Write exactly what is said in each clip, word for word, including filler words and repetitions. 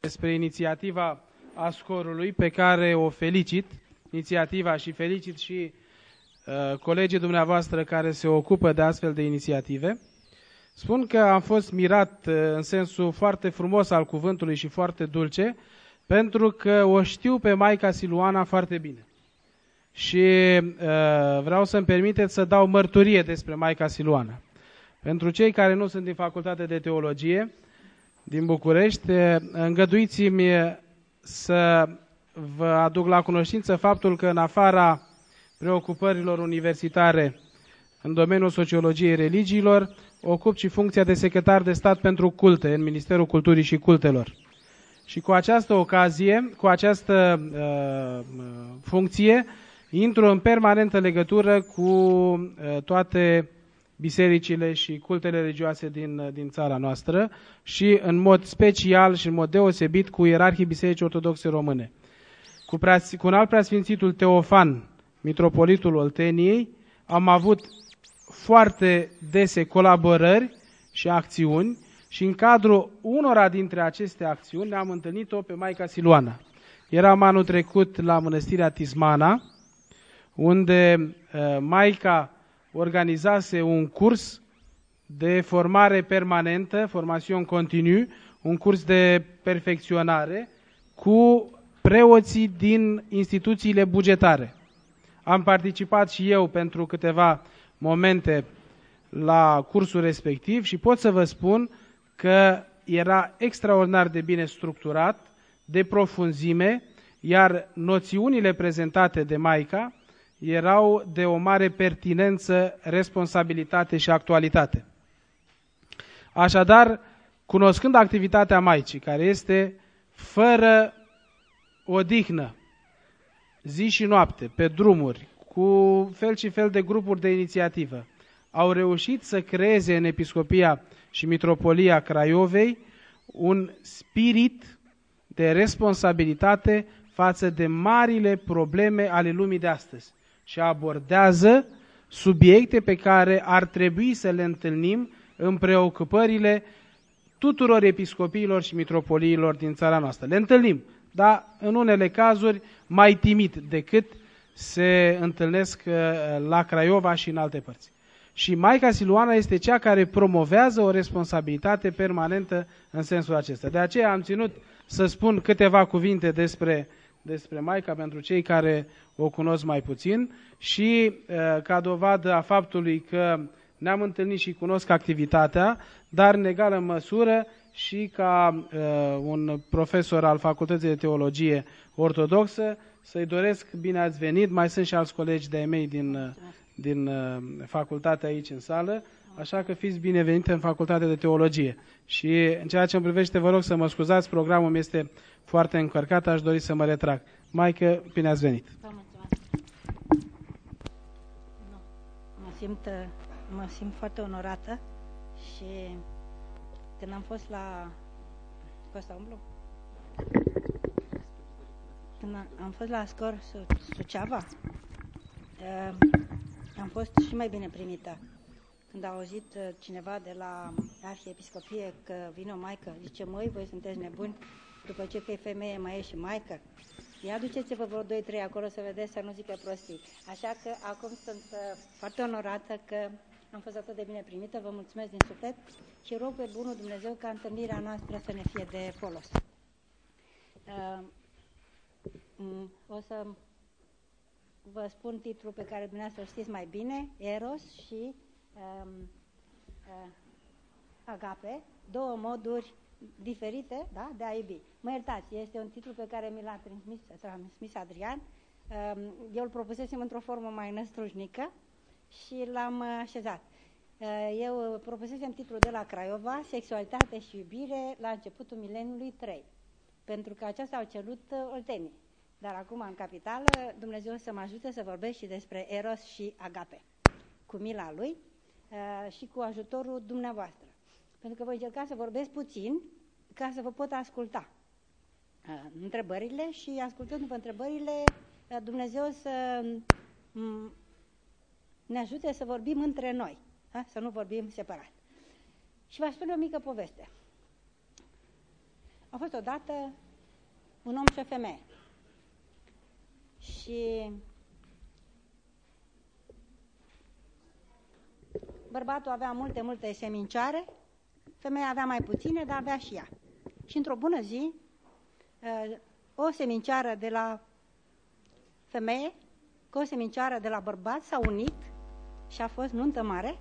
Despre inițiativa Ascorului, pe care o felicit, inițiativa și felicit și uh, colegii dumneavoastră care se ocupă de astfel de inițiative. Spun că am fost mirat uh, în sensul foarte frumos al cuvântului și foarte dulce, pentru că o știu pe Maica Siluana foarte bine. Și uh, vreau să-mi permiteți să dau mărturie despre Maica Siluana. Pentru cei care nu sunt din Facultatea de Teologie din București, îngăduiți-mi să vă aduc la cunoștință faptul că în afara preocupărilor universitare în domeniul sociologiei religiilor, ocup și funcția de secretar de stat pentru culte în Ministerul Culturii și Cultelor. Și cu această ocazie, cu această uh, funcție, intru în permanentă legătură cu uh, toate bisericile și cultele religioase din, din țara noastră și în mod special și în mod deosebit cu ierarhii Bisericii Ortodoxe Române. Cu, prea, cu un alt preasfințitul Teofan, mitropolitul Olteniei, am avut foarte dese colaborări și acțiuni și în cadrul unora dintre aceste acțiuni ne-am întâlnit-o pe Maica Siluana. Eram anul trecut la Mănăstirea Tismana, unde uh, Maica organizase un curs de formare permanentă, formation continuu, un curs de perfecționare cu preoții din instituțiile bugetare. Am participat și eu pentru câteva momente la cursul respectiv și pot să vă spun că era extraordinar de bine structurat, de profunzime, iar noțiunile prezentate de Maica erau de o mare pertinență, responsabilitate și actualitate. Așadar, cunoscând activitatea Maicii, care este fără odihnă, zi și noapte, pe drumuri, cu fel și fel de grupuri de inițiativă, au reușit să creeze în Episcopia și Mitropolia Craiovei un spirit de responsabilitate față de marile probleme ale lumii de astăzi și abordează subiecte pe care ar trebui să le întâlnim în preocupările tuturor episcopiilor și mitropoliilor din țara noastră. Le întâlnim, dar în unele cazuri mai timid decât se întâlnesc la Craiova și în alte părți. Și Maica Siluana este cea care promovează o responsabilitate permanentă în sensul acesta. De aceea am ținut să spun câteva cuvinte despre, despre Maica pentru cei care o cunosc mai puțin și ca dovadă a faptului că ne-am întâlnit și cunosc activitatea, dar în egală măsură și ca uh, un profesor al Facultății de Teologie Ortodoxă să-i doresc bine ați venit. Mai sunt și alți colegi de-ai mei din, din uh, facultate aici în sală, așa că fiți binevenite în Facultatea de Teologie. Și în ceea ce îmi privește, vă rog să mă scuzați, programul meu este foarte încărcat, aș dori să mă retrag. Maică, bine ați venit. Vă mulțumesc. Mă simt, mă simt foarte onorată și când am fost la... Poți să umblu? Când am fost la Ascor Suceava, am fost și mai bine primită. Când a auzit cineva de la Arhiepiscopie că vine o maică, zice, măi, voi sunteți nebuni, după ce că e femeie mai e și maică. Ia duceți-vă vreo doi trei acolo să vedeți, să nu zică prostii. Așa că acum sunt foarte onorată că am fost atât de bine primită, vă mulțumesc din suflet și rog pe bunul Dumnezeu ca întâlnirea noastră să ne fie de folos. Uh, o să vă spun titlul pe care dumneavoastră știți mai bine, Eros și um, uh, Agape, două moduri diferite, da, de a iubi. Mă iertați, este un titlu pe care mi l-a transmis, transmis Adrian. Um, eu îl propusesem într-o formă mai năstrușnică și l-am așezat. Eu propusesem titlul de la Craiova, Sexualitate și iubire la începutul mileniului trei, pentru că aceasta au cerut oltenii. Dar acum, în capitală, Dumnezeu să mă ajute să vorbesc și despre Eros și Agape, cu mila Lui și cu ajutorul dumneavoastră. Pentru că voi încerca să vorbesc puțin ca să vă pot asculta întrebările și, ascultându-vă întrebările, Dumnezeu să ne ajute să vorbim între noi, da? Să nu vorbim separat. Și vă spun o mică poveste. a fost odată un om și o femeie. Și bărbatul avea multe, multe semincioare, femeia avea mai puține, dar avea și ea. Și într-o bună zi, o semincioară de la femeie cu o semincioară de la bărbat s-au unit și a fost nuntă mare.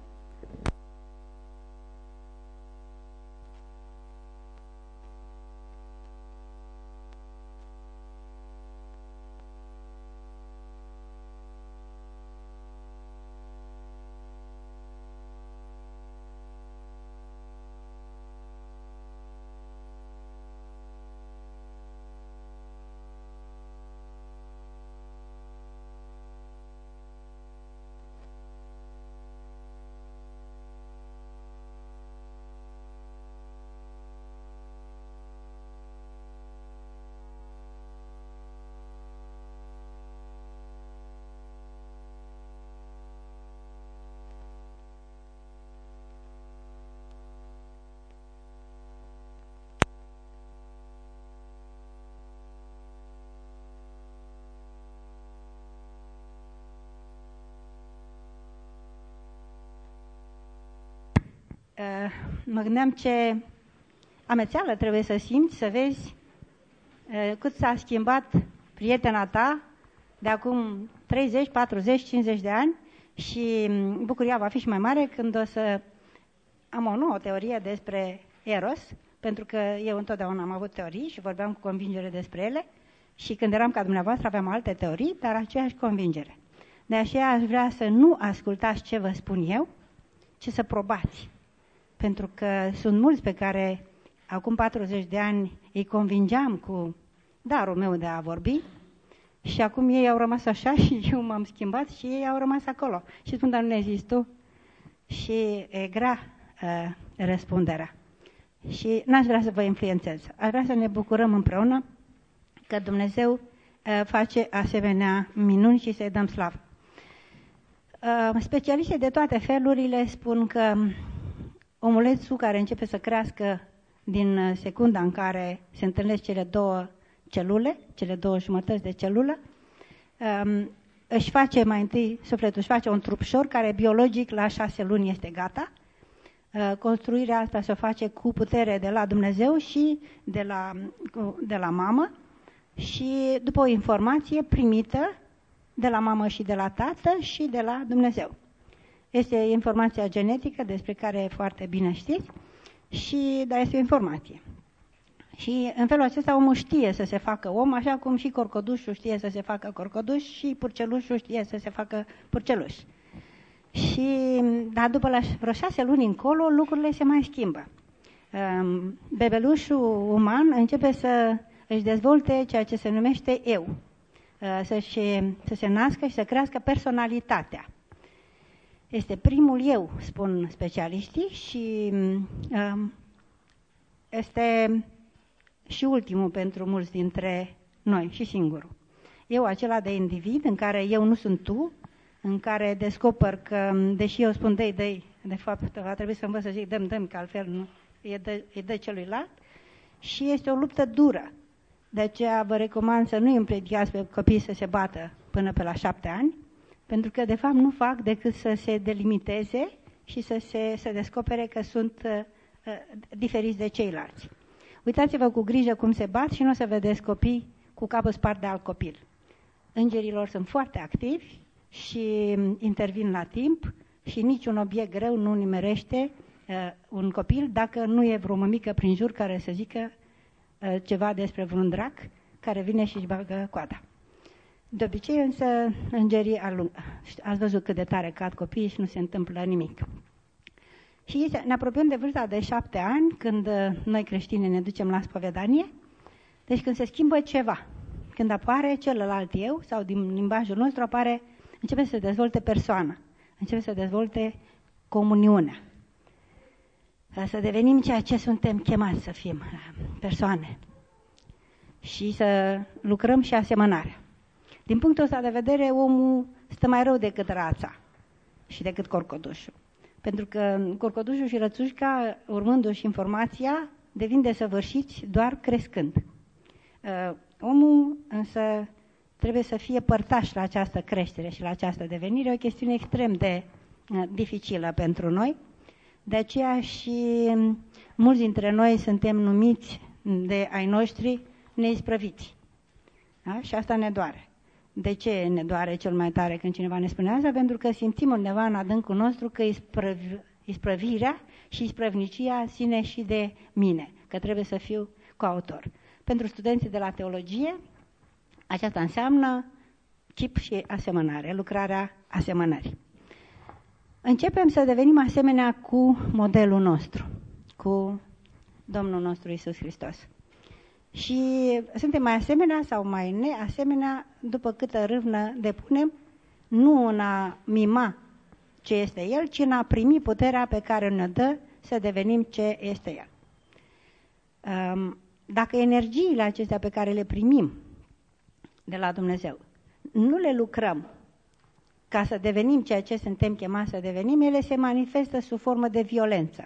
Mă gândeam ce amețeală trebuie să simți, să vezi cât s-a schimbat prietena ta de acum treizeci, patruzeci, cincizeci de ani și bucuria va fi și mai mare când o să am o nouă teorie despre Eros, pentru că eu întotdeauna am avut teorii și vorbeam cu convingere despre ele și când eram ca dumneavoastră aveam alte teorii, dar aceeași convingere. De aceea aș vrea să nu ascultați ce vă spun eu, ci să probați. Pentru că sunt mulți pe care acum patruzeci de ani îi convingeam cu darul meu de a vorbi și acum ei au rămas așa și eu m-am schimbat și ei au rămas acolo. Și spun, dar nu existi tu? Și e grea uh, răspunderea. Și n-aș vrea să vă influențez. Aș vrea să ne bucurăm împreună că Dumnezeu uh, face asemenea minuni și să-i dăm slavă. Uh, specialiștii de toate felurile spun că omulețul care începe să crească din secunda în care se întâlnesc cele două celule, cele două jumătăți de celulă, um, își face mai întâi, sufletul își face un trupșor care biologic la șase luni este gata. Uh, construirea asta se face cu putere de la Dumnezeu și de la, de la mamă și după o informație primită de la mamă și de la tată și de la Dumnezeu. Este informația genetică despre care foarte bine știți, și, dar este o informație. Și în felul acesta omul știe să se facă om, așa cum și corcodușul știe să se facă corcoduș și purcelușul știe să se facă purceluș. Și, dar după la vreo șase luni încolo, lucrurile se mai schimbă. Bebelușul uman începe să își dezvolte ceea ce se numește eu, să, să se nască și să crească personalitatea. Este primul eu, spun specialiștii, și este și ultimul pentru mulți dintre noi, și singurul. Eu acela de individ în care eu nu sunt tu, în care descoper că, deși eu spun dă-i, dă-i, de fapt va trebui să învăț să zic dăm, dăm, că altfel nu, e dă, e dă celuilalt, și este o luptă dură. De aceea vă recomand să nu împredicați pe copii să se bată până pe la șapte ani, pentru că de fapt nu fac decât să se delimiteze și să se să descopere că sunt uh, diferiți de ceilalți. Uitați-vă cu grijă cum se bat și nu o să vedeți copii cu capul spart de alt copil. Îngerilor sunt foarte activi și intervin la timp și niciun obiect greu nu nimerește uh, un copil dacă nu e vreo mămică prin jur care să zică uh, ceva despre vreun drac care vine și își bagă coada. De obicei însă îngerii alung... ați văzut cât de tare cad copiii și nu se întâmplă nimic. Și ne apropiem de vârsta de șapte ani, când noi creștini ne ducem la spovedanie, deci când se schimbă ceva, când apare celălalt eu, sau din limbajul nostru apare, începe să se dezvolte persoana, începe să se dezvolte comuniunea, să devenim ceea ce suntem chemați să fim, persoane, și să lucrăm și asemănarea. Din punctul ăsta de vedere, omul stă mai rău decât rața și decât corcodușul. Pentru că corcodușul și rățușca, urmându-și informația, devin desăvârșiți doar crescând. Uh, omul însă trebuie să fie părtaș la această creștere și la această devenire, o chestiune extrem de uh, dificilă pentru noi. De aceea și mulți dintre noi suntem numiți de ai noștri neisprăviți. Da? Și asta ne doare. De ce ne doare cel mai tare când cineva ne spune asta? Pentru că simțim undeva în adâncul nostru că isprăv- isprăvirea și isprăvnicia ține și de mine, că trebuie să fiu coautor. Pentru studenții de la teologie, aceasta înseamnă chip și asemănare, lucrarea asemănării. Începem să devenim asemenea cu modelul nostru, cu Domnul nostru Iisus Hristos. Și suntem mai asemenea sau mai neasemenea după câtă râvnă depunem, nu în a mima ce este El, ci în a primi puterea pe care ne dă să devenim ce este El. Dacă energiile acestea pe care le primim de la Dumnezeu nu le lucrăm ca să devenim ceea ce suntem chemați să devenim, ele se manifestă sub formă de violență.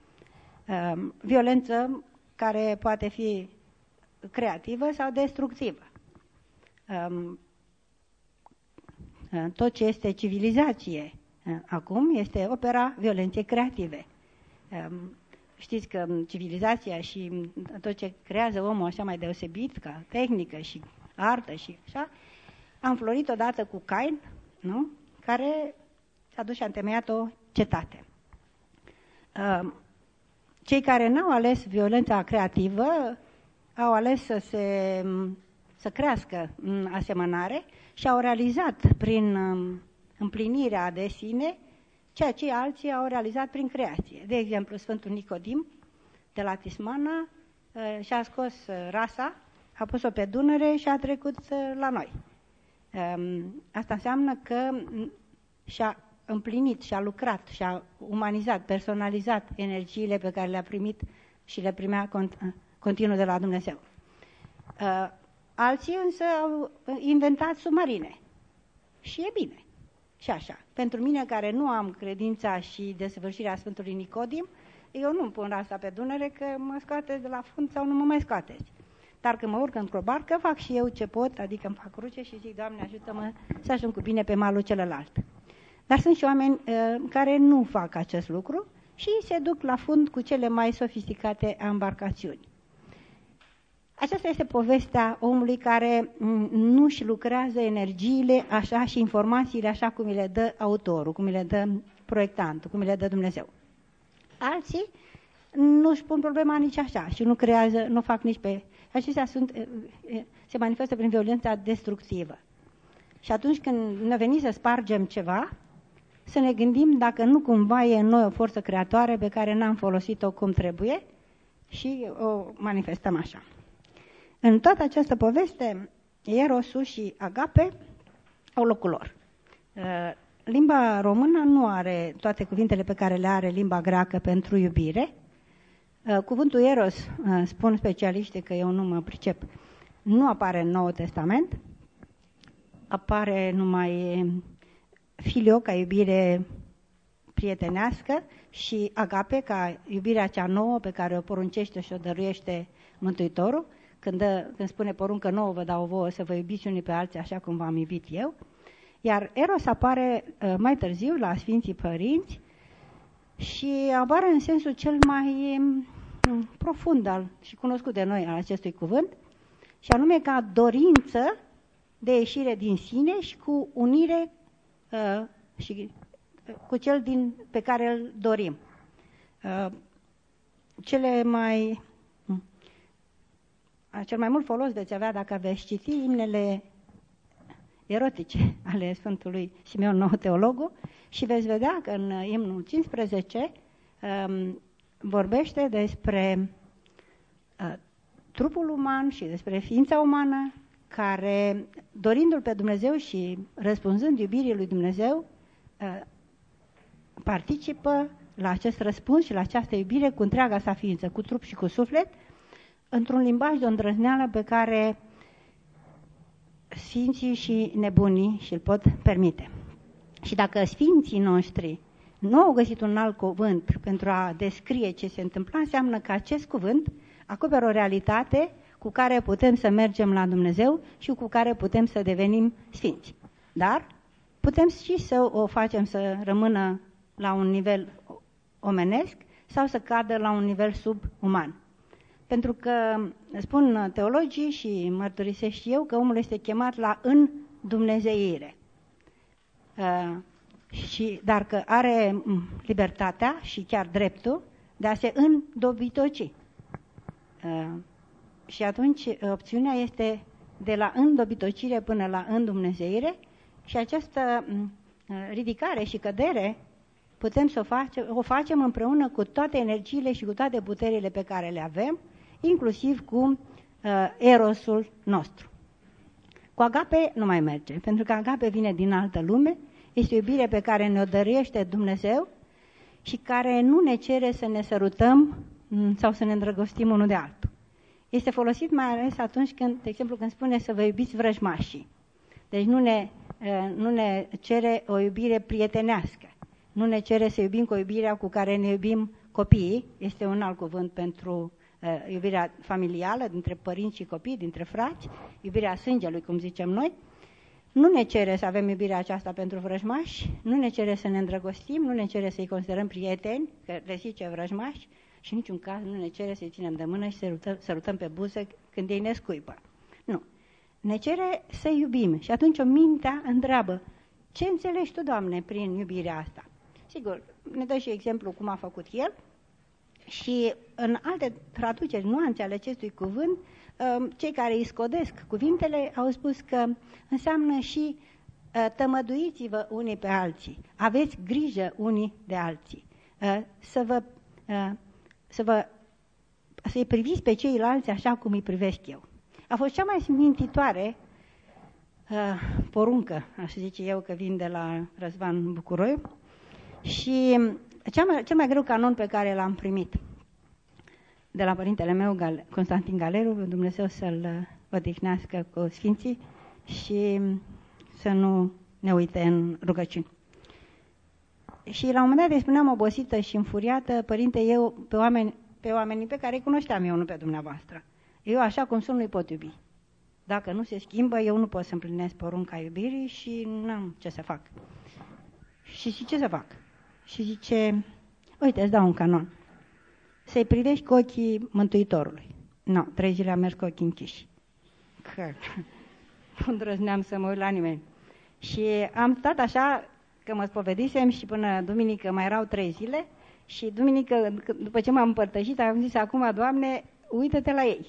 Violență care poate fi creativă sau destructivă. Tot ce este civilizație acum este opera violenței creative. Știți că civilizația și tot ce creează omul așa mai deosebit, ca tehnică și artă și așa, a înflorit odată cu Cain, nu? Care s-a dus și a întemeiat o cetate. Cei care n-au ales violența creativă au ales să, se, să crească în asemănare și au realizat prin împlinirea de sine ceea ce alții au realizat prin creație. De exemplu, Sfântul Nicodim de la Tismana și-a scos rasa, a pus-o pe Dunăre și a trecut la noi. Asta înseamnă că și-a împlinit, și-a lucrat, și-a umanizat, personalizat energiile pe care le-a primit și le primea continuu de la Dumnezeu. Alții însă au inventat submarine. Și e bine. Și așa. Pentru mine, care nu am credința și desăvârșirea Sfântului Nicodim, eu nu-mi pun rasa pe Dunăre că mă scoateți de la fund sau nu mă mai scoateți. Dar când mă urc într-o barcă, fac și eu ce pot, adică îmi fac cruce și zic, Doamne, ajută-mă să ajung cu bine pe malul celălalt. Dar sunt și oameni uh, care nu fac acest lucru și se duc la fund cu cele mai sofisticate embarcațiuni. Aceasta este povestea omului care nu-și lucrează energiile așa și informațiile așa cum îi le dă autorul, cum îi le dă proiectantul, cum îi le dă Dumnezeu. Alții nu-și pun problema nici așa și nu creează, nu fac nici pe... Acestea sunt, se manifestă prin violența destructivă. Și atunci când ne veni să spargem ceva, să ne gândim dacă nu cumva e în noi o forță creatoare pe care n-am folosit-o cum trebuie și o manifestăm așa. În toată această poveste, Erosul și Agape au locul lor. Limba română nu are toate cuvintele pe care le are limba greacă pentru iubire. Cuvântul Eros, spun specialiștii că eu nu mă pricep, nu apare în Noul Testament, apare numai filio ca iubire prietenească și agape ca iubirea cea nouă pe care o poruncește și o dăruiește Mântuitorul. Când, dă, când spune poruncă nouă vă dau vouă să vă iubiți unii pe alții așa cum v-am iubit eu. Iar Eros apare uh, mai târziu la Sfinții Părinți și apare în sensul cel mai um, profund al, și cunoscut de noi al acestui cuvânt, și anume ca dorință de ieșire din sine și cu unire uh, și uh, cu cel din, pe care îl dorim. Uh, cele mai... Cel mai mult folos veți avea dacă veți citi imnele erotice ale Sfântului Simeon Nou Teologul și veți vedea că în imnul cincisprezece um, vorbește despre uh, trupul uman și despre ființa umană care, dorindu-L pe Dumnezeu și răspunzând iubirii lui Dumnezeu, uh, participă la acest răspuns și la această iubire cu întreaga sa ființă, cu trup și cu suflet, într-un limbaj de o îndrăzneală pe care sfinții și nebunii și-l pot permite. Și dacă sfinții noștri nu au găsit un alt cuvânt pentru a descrie ce se întâmpla, înseamnă că acest cuvânt acoperă o realitate cu care putem să mergem la Dumnezeu și cu care putem să devenim sfinți. Dar putem și să o facem să rămână la un nivel omenesc sau să cadă la un nivel subuman. Pentru că spun teologii și mărturisesc și eu că omul este chemat la îndumnezeire. Uh, și, dar că are libertatea și chiar dreptul de a se îndobitoci. Uh, și atunci opțiunea este de la îndobitocire până la îndumnezeire și această uh, ridicare și cădere putem să o facem, o facem împreună cu toate energiile și cu toate puterile pe care le avem, inclusiv cu uh, erosul nostru. Cu agape nu mai merge, pentru că agape vine din altă lume, este o iubire pe care ne-o dăruiește Dumnezeu și care nu ne cere să ne sărutăm sau să ne îndrăgostim unul de altul. Este folosit mai ales atunci când, de exemplu, când spune să vă iubiți vrăjmașii. Deci nu ne, uh, nu ne cere o iubire prietenească, nu ne cere să iubim cu iubirea cu care ne iubim copiii, este un alt cuvânt pentru uh, iubirea familială, dintre părinți și copii, dintre frați, iubirea sângelui, cum zicem noi. Nu ne cere să avem iubirea aceasta pentru vrăjmași, nu ne cere să ne îndrăgostim, nu ne cere să-i considerăm prieteni, că le zice vrăjmași, și în niciun caz nu ne cere să-i ținem de mână și să sărutăm, sărutăm pe buză când ei ne scuipă. Nu. Ne cere să iubim și atunci o mintea întreabă, ce înțelegi tu, Doamne, prin iubirea asta? Sigur, ne dă și exemplu cum a făcut el și în alte traduceri, nuanțe ale acestui cuvânt, cei care îi scodesc cuvintele au spus că înseamnă și tămăduiți-vă unii pe alții, aveți grijă unii de alții, să vă, să vă să-i priviți pe ceilalți așa cum îi privesc eu. A fost cea mai smintitoare poruncă, aș zice eu, că vin de la Răzvan Bucuroi, și cea mai, cel mai greu canon pe care l-am primit de la părintele meu, Constantin Galeru, Dumnezeu să-l odihnească cu sfinții și să nu ne uite în rugăciuni. Și la un moment dat îi spuneam obosită și înfuriată, părinte, eu pe, oameni, pe oamenii pe care îi cunoșteam eu, nu pe dumneavoastră. Eu așa cum sunt nu-i pot iubi. Dacă nu se schimbă, eu nu pot să împlinesc porunca iubirii și nu am ce să fac. Și zice, ce să fac? Și zice, uite, îți dau un canon. Să-i privești cu ochii Mântuitorului. Nu, no, trei zile am mers cu ochii închiși. Că nu îndrăzneam să mă uit la nimeni. Și am stat așa, că mă spovedisem și până duminică mai erau trei zile și duminică, după ce m-am împărtășit, am zis, acum, Doamne, uită-te la ei.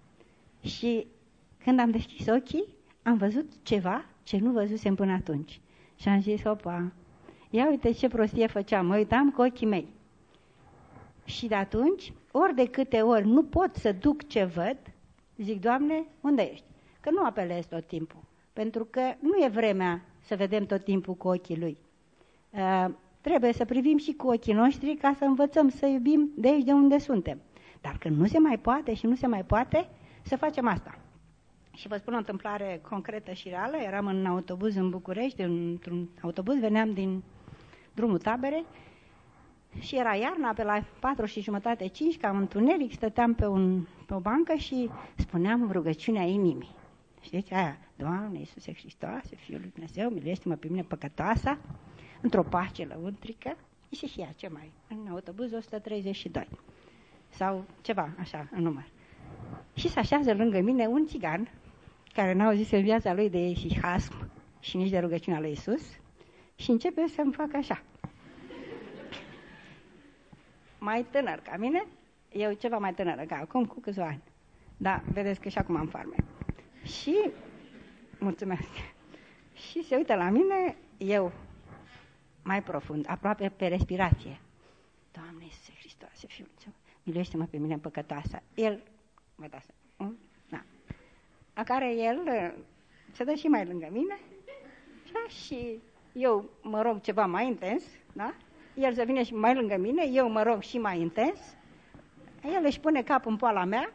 Și când am deschis ochii, am văzut ceva ce nu văzusem până atunci. Și am zis, opa, ia uite ce prostie făceam, mă uitam cu ochii mei. Și de atunci, ori de câte ori nu pot să duc ce văd, zic, Doamne, unde ești? Că nu apelez tot timpul, pentru că nu e vremea să vedem tot timpul cu ochii Lui. Uh, trebuie să privim și cu ochii noștri ca să învățăm să iubim de aici de unde suntem. Dar când nu se mai poate și nu se mai poate, să facem asta. Și vă spun o întâmplare concretă și reală. Eram în autobuz în București, într-un autobuz, veneam din drumul Tabere și era iarna, pe la patru și jumătate, cinci, cam întuneric, stăteam pe, un, pe o bancă și spuneam rugăciunea inimii. Știți aia? Doamne Iisuse Hristoase, Fiul lui Dumnezeu, miluiește-mă pe mine păcătoasa, într-o pace lăuntrică, și și ea, ce mai? În autobuz o sută treizeci și doi. Sau ceva, așa, în număr. Și se așează lângă mine un țigan, care n-a auzit în viața lui de isihasm și nici de rugăciunea lui Iisus, și începe să-mi facă așa. Mai tânăr ca mine, eu ceva mai tânără ca acum, cu câțiva ani. Da, vedeți că și acum am farme. Și, mulțumesc, și se uită la mine, eu, mai profund, aproape pe respirație. Doamne Iisuse Hristoase, Fiul Dumnezeu, miluiește-mă pe mine păcătoasa. El, vă dați, da. A care el se dă și mai lângă mine, și eu mă rog ceva mai intens, da? El se vine și mai lângă mine, eu mă rog și mai intens, el își pune capul în poala mea,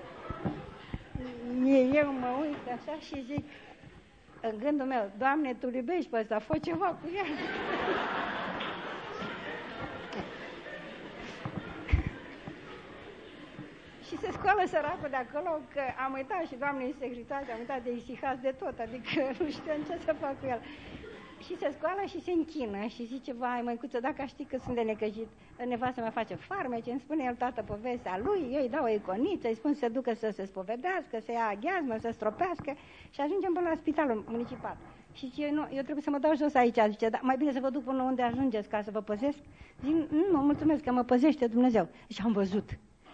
eu mă uit așa și zic, în gândul meu, Doamne, Tu iubești pe ăsta, fă ceva cu el. scoală săracul de acolo, că am uitat și doamnei secretate, am uitat de isihas de tot, adică nu știam ce să fac cu el. Și se scoală și se închină și zice, vai, măicuță, dacă aș ști că sunt de necăjit, nevastă mea face farmece, îmi spune el toată povestea lui, eu îi dau o iconiță, îi spun să se ducă să se spovedească, să ia aghiazmă, să stropească și ajungem până la spitalul municipal. Și zice, nu, eu trebuie să mă dau jos aici, zice, da, mai bine să vă duc până unde ajungeți ca să vă păzesc. Zic, nu, mulțumesc că mă păzește Dumnezeu. Și am văzut.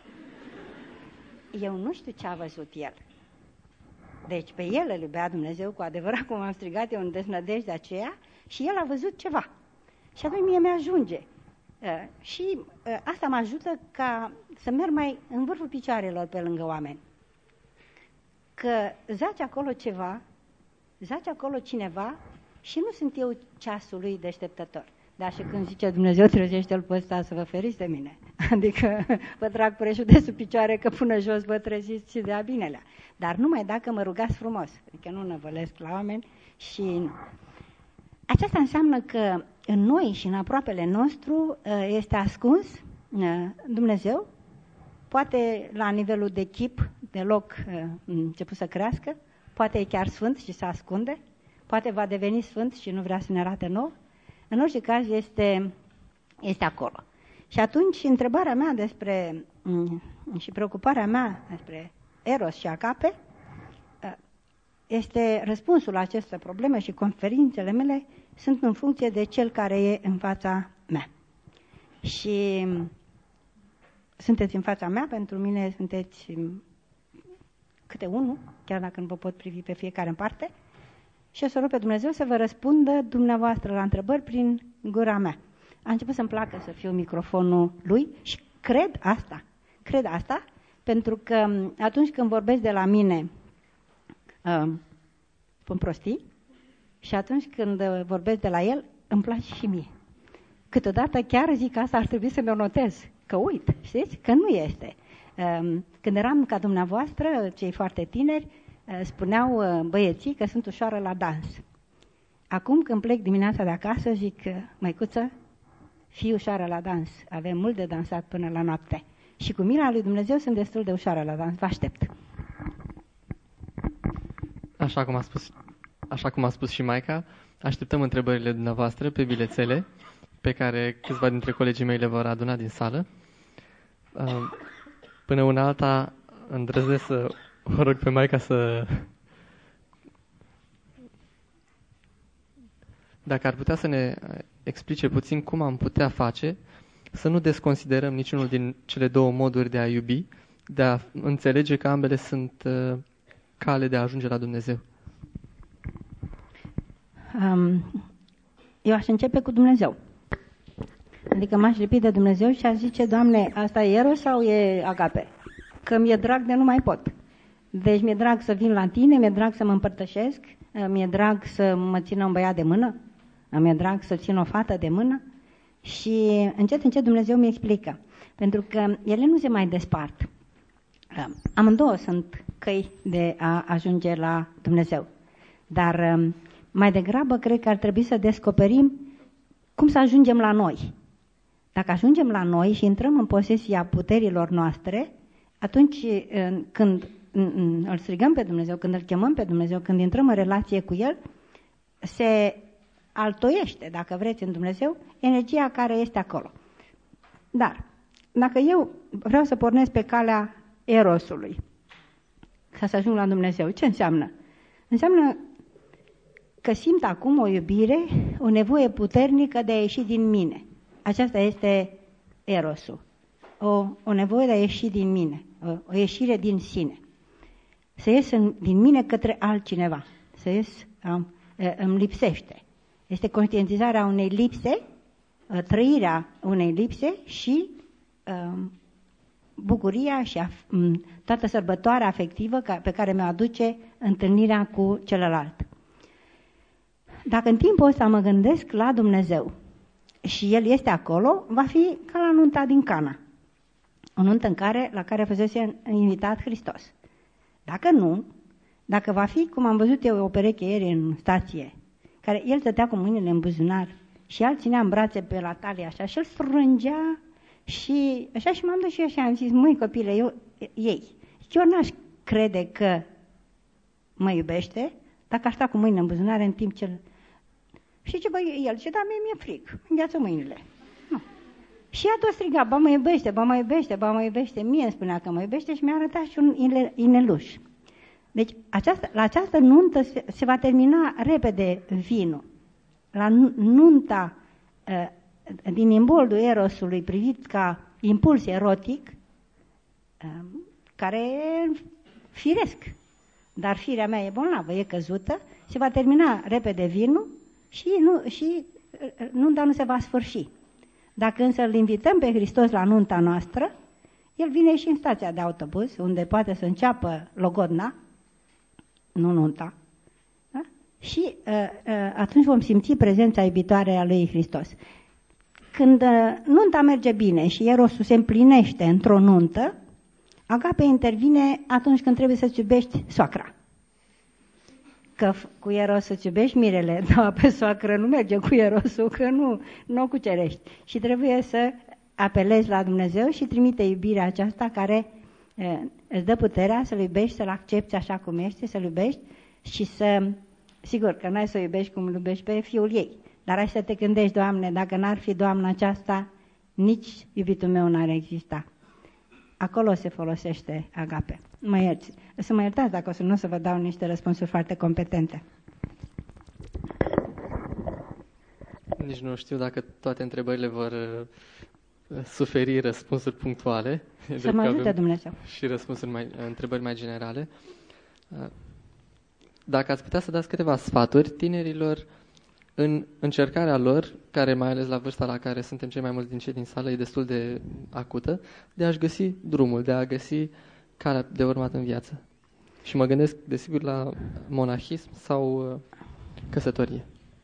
Eu nu știu ce a văzut el. Deci pe el îl iubea Dumnezeu cu adevărat, cum am strigat eu în deznădejde aceea, și el a văzut ceva. Și atunci mie mi-ajunge. Uh, și uh, asta mă ajută ca să merg mai în vârful picioarelor pe lângă oameni. Că zace acolo ceva, zace acolo cineva și nu sunt eu ceasul lui deșteptător. Dar și când zice Dumnezeu, trezește-l pe ăsta să vă feriți de mine. Adică vă trag preșul de sub picioare că până jos vă treziți și de-a binelea. Dar numai dacă mă rugați frumos. Adică nu năvălesc la oameni și... Aceasta înseamnă că în noi și în aproapele nostru este ascuns Dumnezeu, poate la nivelul de chip, de loc început să crească, poate e chiar sfânt și se ascunde, poate va deveni sfânt și nu vrea să ne arate nouă. În orice caz este, este acolo. Și atunci întrebarea mea despre și preocuparea mea despre Eros și Agape este răspunsul la aceste probleme și conferințele mele sunt în funcție de cel care e în fața mea. Și sunteți în fața mea, pentru mine sunteți câte unul, chiar dacă nu vă pot privi pe fiecare în parte, și o să rog pe Dumnezeu să vă răspundă dumneavoastră la întrebări prin gura mea. A început să-mi placă să fiu microfonul lui și cred asta. Cred asta pentru că atunci când vorbesc de la mine uh, spun prostii și atunci când vorbesc de la el îmi place și mie. Câteodată chiar zic că asta ar trebui să mi-o notez. Că uit, știți? Că nu este. Uh, când eram ca dumneavoastră, cei foarte tineri, spuneau băieții că sunt ușoară la dans. Acum când plec dimineața de acasă zic, măicuță, fii ușoară la dans. Avem mult de dansat până la noapte. Și cu mila lui Dumnezeu sunt destul de ușoară la dans. Vă aștept. Așa cum a spus, așa cum a spus și Maica, așteptăm întrebările dumneavoastră pe bilețele pe care câțiva dintre colegii mei le vor aduna din sală. Până una alta îndrăznesc să o rog pe Maica să... Dacă ar putea să ne explice puțin cum am putea face să nu desconsiderăm niciunul din cele două moduri de a iubi, de a înțelege că ambele sunt uh, cale de a ajunge la Dumnezeu. Um, eu aș începe cu Dumnezeu. Adică m-aș lipi de Dumnezeu și aș zice, Doamne, asta e Eros sau e Agape? Că mi-e drag de nu mai pot. Deci mi-e drag să vin la tine, mi-e drag să mă împărtășesc, mi-e drag să mă țină un băiat de mână, mi-e drag să țin o fată de mână și încet, încet Dumnezeu mi explică. Pentru că ele nu se mai despart. Amândouă sunt căi de a ajunge la Dumnezeu. Dar mai degrabă cred că ar trebui să descoperim cum să ajungem la noi. Dacă ajungem la noi și intrăm în posesia puterilor noastre, atunci când îl strigăm pe Dumnezeu, când îl chemăm pe Dumnezeu, când intrăm în relație cu El, se altoiește, dacă vreți, în Dumnezeu, energia care este acolo. Dar, dacă eu vreau să pornesc pe calea Erosului, ca să ajung la Dumnezeu, ce înseamnă? Înseamnă că simt acum o iubire, o nevoie puternică de a ieși din mine. Aceasta este Erosul. O, o nevoie de a ieși din mine, o, o ieșire din sine. Să ies în, din mine către altcineva, să ies, um, îmi lipsește. Este conștientizarea unei lipse, trăirea unei lipse și um, bucuria și af, um, toată sărbătoarea afectivă ca, pe care mi-o aduce întâlnirea cu celălalt. Dacă în timpul ăsta mă gândesc la Dumnezeu și El este acolo, va fi ca la nunta din Cana. O nuntă în care, la care fusese invitat Hristos. Dacă nu, dacă va fi, cum am văzut eu o pereche ieri în stație, care el stătea cu mâinile în buzunar și el ținea în brațe pe la talie așa și îl strângea și așa și m-am dus și eu și am zis, măi copile, eu ei. Eu n-aș crede că mă iubește dacă aș sta cu mâinile în buzunare în timp ce... Și ce bă, el zice, da, mie mi-e frig, îngheață mâinile. Nu. Și ea tot striga, ba mă iubește, ba mă iubește, ba mă iubește. Mie îmi spunea că mă iubește și mi-a arătat și un ineluș. Deci această, la această nuntă se, se va termina repede vinul. La nunta uh, din imboldul erosului privit ca impuls erotic, uh, care e firesc, dar firea mea e bolnavă, e căzută, se va termina repede vinul și, nu, și uh, nunta nu se va sfârși. Dacă însă îl invităm pe Hristos la nunta noastră, el vine și în stația de autobuz, unde poate să înceapă logodna, nu nunta, da? Și uh, uh, atunci vom simți prezența iubitoare a lui Hristos. Când uh, nunta merge bine și erosul se împlinește într-o nuntă, agape intervine atunci când trebuie să-ți iubești soacra. Că cu eros să-ți iubești mirele, dar pe soacră nu merge cu erosul, că nu, nu o cucerești. Și trebuie să apelezi la Dumnezeu și trimite iubirea aceasta care uh, îți dă puterea să-L iubești, să-L accepti așa cum este, să-L iubești și să... Sigur că n-ai să o iubești cum îl iubești pe fiul ei, dar ai să te gândești, Doamne, dacă n-ar fi Doamna aceasta, nici iubitul meu n-ar exista. Acolo se folosește agape. Mă ierți. Să mă iertați dacă o să nu să vă dau niște răspunsuri foarte competente. Nici nu știu dacă toate întrebările vor uh, suferi răspunsuri punctuale. Să mă ajute Dumnezeu. Și răspunsuri mai, întrebări mai generale. Uh, Dacă ați putea să dați câteva sfaturi tinerilor în încercarea lor, care mai ales la vârsta la care suntem cei mai mulți din cei din sală, e destul de acută, de a-și găsi drumul, de a găsi calea de urmat în viață. Și mă gândesc, desigur, la monahism sau uh, căsătorie.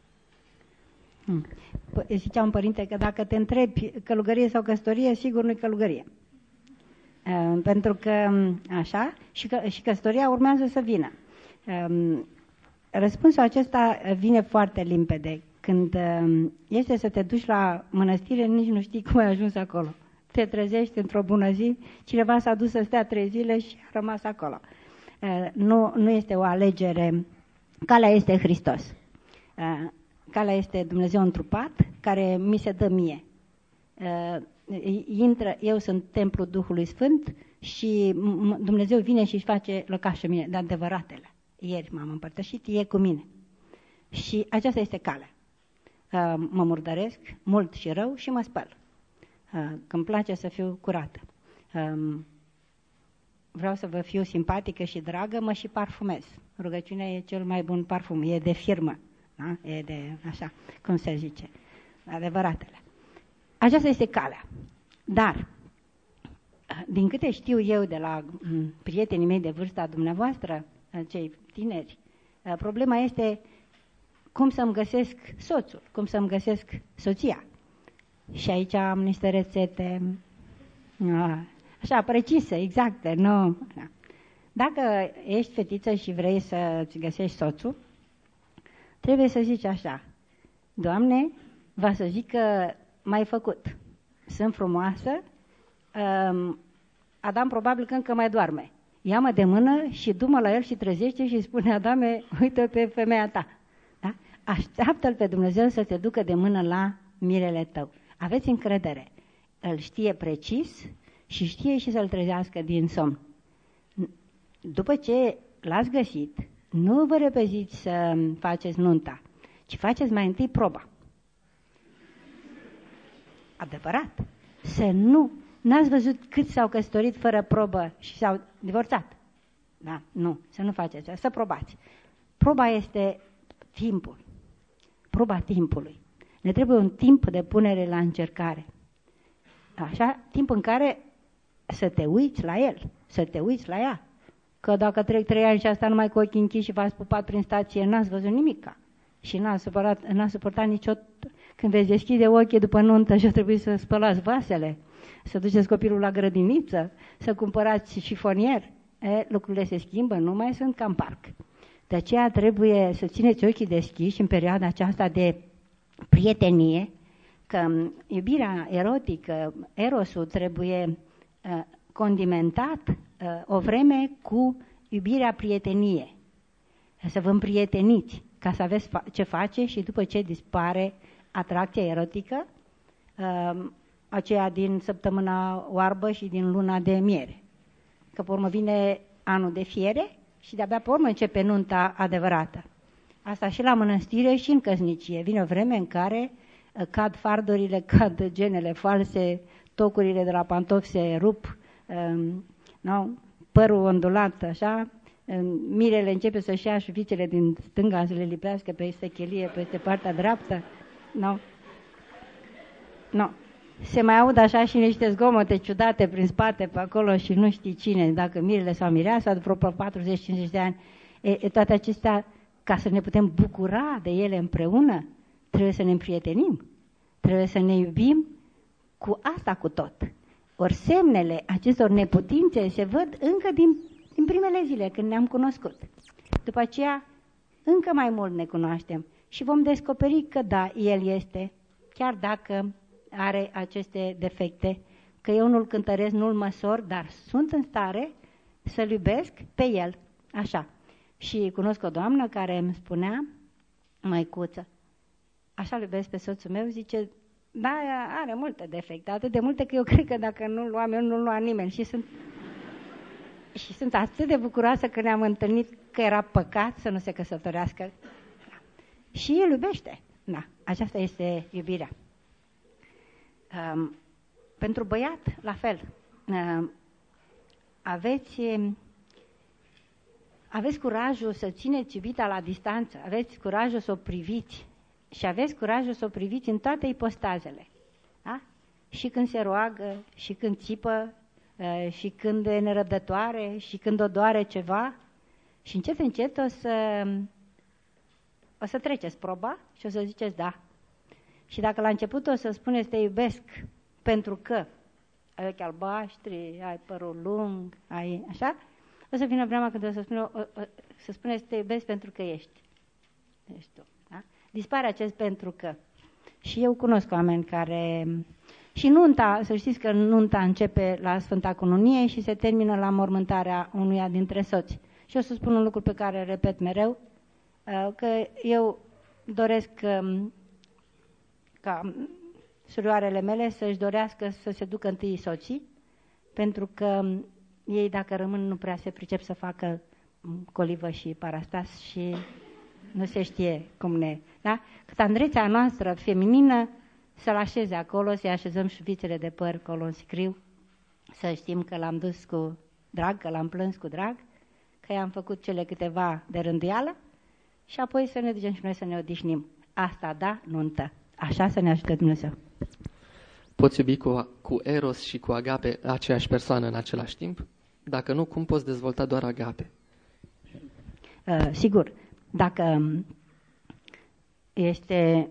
Hmm. P- zicea un părinte că dacă te întrebi călugărie sau căsătorie, sigur nu-i călugărie. Uh, pentru că, așa, și, că, și căsătoria urmează să vină. Um, răspunsul acesta vine foarte limpede. Când um, este să te duci la mănăstire, nici nu știi cum ai ajuns acolo. Te trezești într-o bună zi, cineva s-a dus să stea trei zile și a rămas acolo. Uh, nu, nu este o alegere. Calea este Hristos. Uh, calea este Dumnezeu întrupat, care mi se dă mie. Uh, intră, eu sunt templul Duhului Sfânt și Dumnezeu vine și își face locașă mine, de adevăratele. Ieri m-am împărtășit, e cu mine. Și aceasta este calea. Uh, mă murdăresc mult și rău și mă spăl. Uh, că îmi place să fiu curată. Uh, vreau să vă fiu simpatică și dragă, mă și parfumez. Rugăciunea e cel mai bun parfum, e de firmă. Da? E de, așa, cum se zice, adevăratele. Aceasta este calea. Dar, din câte știu eu de la prietenii mei de vârsta dumneavoastră, cei tineri, problema este cum să-mi găsesc soțul, cum să-mi găsesc soția. Și aici am niște rețete așa, precise, exacte. Nu. Dacă ești fetiță și vrei să-ți găsești soțul, trebuie să zici așa: Doamne, va să zic că m-ai făcut. Sunt frumoasă, Adam probabil că încă mai doarme. Ia-mă de mână și du-mă la el și trezește și spune: Adame, uite pe femeia ta. Da? Așteaptă-l pe Dumnezeu să te ducă de mână la mirele tău. Aveți încredere. Îl știe precis și știe și să-l trezească din somn. După ce l-ați găsit, nu vă repeziți să faceți nunta, ci faceți mai întâi proba. Adevărat. Să nu... N-ați văzut cât s-au căsătorit fără probă și s-au divorțat? Da, nu, să nu faceți asta, să probați. Proba este timpul, proba timpului. Ne trebuie un timp de punere la încercare. Așa, timp în care să te uiți la el, să te uiți la ea. Că dacă trec trei ani și asta numai cu ochii închiși și v-ați pupat prin stație, n-ați văzut nimica. Și n-a supărat, n-a suportat nicio... Când veți deschide ochii după nuntă și a trebuit să spălați vasele, să duceți copilul la grădiniță, să cumpărați șifonier, e, lucrurile se schimbă, nu mai sunt ca în parc. De aceea trebuie să țineți ochii deschiși în perioada aceasta de prietenie, că iubirea erotică, erosul, trebuie uh, condimentat uh, o vreme cu iubirea prietenie. Să vă împrieteniți ca să aveți fa- ce face și după ce dispare atracția erotică, uh, aceea din săptămâna oarbă și din luna de miere. Că pe urmă vine anul de fiere și de-abia pe urmă începe nunta adevărată. Asta și la mănăstire și în căsnicie. Vine o vreme în care uh, cad fardurile, cad genele false, tocurile de la pantofi se rup, um, no? Părul ondulat, așa, um, mirele începe să-și ia șuvițele din stânga să le lipească peste chelie, peste partea dreaptă. No? No. Se mai aud așa și niște zgomote ciudate prin spate pe acolo și nu știi cine, dacă mirele sau mireasa, după patruzeci cincizeci de ani. E, e, toate acestea, ca să ne putem bucura de ele împreună, trebuie să ne împrietenim, trebuie să ne iubim cu asta cu tot. Ori semnele acestor neputințe se văd încă din, din primele zile, când ne-am cunoscut. După aceea, încă mai mult ne cunoaștem și vom descoperi că da, el este, chiar dacă are aceste defecte, că eu nu-l cântăresc, nu-l măsor, dar sunt în stare să-l iubesc pe el, așa. Și cunosc o doamnă care îmi spunea, măicuță, așa-l iubesc pe soțul meu, zice, da, are multe defecte, atât de multe că eu cred că dacă nu-l luam eu, nu-l lua nimeni. Și sunt, și sunt atât de bucuroasă că ne-am întâlnit, că era păcat să nu se căsătorească. Da. Și el iubește. Da, aceasta este iubirea. Um, pentru băiat, la fel. Um, aveți, aveți curajul să țineți iubita la distanță, aveți curajul să o priviți și aveți curajul să o priviți în toate ipostazele. Da? Și când se roagă, și când țipă, și când e nerăbdătoare, și când o doare ceva. Și încet, încet o să, o să treceți proba și o să ziceți da. Și dacă la început o să spuneți te iubesc pentru că ai ochi albaștri, ai părul lung, ai așa, o să vină vremea când o să, spune, o, o, să spuneți te iubesc pentru că ești. Ești tu. Da? Dispare acest pentru că. Și eu cunosc oameni care... Și nunta, să știți că nunta începe la Sfânta Cununie și se termină la mormântarea unuia dintre soți. Și o să spun un lucru pe care îl repet mereu, că eu doresc ca surioarele mele să-și dorească să se ducă întâi soții, pentru că ei, dacă rămân, nu prea se pricep să facă colivă și parastas și nu se știe cum ne... Da? Cât andrețea noastră feminină să-l așeze acolo, să-i așezăm șuvițele de păr acolo în scriu, să știm că l-am dus cu drag, că l-am plâns cu drag, că i-am făcut cele câteva de rânduială și apoi să ne ducem și noi să ne odihnim. Asta da, nuntă. Așa să ne ajute Dumnezeu. Poți iubi cu, cu eros și cu agape aceeași persoană în același timp? Dacă nu, cum poți dezvolta doar agape? Uh, sigur, dacă este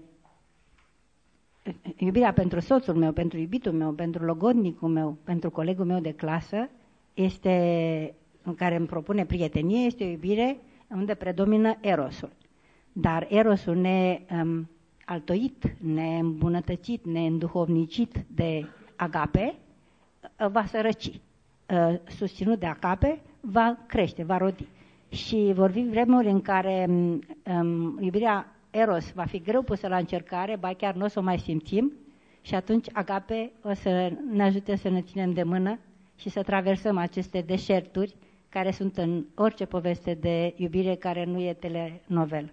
iubirea pentru soțul meu, pentru iubitul meu, pentru logodnicul meu, pentru colegul meu de clasă, este, în care îmi propune prietenie, este o iubire unde predomină erosul. Dar erosul ne um, altoit, neîmbunătățit, neînduhovnicit de agape, va sărăci. Uh, susținut de agape, va crește, va rodi. Și vor fi vremuri în care um, iubirea eros va fi greu pusă la încercare, ba chiar nu o să o mai simțim și atunci agape o să ne ajute să ne ținem de mână și să traversăm aceste deșerturi care sunt în orice poveste de iubire care nu e telenovelă.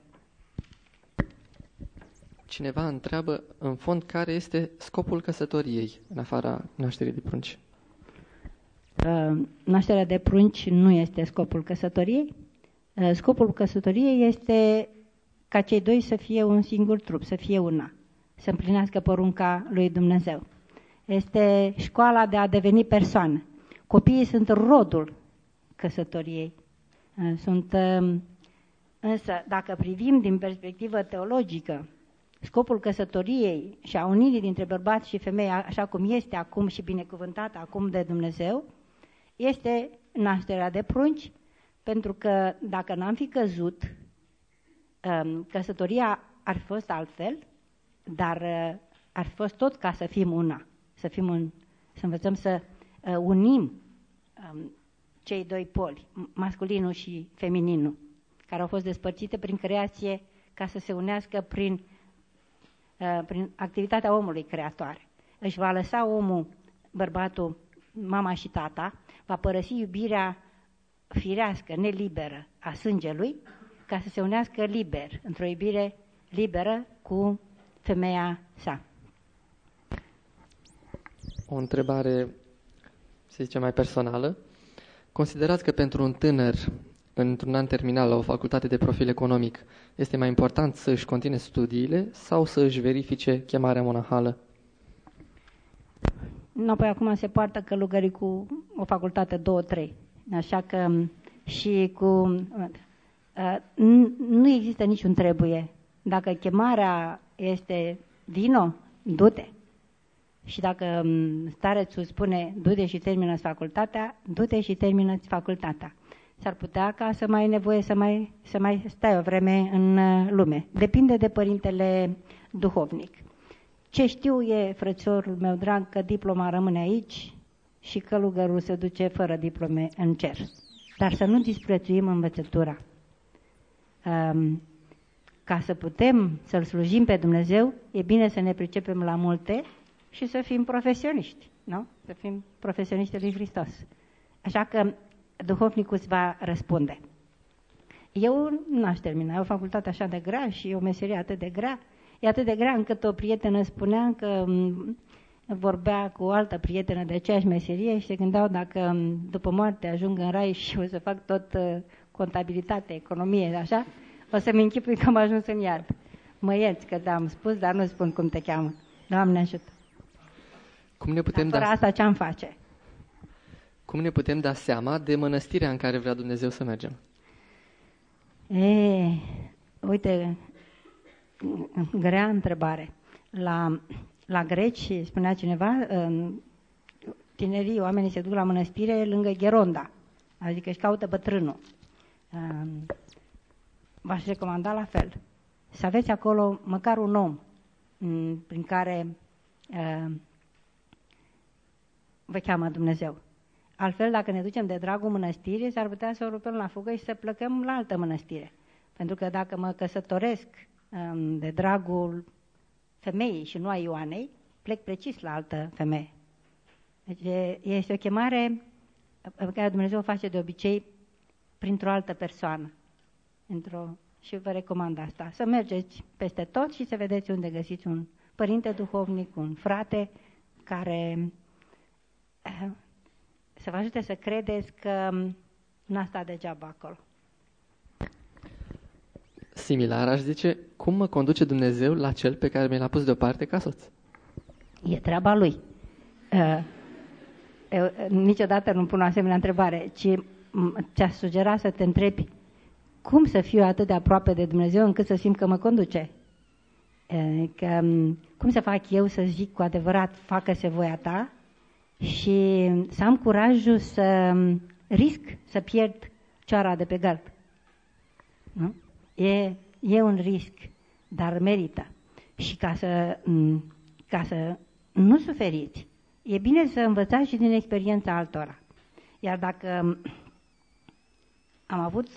Cineva întreabă, în fond, care este scopul căsătoriei, în afara nașterii de prunci? Uh, nașterea de prunci nu este scopul căsătoriei. Uh, scopul căsătoriei este ca cei doi să fie un singur trup, să fie una, să împlinească porunca lui Dumnezeu. Este școala de a deveni persoană. Copiii sunt rodul căsătoriei. Uh, sunt, uh, însă, dacă privim din perspectivă teologică, scopul căsătoriei și a unirii dintre bărbat și femeie, așa cum este acum și binecuvântată acum de Dumnezeu, este nașterea de prunci, pentru că dacă n-am fi căzut, căsătoria ar fi fost altfel, dar ar fi fost tot ca să fim una, să, fim un, să învățăm să unim um, cei doi poli, masculinul și femininul, care au fost despărțite prin creație ca să se unească prin, uh, prin activitatea omului creatoare. Își va lăsa omul, bărbatul, mama și tata, va părăsi iubirea firească, neliberă a sângelui, ca să se unească liber, într-o iubire liberă cu femeia sa. O întrebare, să zicem, mai personală. Considerați că pentru un tânăr, într-un an terminal la o facultate de profil economic, este mai important să își continue studiile sau să își verifice chemarea monahală? Nu, păi acum se poartă călugării cu o facultate, două, trei. Așa că și cu... Uh, nu există niciun trebuie. Dacă chemarea este vino, du-te. Și dacă starețul spune du-te și termină-ți facultatea, du-te și termină-ți facultatea. S-ar putea ca să mai ai nevoie să mai, să mai stai o vreme în lume. Depinde de părintele duhovnic. Ce știu e, frățiorul meu drag, că diploma rămâne aici și călugărul se duce fără diplome în cer. Dar să nu disprețuim învățătura. Um, ca să putem să-L slujim pe Dumnezeu, e bine să ne pricepem la multe și să fim profesioniști, nu? Să fim profesioniști lui Hristos. Așa că duhovnicul îți va răspunde. Eu nu aș termina, e o facultate așa de grea și o meserie atât de grea. E atât de grea încât o prietenă spunea că vorbea cu o altă prietenă de aceeași meserie și se gândeau dacă după moarte ajung în rai și o să fac tot contabilitate, economie, așa, o să-mi închipui că am ajuns în iad. Mă ierți că te-am spus, dar nu spun cum te cheamă. Doamne ajută! Cum ne putem dar fără da... asta ce-am face? Cum ne putem da seama de mănăstirea în care vrea Dumnezeu să mergem? E, uite, grea întrebare. La, la greci, spunea cineva, tinerii, oamenii se duc la mănăstire lângă Gheronda, adică își caută bătrânul. V-aș recomanda la fel. Să aveți acolo măcar un om prin care vă cheamă Dumnezeu. Altfel, dacă ne ducem de dragul mănăstirii, s-ar putea să o rupem la fugă și să plecăm la altă mănăstire. Pentru că dacă mă căsătoresc um, de dragul femeii și nu a Ioanei, plec precis la altă femeie. Deci este o chemare pe care Dumnezeu o face de obicei printr-o altă persoană. Într-o... Și vă recomand asta. Să mergeți peste tot și să vedeți unde găsiți un părinte duhovnic, un frate care să vă ajute să credeți că n-a stat degeaba acolo. Similar, aș zice, cum mă conduce Dumnezeu la cel pe care mi l-a pus deoparte ca soț? E treaba lui. Uh, eu niciodată nu pun o asemenea întrebare, ci ți-a sugerat să te întrebi cum să fiu atât de aproape de Dumnezeu încât să simt că mă conduce. Uh, că, cum să fac eu să zic cu adevărat, facă-se voia ta, și să am curajul să risc să pierd cioara de pe gard. Nu? E, e un risc, dar merită. Și ca să, ca să nu suferiți, e bine să învățați și din experiența altora. Iar dacă am avut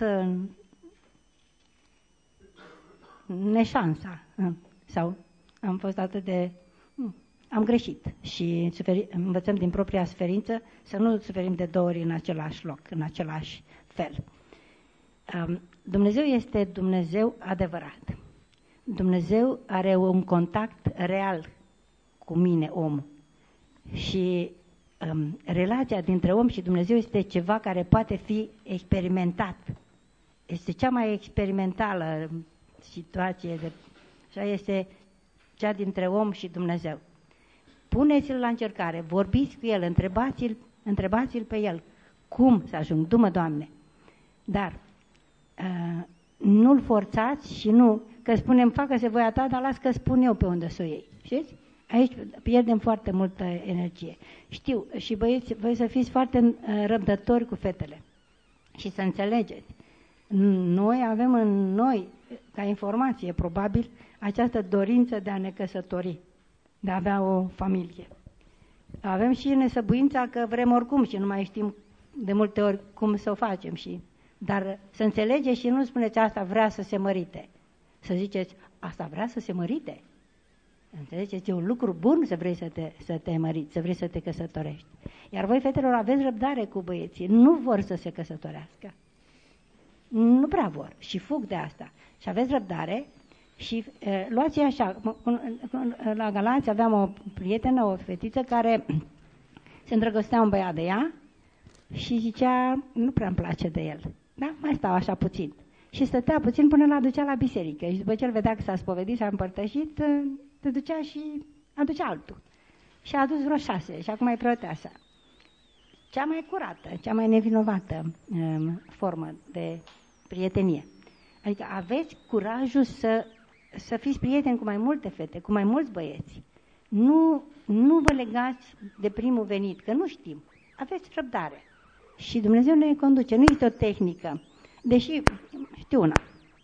neșansa sau am fost atât de... Am greșit și suferi, învățăm din propria suferință să nu suferim de două ori în același loc, în același fel. Dumnezeu este Dumnezeu adevărat. Dumnezeu are un contact real cu mine, omul. Și um, relația dintre om și Dumnezeu este ceva care poate fi experimentat. Este cea mai experimentală situație, de, așa este cea dintre om și Dumnezeu. Puneți-l la încercare, vorbiți cu el, întrebați-l, întrebați-l pe el. Cum să ajung? Du-mă, Doamne! Dar uh, nu-l forțați și nu, că spunem, facă-se voia ta, dar las că spun eu pe unde să o iei. Știți? Aici pierdem foarte multă energie. Știu, și băieți, voi să fiți foarte uh, răbdători cu fetele și să înțelegeți. Noi avem în noi, ca informație, probabil, această dorință de a ne căsători, de a avea o familie. Avem și nesăbuința că vrem oricum și nu mai știm de multe ori cum să o facem și... Dar să înțelegeți și nu spuneți asta vrea să se mărite. Să ziceți, asta vrea să se mărite. Înțelegeți? E un lucru bun să vrei să te, să te măriți, să vrei să te căsătorești. Iar voi, fetelor, aveți răbdare cu băieții. Nu vor să se căsătorească. Nu prea vor. Și fug de asta. Și aveți răbdare și e, luați așa. La Galați aveam o prietenă, o fetiță care se îndrăgostea un băiat de ea și zicea, nu prea îmi place de el. Da? Mai stau așa puțin. Și stătea puțin până l-a ducea la biserică. Și după ce îl vedea că s-a spovedit și a împărtășit, te ducea și aducea altul. Și a adus vreo șase și acum e preoteasa. Cea mai curată, cea mai nevinovată um, formă de prietenie. Adică aveți curajul să, să fiți prieteni cu mai multe fete, cu mai mulți băieți. Nu, nu vă legați de primul venit, că nu știm. Aveți răbdare. Și Dumnezeu ne conduce. Nu este o tehnică. Deși, știu una,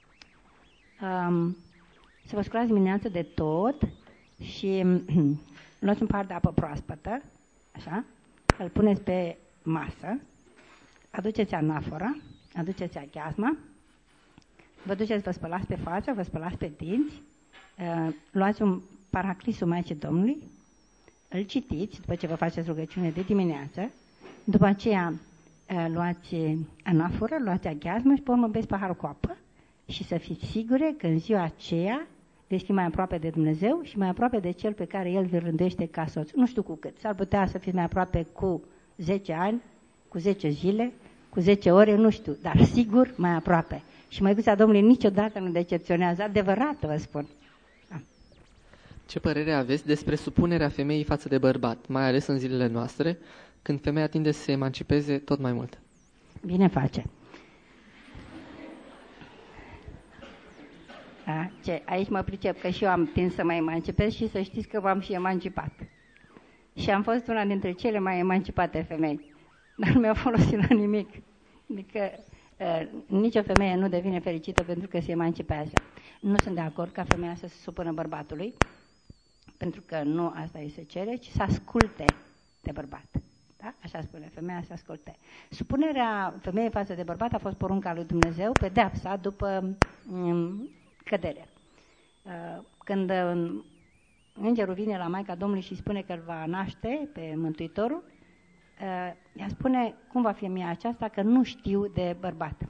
um, să vă sculați dimineața de tot și luați un pahar de apă proaspătă, așa, îl puneți pe masă, aduceți anafora, aduceți aghiazma, vă duceți, vă spălați pe față, vă spălați pe dinți, uh, luați un paraclisul Maicii Domnului, îl citiți după ce vă faceți rugăciune de dimineață, după aceea luați anaforă, luați aghiazmă și pe urmă beți paharul cu apă și să fiți sigure că în ziua aceea veți fi mai aproape de Dumnezeu și mai aproape de Cel pe care El vi-l rânduiește ca soț. Nu știu cu cât. S-ar putea să fiți mai aproape cu zece ani, cu zece zile, cu zece ore, nu știu, dar sigur mai aproape. Și Măicuța Domnului niciodată nu decepționează. Adevărat vă spun. Da. Ce părere aveți despre supunerea femeii față de bărbat, mai ales în zilele noastre, când femeia tinde să se emancipeze tot mai mult? Bine face. A, ce, aici mă pricep că și eu am tins să mă emancipez și să știți că m-am și emancipat. Și am fost una dintre cele mai emancipate femei. Dar nu mi-a folosit la nimic. Adică uh, nicio femeie nu devine fericită pentru că se emancipează. Nu sunt de acord ca femeia să se supună bărbatului, pentru că nu asta îi se cere, ci să asculte de bărbat. Da? Așa spune, femeia să asculte. Supunerea femeii față de bărbat a fost porunca lui Dumnezeu, pedeapsa după um, cădere. Uh, când um, îngerul vine la Maica Domnului și spune că îl va naște pe Mântuitorul, uh, ea spune, cum va fi femeia aceasta, că nu știu de bărbat.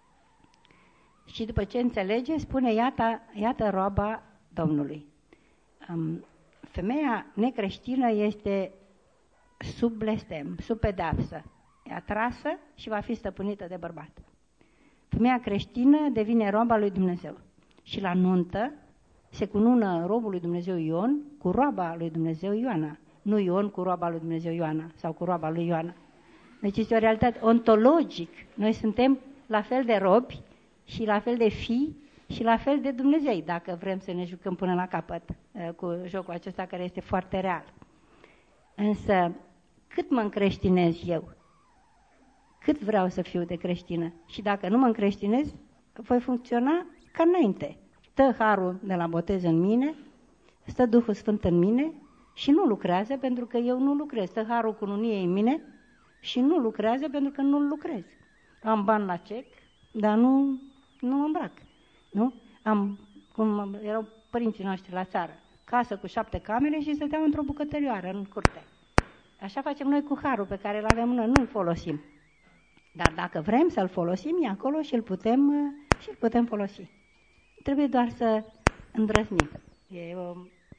Și după ce înțelege, spune, iată, iată roaba Domnului. Um, femeia necreștină este sub blestem, sub pedeapsă. E atrasă și va fi stăpânită de bărbat. Femeia creștină devine roaba lui Dumnezeu. Și la nuntă se cunună robul lui Dumnezeu Ion cu roaba lui Dumnezeu Ioana. Nu Ion cu roaba lui Dumnezeu Ioana sau cu roaba lui Ioana. Deci este o realitate ontologic. Noi suntem la fel de robi și la fel de fii și la fel de Dumnezei, dacă vrem să ne jucăm până la capăt cu jocul acesta care este foarte real. Însă, cât mă încreștinez eu? Cât vreau să fiu de creștină? Și dacă nu mă încreștinez, voi funcționa ca înainte. Stă harul de la botez în mine, stă Duhul Sfânt în mine și nu lucrează pentru că eu nu lucrez. Stă harul cununiei în mine și nu lucrează pentru că nu lucrez. Am bani la cec, dar nu, nu mă îmbrac. Nu? Am, cum erau părinții noștri la țară, casă cu șapte camere și stăteau într-o bucătărioară în curte. Așa facem noi cu harul pe care îl avem noi, nu-l folosim. Dar dacă vrem să-l folosim, e acolo și îl putem, și îl putem folosi. Trebuie doar să îndrăznim. E o...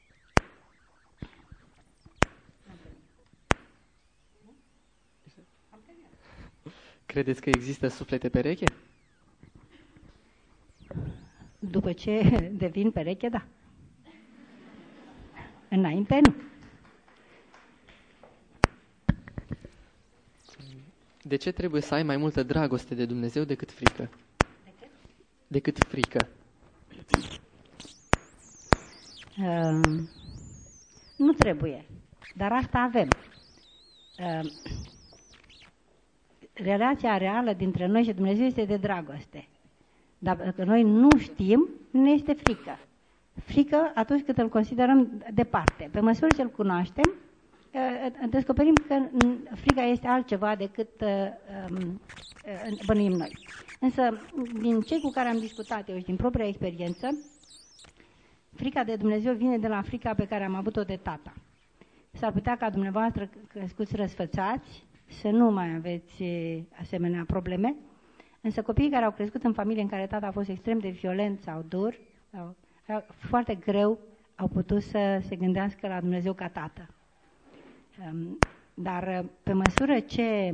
Credeți că există suflete pereche? După ce devin pereche, da. Înainte, nu. De ce trebuie să ai mai multă dragoste de Dumnezeu decât frică? Decât? Decât frică. Uh, nu trebuie, dar asta avem. Uh, relația reală dintre noi și Dumnezeu este de dragoste. Dar dacă noi nu știm, ne este frică. Frică atunci când îl considerăm departe. Pe măsură ce îl cunoaștem, descoperim că frica este altceva decât bănuim noi. Însă, din cei cu care am discutat eu și din propria experiență, frica de Dumnezeu vine de la frica pe care am avut-o de tata. S-ar putea ca dumneavoastră, crescuți răsfățați, să nu mai aveți asemenea probleme, însă copiii care au crescut în familie în care tata a fost extrem de violent sau dur, sau, foarte greu au putut să se gândească la Dumnezeu ca tată. Dar pe măsură ce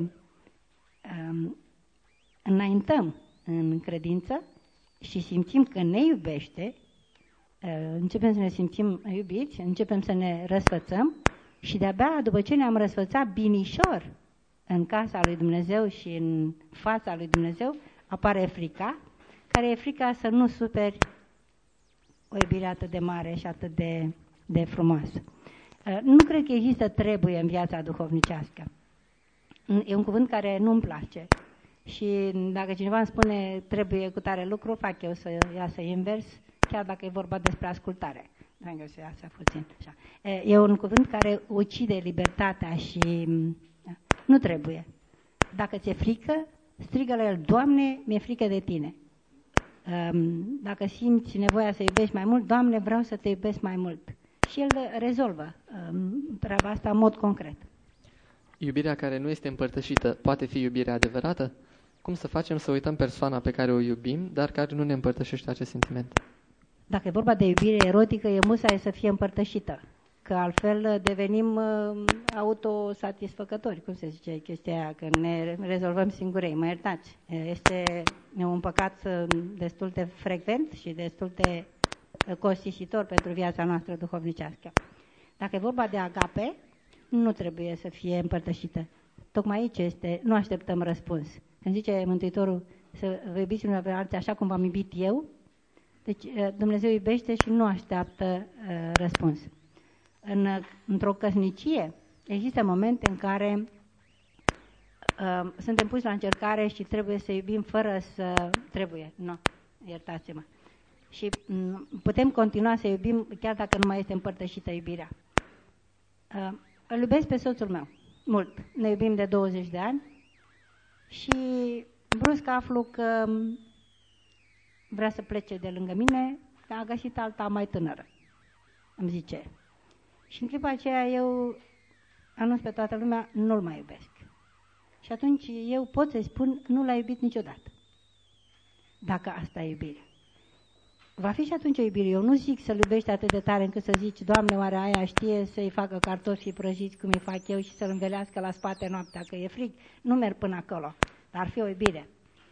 înaintăm în credință și simțim că ne iubește, începem să ne simțim iubiți, începem să ne răsfățăm și de-abia după ce ne-am răsfățat binișor în casa lui Dumnezeu și în fața lui Dumnezeu, apare frica, care e frica să nu superi o iubire atât de mare și atât de, de frumoasă. Nu cred că există trebuie în viața duhovnicească. E un cuvânt care nu-mi place. Și dacă cineva îmi spune trebuie cu tare lucru, fac eu să iasă invers, chiar dacă e vorba despre ascultare. Dacă eu să iasă puțin. Așa. E un cuvânt care ucide libertatea și nu trebuie. Dacă ți-e frică, strigă la el, Doamne, mi-e frică de tine. Dacă simți nevoia să iubești mai mult, Doamne, vreau să te iubesc mai mult. Și el rezolvă treaba asta în mod concret. Iubirea care nu este împărtășită poate fi iubirea adevărată? Cum să facem să uităm persoana pe care o iubim, dar care nu ne împărtășește acest sentiment? Dacă e vorba de iubire erotică, e musaie să fie împărtășită, că altfel devenim uh, autosatisfăcători, cum se zice chestia aia, că ne rezolvăm singurei, mă iertați. Este un păcat destul de frecvent și destul de costisitor pentru viața noastră duhovnicească. Dacă e vorba de agape, nu trebuie să fie împărtășită. Tocmai aici este, nu așteptăm răspuns. Când zice Mântuitorul să vă iubiți unul pe alții așa cum v-am iubit eu, deci Dumnezeu iubește și nu așteaptă uh, răspuns. În, într-o căsnicie există momente în care uh, suntem puși la încercare și trebuie să iubim fără să... Trebuie, nu, iertați-mă. Și um, putem continua să iubim chiar dacă nu mai este împărtășită iubirea. Uh, îl iubesc pe soțul meu, mult. Ne iubim de douăzeci de ani și brusc aflu că vrea să plece de lângă mine, dar a găsit alta mai tânără, îmi zice. Și în clipa aceea eu anunț pe toată lumea, nu-l mai iubesc. Și atunci eu pot să-i spun, nu l-ai iubit niciodată. Dacă asta e iubire. Va fi și atunci o iubire. Eu nu zic să-l iubești atât de tare încât să zici, Doamne, oare aia știe să-i facă cartofi prăjiți cum îi fac eu și să-l învelească la spate noaptea, că e frig. Nu merg până acolo, dar ar fi o iubire.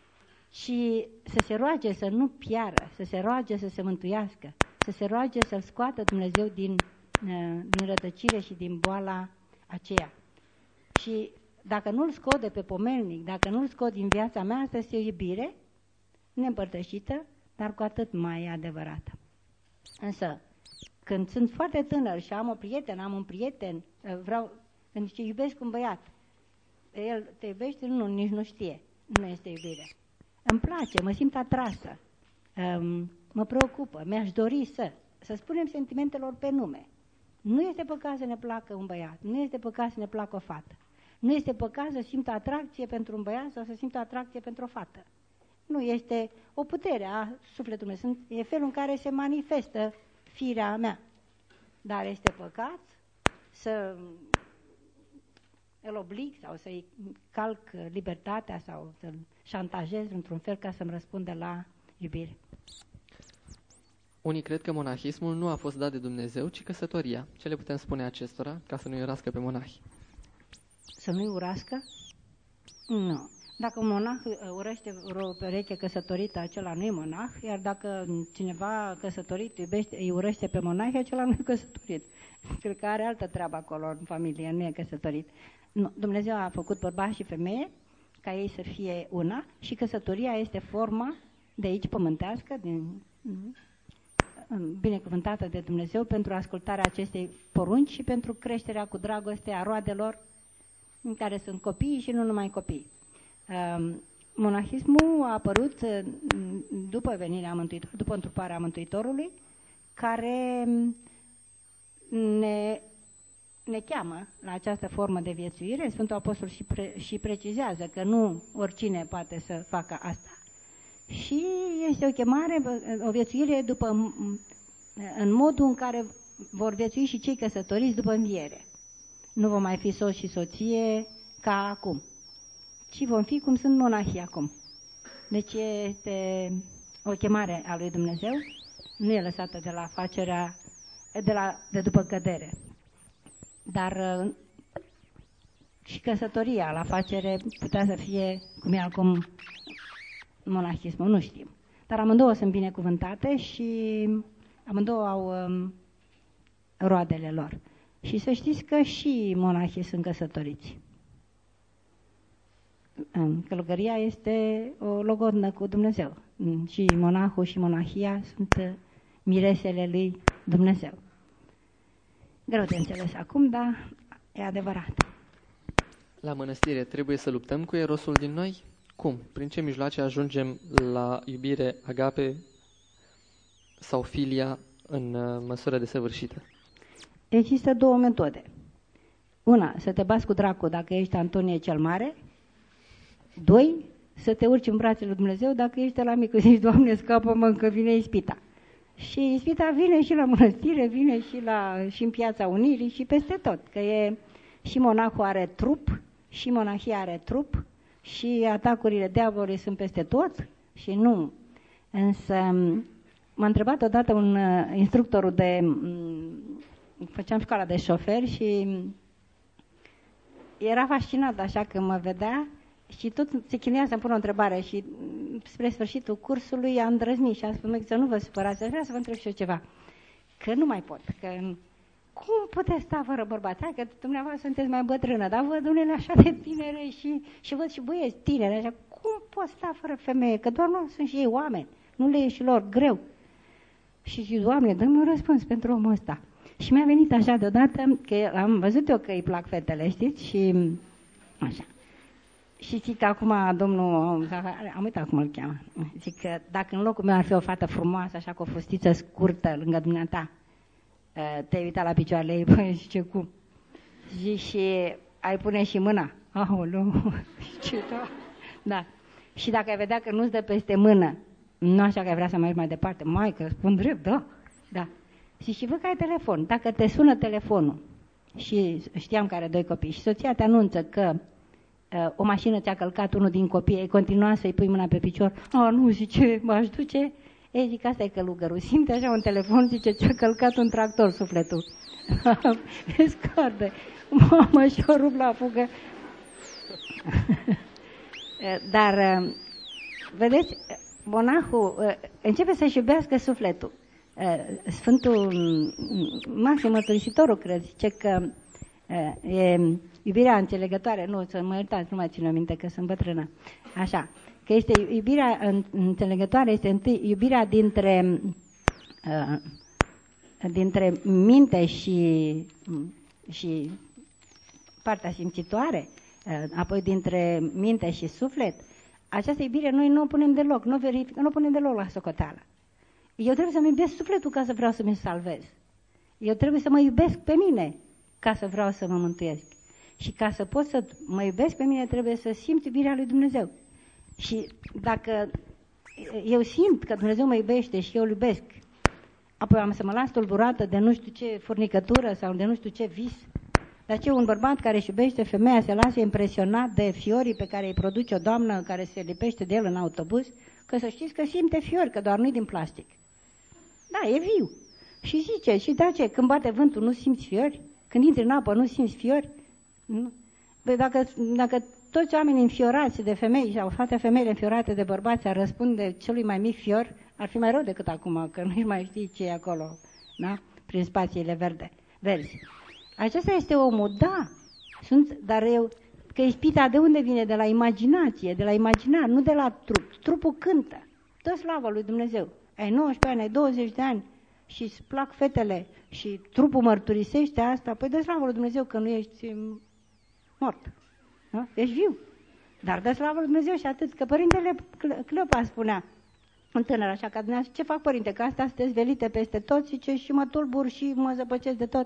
Și să se roage să nu piară, să se roage să se mântuiască, să se roage să-l scoată Dumnezeu din, din rătăcire și din boala aceea. Și dacă nu-l scot de pe pomelnic, dacă nu-l scot din viața mea, asta este o iubire neîmpărtășită, dar cu atât mai adevărată. Însă, când sunt foarte tânăr și am o prietenă, am un prieten, vreau, când zice, iubesc un băiat, el te iubește? Nu, nici nu știe. Nu este iubire. Îmi place, mă simt atrasă, um, mă preocupă, mi-aș dori să, să spunem sentimentelor pe nume. Nu este păcat să ne placă un băiat, nu este păcat să ne placă o fată. Nu este păcat să simt atracție pentru un băiat sau să simt atracție pentru o fată. Nu este o putere a sufletului meu, e felul în care se manifestă firea mea. Dar este păcat să îl oblig sau să-i calc libertatea sau să-l șantajez într-un fel ca să-mi răspundă la iubire. Unii cred că monahismul nu a fost dat de Dumnezeu, ci căsătoria. Ce le putem spune acestora ca să nu-i urască pe monahi? Să nu-i urască? Nu. Dacă un monah urăște o pereche căsătorită, acela nu e monah, iar dacă cineva căsătorit iubește, îi urăște pe monahi, acela nu e căsătorit. Cred că are altă treabă acolo în familie, nu e căsătorit. Nu. Dumnezeu a făcut bărbat și femeie ca ei să fie una și căsătoria este forma de aici pământească, din, binecuvântată de Dumnezeu pentru ascultarea acestei porunci și pentru creșterea cu dragoste a roadelor în care sunt copii și nu numai copii. Monahismul a apărut după venirea Mântuitorului, după întruparea Mântuitorului, care ne ne cheamă la această formă de viețuire. Sfântul Apostol și, pre, și precizează că nu oricine poate să facă asta. Și este o chemare, o viețuire după, în modul în care vor viețui și cei căsătoriți după înviere. Nu vom mai fi soț și soție ca acum, ci vom fi cum sunt monahii acum. Deci este o chemare a lui Dumnezeu, nu e lăsată de la facerea, de, la, de după cădere. Dar și căsătoria la facere putea să fie cum e acum monahismul, nu știm. Dar amândouă sunt binecuvântate și amândouă au um, roadele lor. Și să știți că și monahii sunt căsătoriți. Călugăria este o logodnă cu Dumnezeu. Și monahul și monahia sunt miresele lui Dumnezeu. Greu de înțeles acum, dar e adevărat. La mănăstire trebuie să luptăm cu erosul din noi? Cum? Prin ce mijloace ajungem la iubire, agape sau filia în măsură desăvârșită? Există două metode. Una, să te bați cu dracu dacă ești Antonie cel Mare. Doi, să te urci în brațele lui Dumnezeu dacă ești la mică. Zici, Doamne, scapă-mă că vine ispita. Și ispita vine și la mănăstire, vine și, la, și în Piața Unirii și peste tot. Că e, și monahul are trup, și monahia are trup, și atacurile diavolului sunt peste tot și nu. Însă m-a întrebat odată un uh, instructorul de... Um, făceam școala de șoferi și era fascinat așa că mă vedea și tot se chinuia să-mi pună o întrebare și spre sfârșitul cursului a îndrăznit și a spus, să nu vă supărați, aș vrea să vă întreb și eu ceva. Că nu mai pot, că cum puteți sta fără bărbați? Hai că dumneavoastră sunteți mai bătrână, dar văd unele așa de tinere și, și văd și băieți tinere, așa, cum pot sta fără femeie? Că doar nu sunt și ei oameni, nu le e și lor greu. Și zic, Doamne, dă-mi un răspuns pentru omul ăsta. Și mi-a venit așa deodată, că am văzut eu că îi plac fetele, știți? Și așa. Și zic că acum domnul, am uitat cum îl cheamă, zic că dacă în locul meu ar fi o fată frumoasă, așa cu o fustiță scurtă lângă dumneata, te-ai uitat la picioarele ei, băi, zice, cum? Zic, și ai pune și mâna. Aoleu, ce da. Da. Și dacă ai vedea că nu-ți dă peste mână, nu așa că ai vrea să mergi mai departe, mai că spun drept, da, da. Și și văd că ai telefon. Dacă te sună telefonul și știam că are doi copii și soția te anunță că uh, o mașină ți-a călcat unul din copii, ai continua să-i pui mâna pe picior, a, nu, zice, m-aș duce, ei, zic, asta e călugărul. Simte așa un telefon, zice, ți-a călcat un tractor sufletul. Escardă. Mama și-o rup la fugă. Dar, vedeți, monahul începe să-și iubească sufletul. Sfântul Maxim Mărturisitorul, cred, zice că e iubirea înțelegătoare, nu, să mă iertați, nu mai țin minte că sunt bătrână, așa, că este iubirea înțelegătoare, este întâi iubirea dintre, dintre minte și, și partea simțitoare, apoi dintre minte și suflet. Această iubire noi nu o punem deloc, nu, verific, nu o punem deloc la socoteală. Eu trebuie să-mi iubesc sufletul ca să vreau să mi salvez. Eu trebuie să mă iubesc pe mine ca să vreau să mă mântuiesc. Și ca să pot să mă iubesc pe mine, trebuie să simt iubirea lui Dumnezeu. Și dacă eu simt că Dumnezeu mă iubește și eu îl iubesc, apoi am să mă las tulburată de nu știu ce furnicătură sau de nu știu ce vis. Dar ce un bărbat care își iubește femeia se lasă impresionat de fiorii pe care îi produce o doamnă care se lipește de el în autobuz, că să știți că simte fiori, că doar nu-i din plastic. Da, e viu. Și zice, și da ce, când bate vântul nu simți fiori? Când intri în apă nu simți fiori? Nu? Păi dacă, dacă toți oamenii înfiorați de femei sau toate femeile înfiorate de bărbați ar răspunde celui mai mic fior, ar fi mai rău decât acum, că nu mai știi ce e acolo, da? Prin spațiile verde, verzi. Acesta este omul, da, sunt, dar eu, că ispita de unde vine? De la imaginație, de la imaginar, nu de la trup. Trupul cântă, dă slavă lui Dumnezeu. Ai nouăsprezece ani, ai douăzeci de ani și îți plac fetele și trupul mărturisește asta, păi dă slavă lui Dumnezeu că nu ești mort, da? Ești viu. Dar dă slavă lui Dumnezeu și atât, că părintele Cleopa spunea, un tânăr așa ca dumneavoastră, ce fac părinte, că astea sunteți velite peste tot, zice, și mă tulbur și mă zăpăcesc de tot.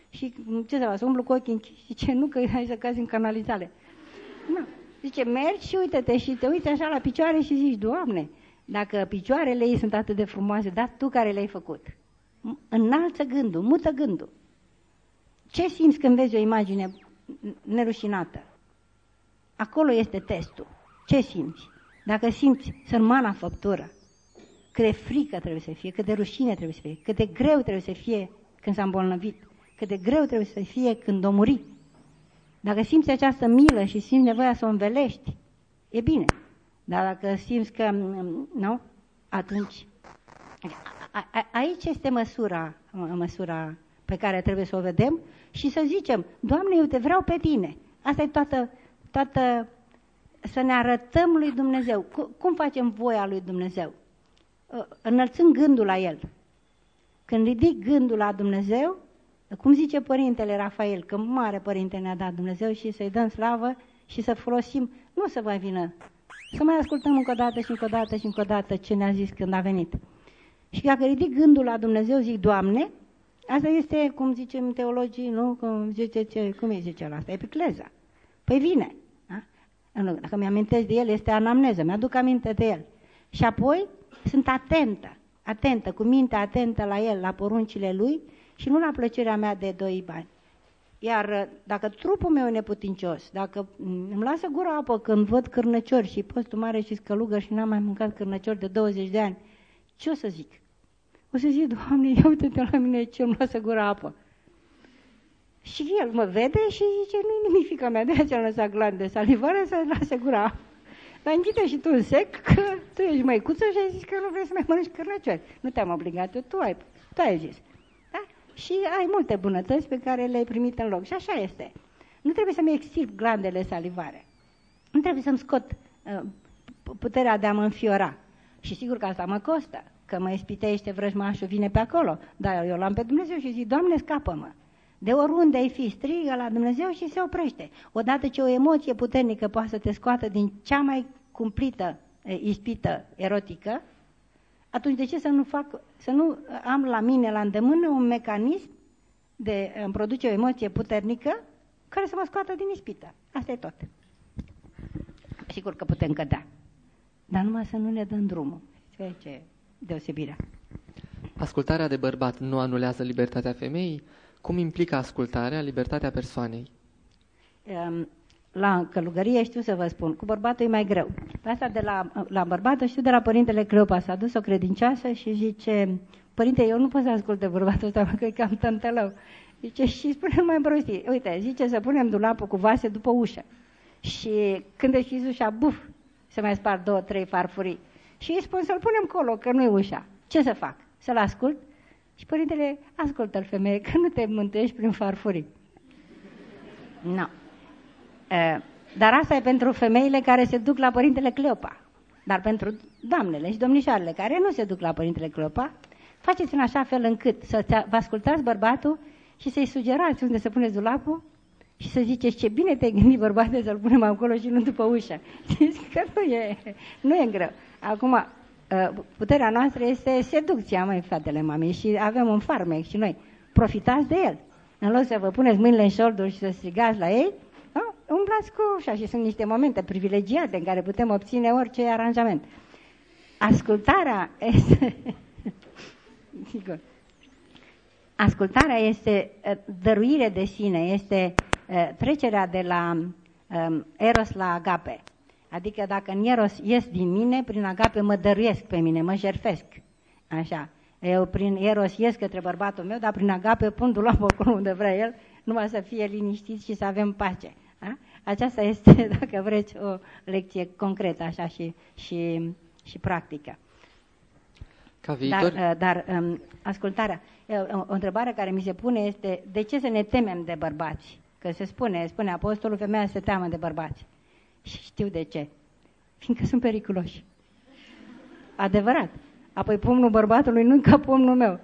Și ce să fac, să umblu cu ochii închiși? Zice, nu, că ai să cazi în canalizare. Nu. Zice, mergi și uite-te și te uiți așa la picioare și zici, Doamne, dacă picioarele ei sunt atât de frumoase, dar Tu care le-ai făcut, înalță gândul, mută gândul. Ce simți când vezi o imagine nerușinată? Acolo este testul. Ce simți? Dacă simți sărmana făptură, cât de frică trebuie să fie, cât de rușine trebuie să fie, cât de greu trebuie să fie când s-a îmbolnăvit, cât de greu trebuie să fie când o muri. Dacă simți această milă și simți nevoia să o învelești, e bine. Dar dacă simți că nu, atunci a, a, aici este măsura, măsura pe care trebuie să o vedem și să zicem, Doamne, eu te vreau pe Tine. Asta e toată, toată să ne arătăm lui Dumnezeu. Cum facem voia lui Dumnezeu? Înălțând gândul la El. Când ridic gândul la Dumnezeu, cum zice Părintele Rafael, că mare Părinte ne-a dat Dumnezeu și să-i dăm slavă și să folosim, nu să mai vină, să mai ascultăm încă o dată și încă o dată și încă o dată ce ne-a zis când a venit. Și dacă ridic gândul la Dumnezeu, zic, Doamne, asta este, cum zicem teologii, nu? Cum zice, ce, cum îi zice asta? Epicleza. Păi vine. Da? Dacă mi-amintesc de el, este anamneză, mi-aduc aminte de el. Și apoi sunt atentă, atentă, cu mintea atentă la el, la poruncile lui și nu la plăcerea mea de doi bani. Iar dacă trupul meu e neputincios, dacă îmi lasă gura apă când văd cârnăciori și postul mare și scălugă și n-am mai mâncat cârnăciori de douăzeci de ani, ce o să zic? O să zic, Doamne, ia uite-te la mine ce îmi lasă gura apă. Și el mă vede și zice, nu-i nimic, fiica mea, de aceea lăsa gland de salivare să lase gura apă. Dar închide și tu în sec că tu ești măicuță și ai zis că nu vrei să mai mănânci cârnăciori. Nu te-am obligat, tu ai, tu ai zis. Da? Și ai multe bunătăți pe care le-ai primit în loc. Și așa este. Nu trebuie să-mi extirp glandele salivare. Nu trebuie să-mi scot uh, puterea de a mă înfiora. Și sigur că asta mă costă, că mă ispitește vrăjmașul, vine pe acolo. Dar eu l-am pe Dumnezeu și zic, Doamne, scapă-mă. De oriunde ai fi, strigă la Dumnezeu și se oprește. Odată ce o emoție puternică poate să te scoată din cea mai cumplită e, ispită erotică, atunci de ce să nu fac, să nu am la mine, la îndemână, un mecanism de a-mi produce o emoție puternică care să mă scoată din ispită? Asta e tot. Sigur că putem cădea, dar numai să nu ne dăm drumul. Ce deosebirea. Ascultarea de bărbat nu anulează libertatea femeii? Cum implică ascultarea libertatea persoanei? La călugărie știu să vă spun, cu bărbatul e mai greu. Asta de la, la bărbat știu de la Părintele Cleopa, s-a dus o credincioasă și zice, Părinte, eu nu pot să ascult de bărbatul ăsta, că e cam tântălău. Zice, și spune mai prostii. Uite, zice să punem dulapul cu vase după ușă. Și când deschizi ușa, buf, se mai spar două, trei farfurii. Și îi spun să-l punem colo, că nu e ușa. Ce să fac? Să-l ascult? Și Părintele, ascultă-l, femeie, că nu te mântuiești prin farfurii. Nu. No. Dar asta e pentru femeile care se duc la Părintele Cleopa. Dar pentru doamnele și domnișoarele care nu se duc la Părintele Cleopa, faceți în așa fel încât să vă ascultați bărbatul și să-i sugerați unde să puneți dulapul și să ziceți, ce bine te-ai gândit, bărbate, să-l punem acolo și nu după ușă. Știți că nu e, nu e greu. Acum, puterea noastră este seducția, măi, fratele mamei, și avem un farmec și noi. Profitați de el. În loc să vă puneți mâinile în șolduri și să strigați la ei, nu? Umblați cu ușa și sunt niște momente privilegiate în care putem obține orice aranjament. Ascultarea este... Sigur. Ascultarea este dăruire de sine, este trecerea de la um, eros la agape. Adică dacă în eros ies din mine, prin agape mă dăruiesc pe mine, mă jertfesc. Așa. Eu prin eros ies către bărbatul meu, dar prin agape pun dulapul acolo unde vrea el, numai să fie liniștit și să avem pace. Da? Aceasta este, dacă vreți, o lecție concretă așa și, și, și practică. Ca viitor... Dar, dar um, ascultarea, o, o întrebare care mi se pune este, de ce să ne temem de bărbați? Că se spune, spune apostolul, femeia se teamă de bărbați. Și știu de ce. Fiindcă sunt periculoși. Adevărat. Apoi pumnul bărbatului nu-i ca pumnul meu.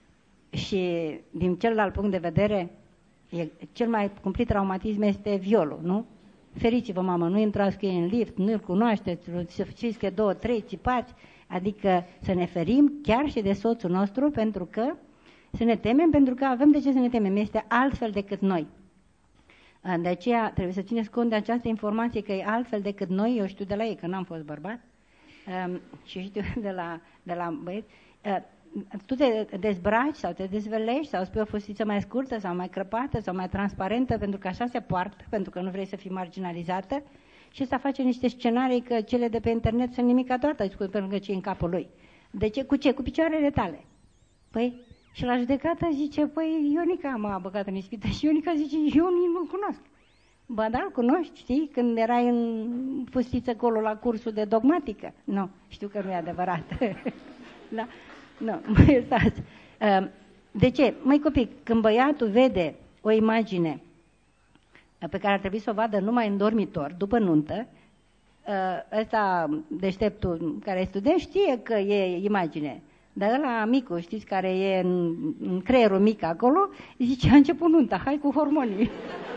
Și din celălalt punct de vedere, e, cel mai cumplit traumatism este violul, nu? Feriți-vă, mamă, nu intrați cu ei în lift, nu-l cunoașteți, să știți că două, trei țipați, adică să ne ferim chiar și de soțul nostru, pentru că Să ne temem pentru că avem de ce să ne temem. Este altfel decât noi. De aceea trebuie să țineți cont de această informație că e altfel decât noi. Eu știu de la ei, că n-am fost bărbat. Um, și știu de la, de la băieți. Uh, tu te dezbraci sau te dezvelești sau spui o fustiță mai scurtă sau mai crăpată sau mai transparentă pentru că așa se poartă, pentru că nu vrei să fii marginalizată. Și ăsta face niște scenarii că cele de pe internet sunt nimica toată, pentru că ce e în capul lui. De ce? Cu ce? Cu picioarele tale. Păi, și la judecată zice, păi, Ionica m-a băgat în ispită și Ionica zice, eu nu-l cunosc. Ba da, îl cunoști, știi, când erai în fustiță acolo la cursul de dogmatică. Nu, știu că nu e adevărat. Da? Nu, mă iertați. De ce? Măi copii, când băiatul vede o imagine pe care ar trebui să o vadă numai în dormitor, după nuntă, ăsta deșteptul care studia știe că e imagine. Dar ăla micul, știți, care e în, în creierul mic acolo, zice, a început nunta, hai cu hormonii.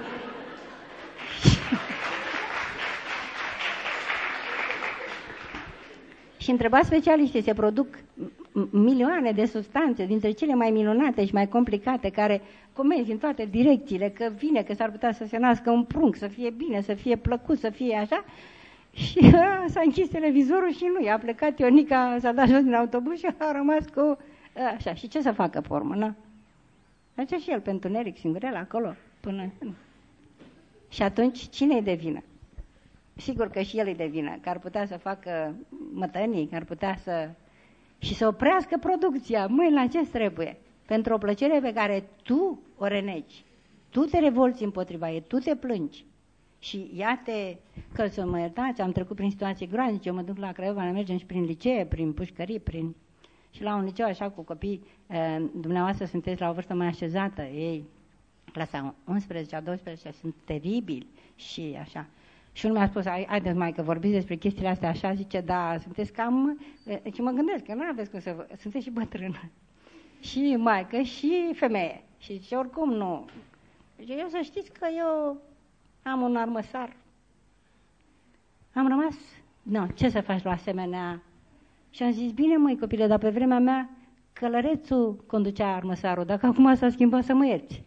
Și întreba specialiștii, se produc milioane de substanțe, dintre cele mai minunate și mai complicate, care comenzi în toate direcțiile, că vine, că s-ar putea să se nască un prunc, să fie bine, să fie plăcut, să fie așa. Și a, s-a închis televizorul și nu, i-a plecat Ionica, s-a dat jos din autobuz și a rămas cu... Așa, și ce să facă pe urmă, nu? Așa și el, pentru Neric, singurel, acolo, până... Și atunci, cine-i de vină? Sigur că și el e de vină, că ar putea să facă mătănii, că ar putea să... și să oprească producția. Măi, la ce trebuie? Pentru o plăcere pe care tu o renegi, tu te revolți împotriva ei, tu te plângi. Și iată că, să mă iertați, am trecut prin situații groaznice, eu mă duc la Craiova, ne mergem și prin licee, prin pușcării, prin... și la un liceu așa cu copii, eh, dumneavoastră sunteți la o vârstă mai așezată, ei, clasa unsprezece, a douăsprezece, sunt teribili și așa. Și unul mi-a spus, haideți mai că vorbiți despre chestiile astea așa, zice, da, sunteți cam... Și mă gândesc că nu aveți cum să vă... Sunteți și bătrână. Și maică și femeie. Și zice, oricum nu. Zice, eu să știți că eu am un armăsar. Am rămas... Nu, ce să faci la asemenea... Și am zis, bine măi copile, dar pe vremea mea călărețul conducea armăsarul. Dacă acum s-a schimbat, să mă ierți.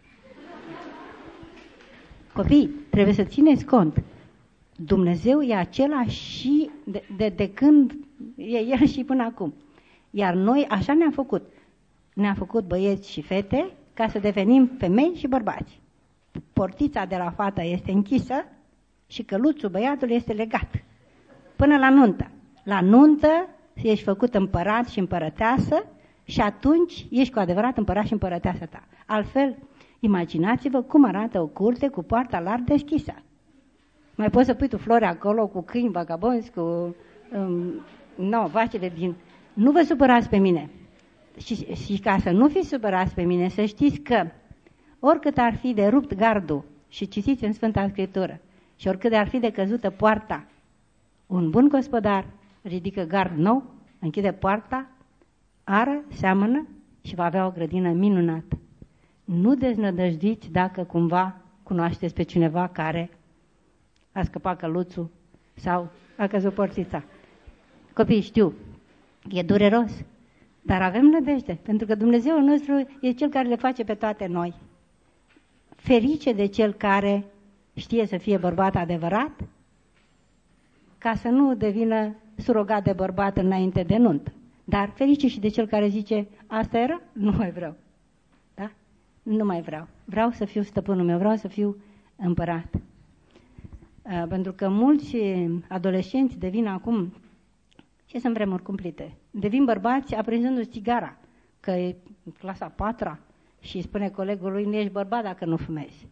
Copii, trebuie să țineți cont. Dumnezeu e același și de, de, de când e El și până acum. Iar noi așa ne-am făcut. Ne-am făcut băieți și fete ca să devenim femei și bărbați. Portița de la fată este închisă și căluțul băiatului este legat. Până la nuntă. La nuntă ești făcut împărat și împărăteasă și atunci ești cu adevărat împărat și împărăteasă ta. Altfel, imaginați-vă cum arată o curte cu poarta larg deschisă. Mai poți să pui tu flori acolo cu câini vagabonzi, cu um, no, vacile din... Nu vă supărați pe mine. Și, și ca să nu fiți supărați pe mine, să știți că oricât ar fi de rupt gardul, și citiți în Sfânta Scriptură, și oricât ar fi de căzută poarta, un bun gospodar ridică gard nou, închide poarta, ară, seamănă și va avea o grădină minunată. Nu deznădăjduiți dacă cumva cunoașteți pe cineva care a scăpat căluțul sau a căzut portița. Copii, știu, e dureros, dar avem nădejde, pentru că Dumnezeul nostru e Cel care le face pe toate noi. Ferice de cel care știe să fie bărbat adevărat, ca să nu devină surogat de bărbat înainte de nuntă. Dar ferice și de cel care zice, asta era? Nu mai vreau. Da? Nu mai vreau. Vreau să fiu stăpânul meu, vreau să fiu împărat. Uh, pentru că mulți adolescenți devin acum, ce sunt vremuri cumplite, devin bărbați aprinzându-și țigara, că e clasa a patra și îi spune colegului, nu ești bărbat dacă nu fumezi.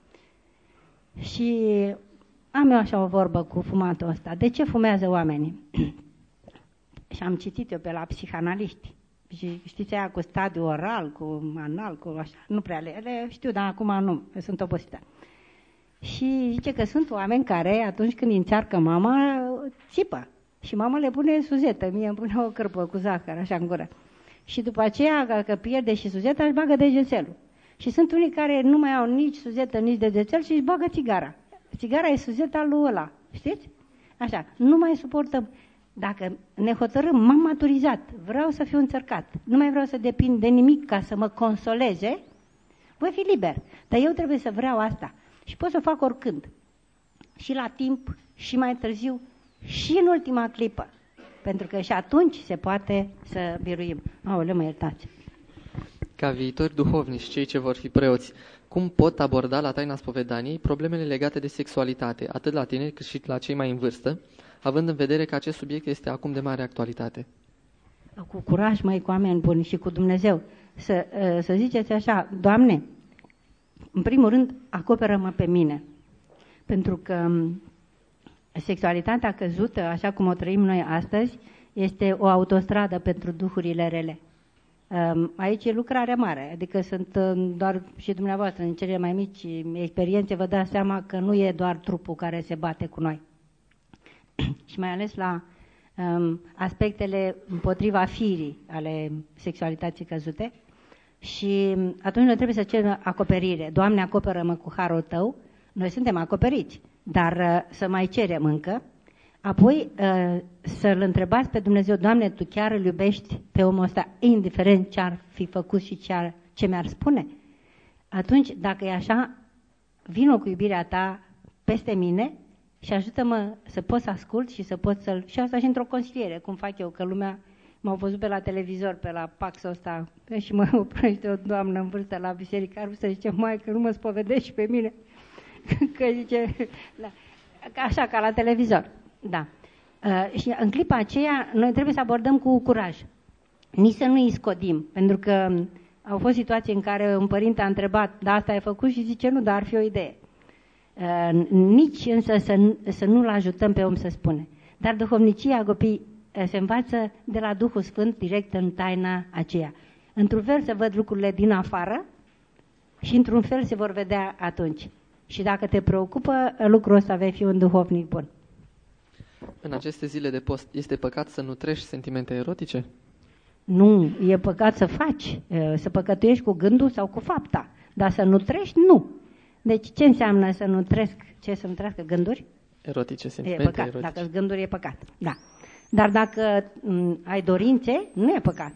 Și am eu așa o vorbă cu fumatul ăsta. De ce fumează oamenii? Și am citit eu pe la psihanaliști. Și știți aia cu stadiu oral, cu anal, cu așa, nu prea le, le știu, dar acum nu, sunt obosită. Și zice că sunt oameni care, atunci când încearcă mama, țipă. Și mama le pune suzetă, mie îmi pune o cârpă cu zahăr, așa în gură. Și după aceea, dacă pierde și suzeta, își bagă degețelul. Și sunt unii care nu mai au nici suzetă, nici degețel și își bagă țigara. Țigara e suzeta lui ăla, știți? Așa, nu mai suportăm. Dacă ne hotărâm, m-am maturizat, vreau să fiu înțărcat, nu mai vreau să depind de nimic ca să mă consoleze, voi fi liber. Dar eu trebuie să vreau asta și pot să o fac oricând. Și la timp, și mai târziu, și în ultima clipă. Pentru că și atunci se poate să biruim. Aoleu, mă iertați. Ca viitori duhovnici, cei ce vor fi preoți, cum pot aborda la taina spovedaniei problemele legate de sexualitate, atât la tineri cât și la cei mai în vârstă, având în vedere că acest subiect este acum de mare actualitate? Cu curaj, măi, cu oameni buni și cu Dumnezeu. Să, să ziceți așa, Doamne, în primul rând, acoperă-mă pe mine. Pentru că sexualitatea căzută, așa cum o trăim noi astăzi, este o autostradă pentru duhurile rele. Aici e lucrarea mare, adică sunt doar și dumneavoastră în cele mai mici experiențe vă dați seama că nu e doar trupul care se bate cu noi. Și mai ales la um, aspectele împotriva firii ale sexualității căzute. Și atunci noi trebuie să cerem acoperire. Doamne, acoperă-mă cu harul Tău. Noi suntem acoperiți, dar uh, să mai cerem încă. Apoi uh, să-L întrebați pe Dumnezeu, Doamne, Tu chiar îl iubești pe omul ăsta, indiferent ce ar fi făcut și ce, ar, ce mi-ar spune? Atunci, dacă e așa, vină cu iubirea Ta peste mine și ajută-mă să pot să ascult și să pot să-L... Și asta și într-o consiliere, cum fac eu, că lumea m-au văzut pe la televizor, pe la Paxul ăsta, și mă oprește o doamnă în vârstă la biserică, ar să zice, mai că nu mă spovedești pe mine, că zice, da. Așa, ca la televizor. Da. Uh, și în clipa aceea, noi trebuie să abordăm cu curaj. Nici să nu îi scodim, pentru că au fost situații în care un părinte a întrebat, da, asta ai făcut? Și zice, nu, dar ar fi o idee. Uh, nici însă să, să nu-l ajutăm pe om să spune. Dar duhovnicia, copii, se învață de la Duhul Sfânt direct în taina aceea. Într-un fel se văd lucrurile din afară și într-un fel se vor vedea atunci. Și dacă te preocupă lucrul ăsta, vei fi un duhovnic bun. În aceste zile de post, este păcat să nutrești sentimente erotice? Nu, e păcat să faci, să păcătuiești cu gândul sau cu fapta, dar să nutrești, nu. Deci ce înseamnă să nutresc, ce să nutrească gânduri? Erotice, sentimente e păcat. erotice. Dacă gânduri e păcat, da. Dar dacă m, ai dorințe, nu e păcat.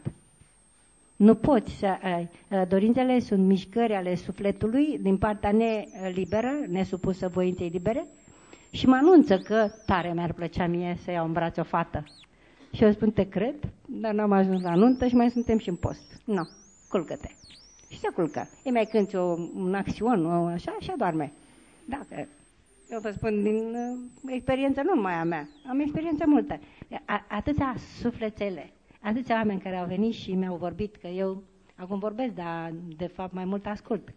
Nu poți să ai. Dorințele sunt mișcări ale sufletului din partea neliberă, nesupusă voinței libere, și mă anunță că tare mi-ar plăcea mie să iau în brațe o fată. Și eu spun, te cred, dar n-am ajuns la nuntă și mai suntem și în post. Nu, culcă-te. Și se culcă. Îi mai cânti o, un acțion, o, așa, și adorme. Dacă eu vă spun din uh, experiență nu numai a mea, am experiență multă. A, atâția sufletele, atâția oameni care au venit și mi-au vorbit, că eu acum vorbesc, dar de fapt mai mult ascult.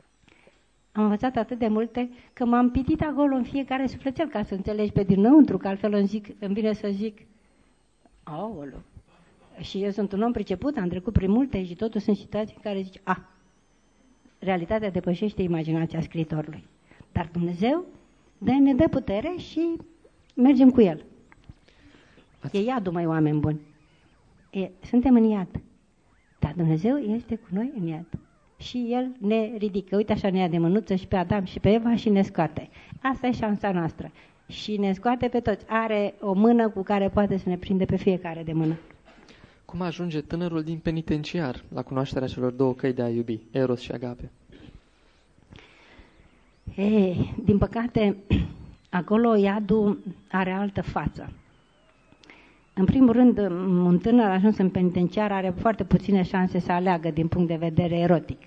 Am învățat atât de multe că m-am pitit acolo în fiecare sufletel ca să înțelegi pe dinăuntru, că altfel îmi, zic, îmi vine să zic, aoleu. Și eu sunt un om priceput, am trecut prin multe și totuși sunt situații în care zici, a, realitatea depășește imaginația scriitorului. Dar Dumnezeu ne dă putere și mergem cu El. E iadul, mai oameni buni. E, suntem în iad. Dar Dumnezeu este cu noi în iad. Și El ne ridică. Uite așa ne ia de mânuță și pe Adam și pe Eva și ne scoate. Asta e șansa noastră. Și ne scoate pe toți. Are o mână cu care poate să ne prinde pe fiecare de mână. Cum ajunge tânărul din penitenciar la cunoașterea celor două căi de a iubi, Eros și Agape? Ei, din păcate, acolo iadul are altă față. În primul rând, un tânăr ajuns în penitenciar are foarte puține șanse să aleagă din punct de vedere erotic.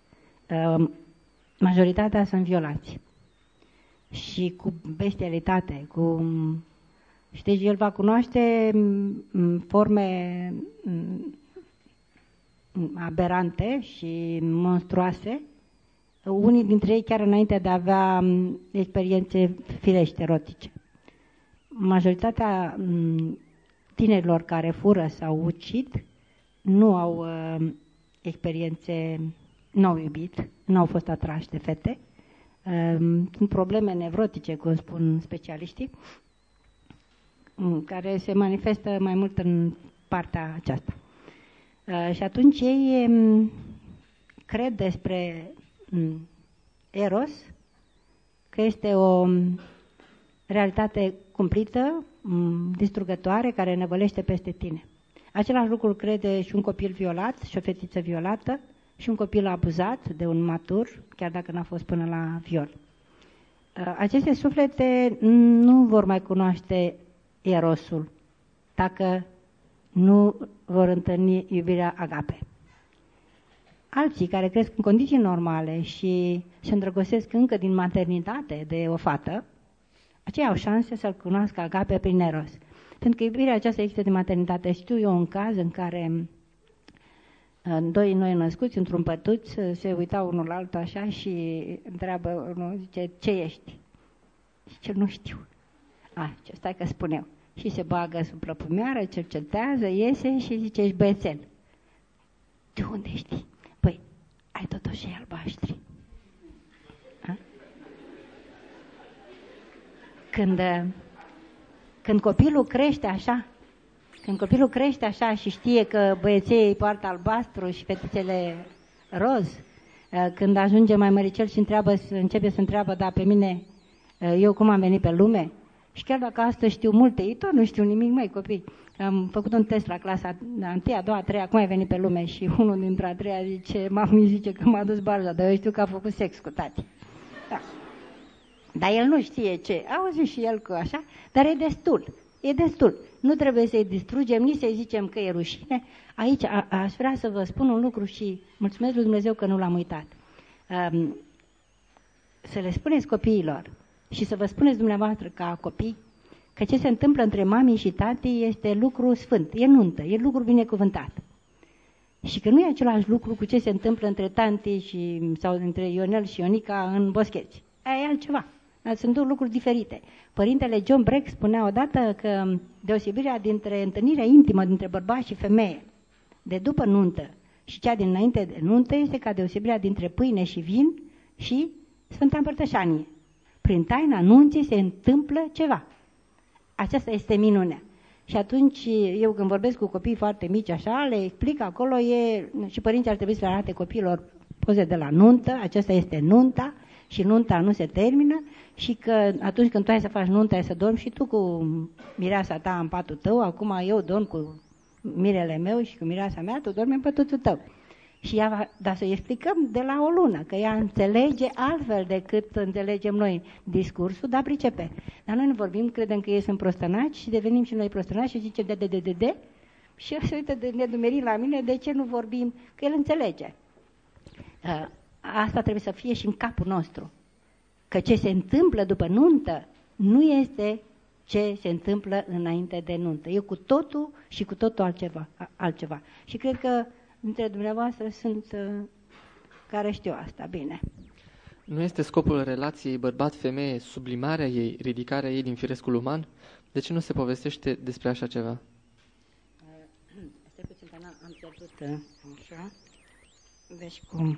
Majoritatea sunt violați. Și cu bestialitate, cu... Știți, el va cunoaște forme aberante și monstruoase, unii dintre ei chiar înainte de a avea experiențe firești erotice. Majoritatea tinerilor care fură sau ucid nu au uh, experiențe, nu au iubit, nu au fost atrași de fete. Uh, sunt probleme nevrotice, cum spun specialiștii, care se manifestă mai mult în partea aceasta. Uh, și atunci ei um, cred despre um, Eros că este o realitate cumplită, distrugătoare, care năvălește peste tine. Același lucru crede și un copil violat, și o fetiță violată, și un copil abuzat de un matur, chiar dacă n-a fost până la viol. Aceste suflete nu vor mai cunoaște erosul dacă nu vor întâlni iubirea agape. Alții care cresc în condiții normale și se îndrăgostesc încă din maternitate de o fată, aceia au șanse să-l cunoască agape prin eros. Pentru că iubirea aceasta există de maternitate. Știu eu un caz în care doi noi născuți într-un pătuț se uitau unul la altul așa și întreabă unul, zice, ce ești? Zice, nu știu. A, ce stai că spun eu. Și se bagă sub plăpumeară, cercetează, iese și zice, ești băiețel. De unde știi? Păi, ai totuși albaștri. A? Când, când copilul crește așa, când copilul crește așa și știe că băieții poartă albastru și fetițele roz, când ajunge mai măricel și întreabă, începe să întreabă, da, pe mine, eu cum am venit pe lume? Și chiar dacă astăzi știu multe, ei tot nu știu nimic, măi, copii. Am făcut un test la clasa a întâia, a doua, a treia, cum ai venit pe lume? Și unul dintre a treia zice, mami zice că m-a dus barja, dar eu știu că a făcut sex cu tati. Da. Dar el nu știe ce, auzi și el cu așa, dar e destul, e destul. Nu trebuie să-i distrugem, nici să-i zicem că e rușine. Aici a, aș vrea să vă spun un lucru și mulțumesc lui Dumnezeu că nu l-am uitat. Um, să le spuneți copiilor și să vă spuneți dumneavoastră ca copii că ce se întâmplă între mami și tati este lucru sfânt, e nuntă, e lucru binecuvântat. Și că nu e același lucru cu ce se întâmplă între tanti și, sau între Ionel și Ionica în boscheți. Aia e altceva. Sunt două lucruri diferite. Părintele John Breck spunea odată că deosebirea dintre întâlnirea intimă dintre bărbat și femeie de după nuntă și cea dinainte de nuntă este ca deosebirea dintre pâine și vin și Sfânta Împărtășanie. Prin taina nunții se întâmplă ceva. Aceasta este minunea. Și atunci eu când vorbesc cu copii foarte mici așa, le explic acolo e, și părinții ar trebui să le arate copiilor poze de la nuntă, aceasta este nunta și nunta nu se termină și că atunci când tu ai să faci nunta, ai să dormi și tu cu mireasa ta în patul tău, acum eu dorm cu mirele meu și cu mireasa mea, tu dormi în pătuțul tău. Și ea va, dar să-i explicăm de la o lună, că ea înțelege altfel decât înțelegem noi discursul, dar pricepe. Dar noi nu vorbim, credem că ei sunt prostănaci și devenim și noi prostănaci și zicem de, de, de, de, de. Și el se uită de nedumerit la mine, de ce nu vorbim? Că el înțelege. Asta trebuie să fie și în capul nostru. Că ce se întâmplă după nuntă nu este ce se întâmplă înainte de nuntă. E cu totul și cu totul altceva. altceva. Și cred că dintre dumneavoastră sunt uh, care știu asta bine. Nu este scopul relației bărbat-femeie sublimarea ei, ridicarea ei din firescul uman? De ce nu se povestește despre așa ceva? Stai puțin, că am pierdut așa. Deci cum?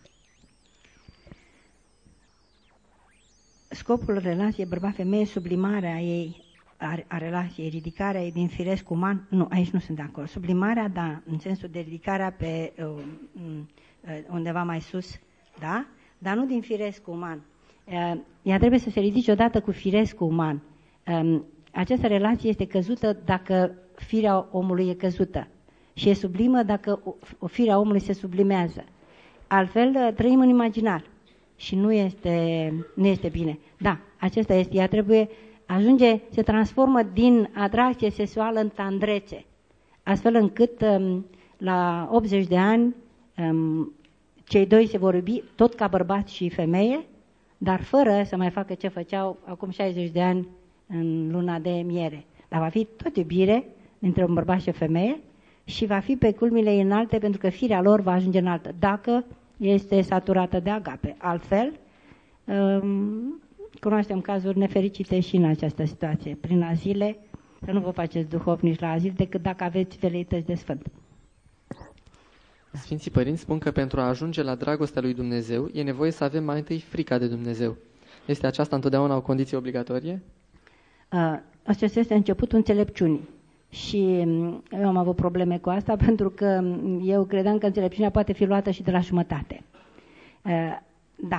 Scopul relației bărbat-femeie, sublimarea ei, a, a relației, ridicarea ei din firesc uman, nu, aici nu sunt de acord. Sublimarea, da, în sensul de ridicarea pe uh, uh, undeva mai sus, da, dar nu din firesc uman. Uh, ea trebuie să se ridice odată cu firescul uman. Uh, această relație este căzută dacă firea omului e căzută și e sublimă dacă o, o firea omului se sublimează. Altfel, uh, trăim în imaginar și nu este, nu este bine. Da, acesta este, ea trebuie ajunge, se transformă din atracție sexuală în tandrețe, astfel încât um, la optzeci de ani um, cei doi se vor iubi tot ca bărbat și femeie, dar fără să mai facă ce făceau acum șaizeci de ani în luna de miere. Dar va fi tot iubire dintre un bărbat și o femeie și va fi pe culmile înalte pentru că firea lor va ajunge înaltă, dacă este saturată de agape. Altfel, um, cunoaștem cazuri nefericite și în această situație. Prin azile, să nu vă faceți duhovnici la azil, decât dacă aveți veleități de sfânt. Sfinții Părinți spun că pentru a ajunge la dragostea lui Dumnezeu, e nevoie să avem mai întâi frica de Dumnezeu. Este aceasta întotdeauna o condiție obligatorie? Uh, acesta este începutul înțelepciunii. Și eu am avut probleme cu asta, pentru că eu credeam că înțelepciunea poate fi luată și de la jumătate. Uh, da.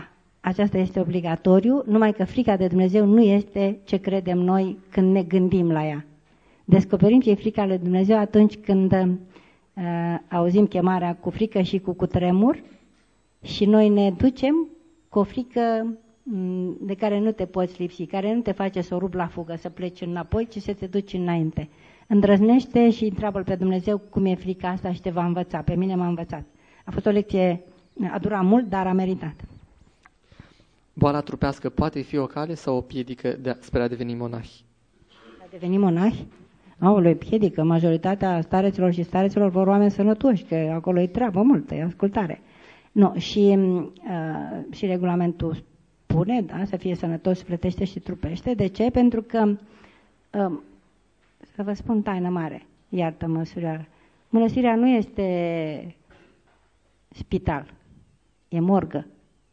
aceasta este obligatoriu, numai că frica de Dumnezeu nu este ce credem noi când ne gândim la ea. Descoperim ce e frica de Dumnezeu atunci când uh, auzim chemarea cu frică și cu cutremur și noi ne ducem cu o frică de care nu te poți lipsi, care nu te face să o rup la fugă, să pleci înapoi, ci să te duci înainte. Îndrăznește și întreabă-L pe Dumnezeu cum e frica asta și te va învăța. Pe mine m-a învățat. A fost o lecție, a durat mult, dar a meritat. Boala trupească poate fi o cale sau o piedică de a, spre a deveni monahi? A deveni monahi? Aoleu, piedică. Majoritatea stareților și stareților vor oameni sănătoși, că acolo e treabă multă, e ascultare. No, și, uh, și regulamentul spune, da, să fie sănătos, plătește și trupește. De ce? Pentru că, uh, să vă spun taină mare, iartă-mă, surioară, mănăstirea nu este spital, e morgă.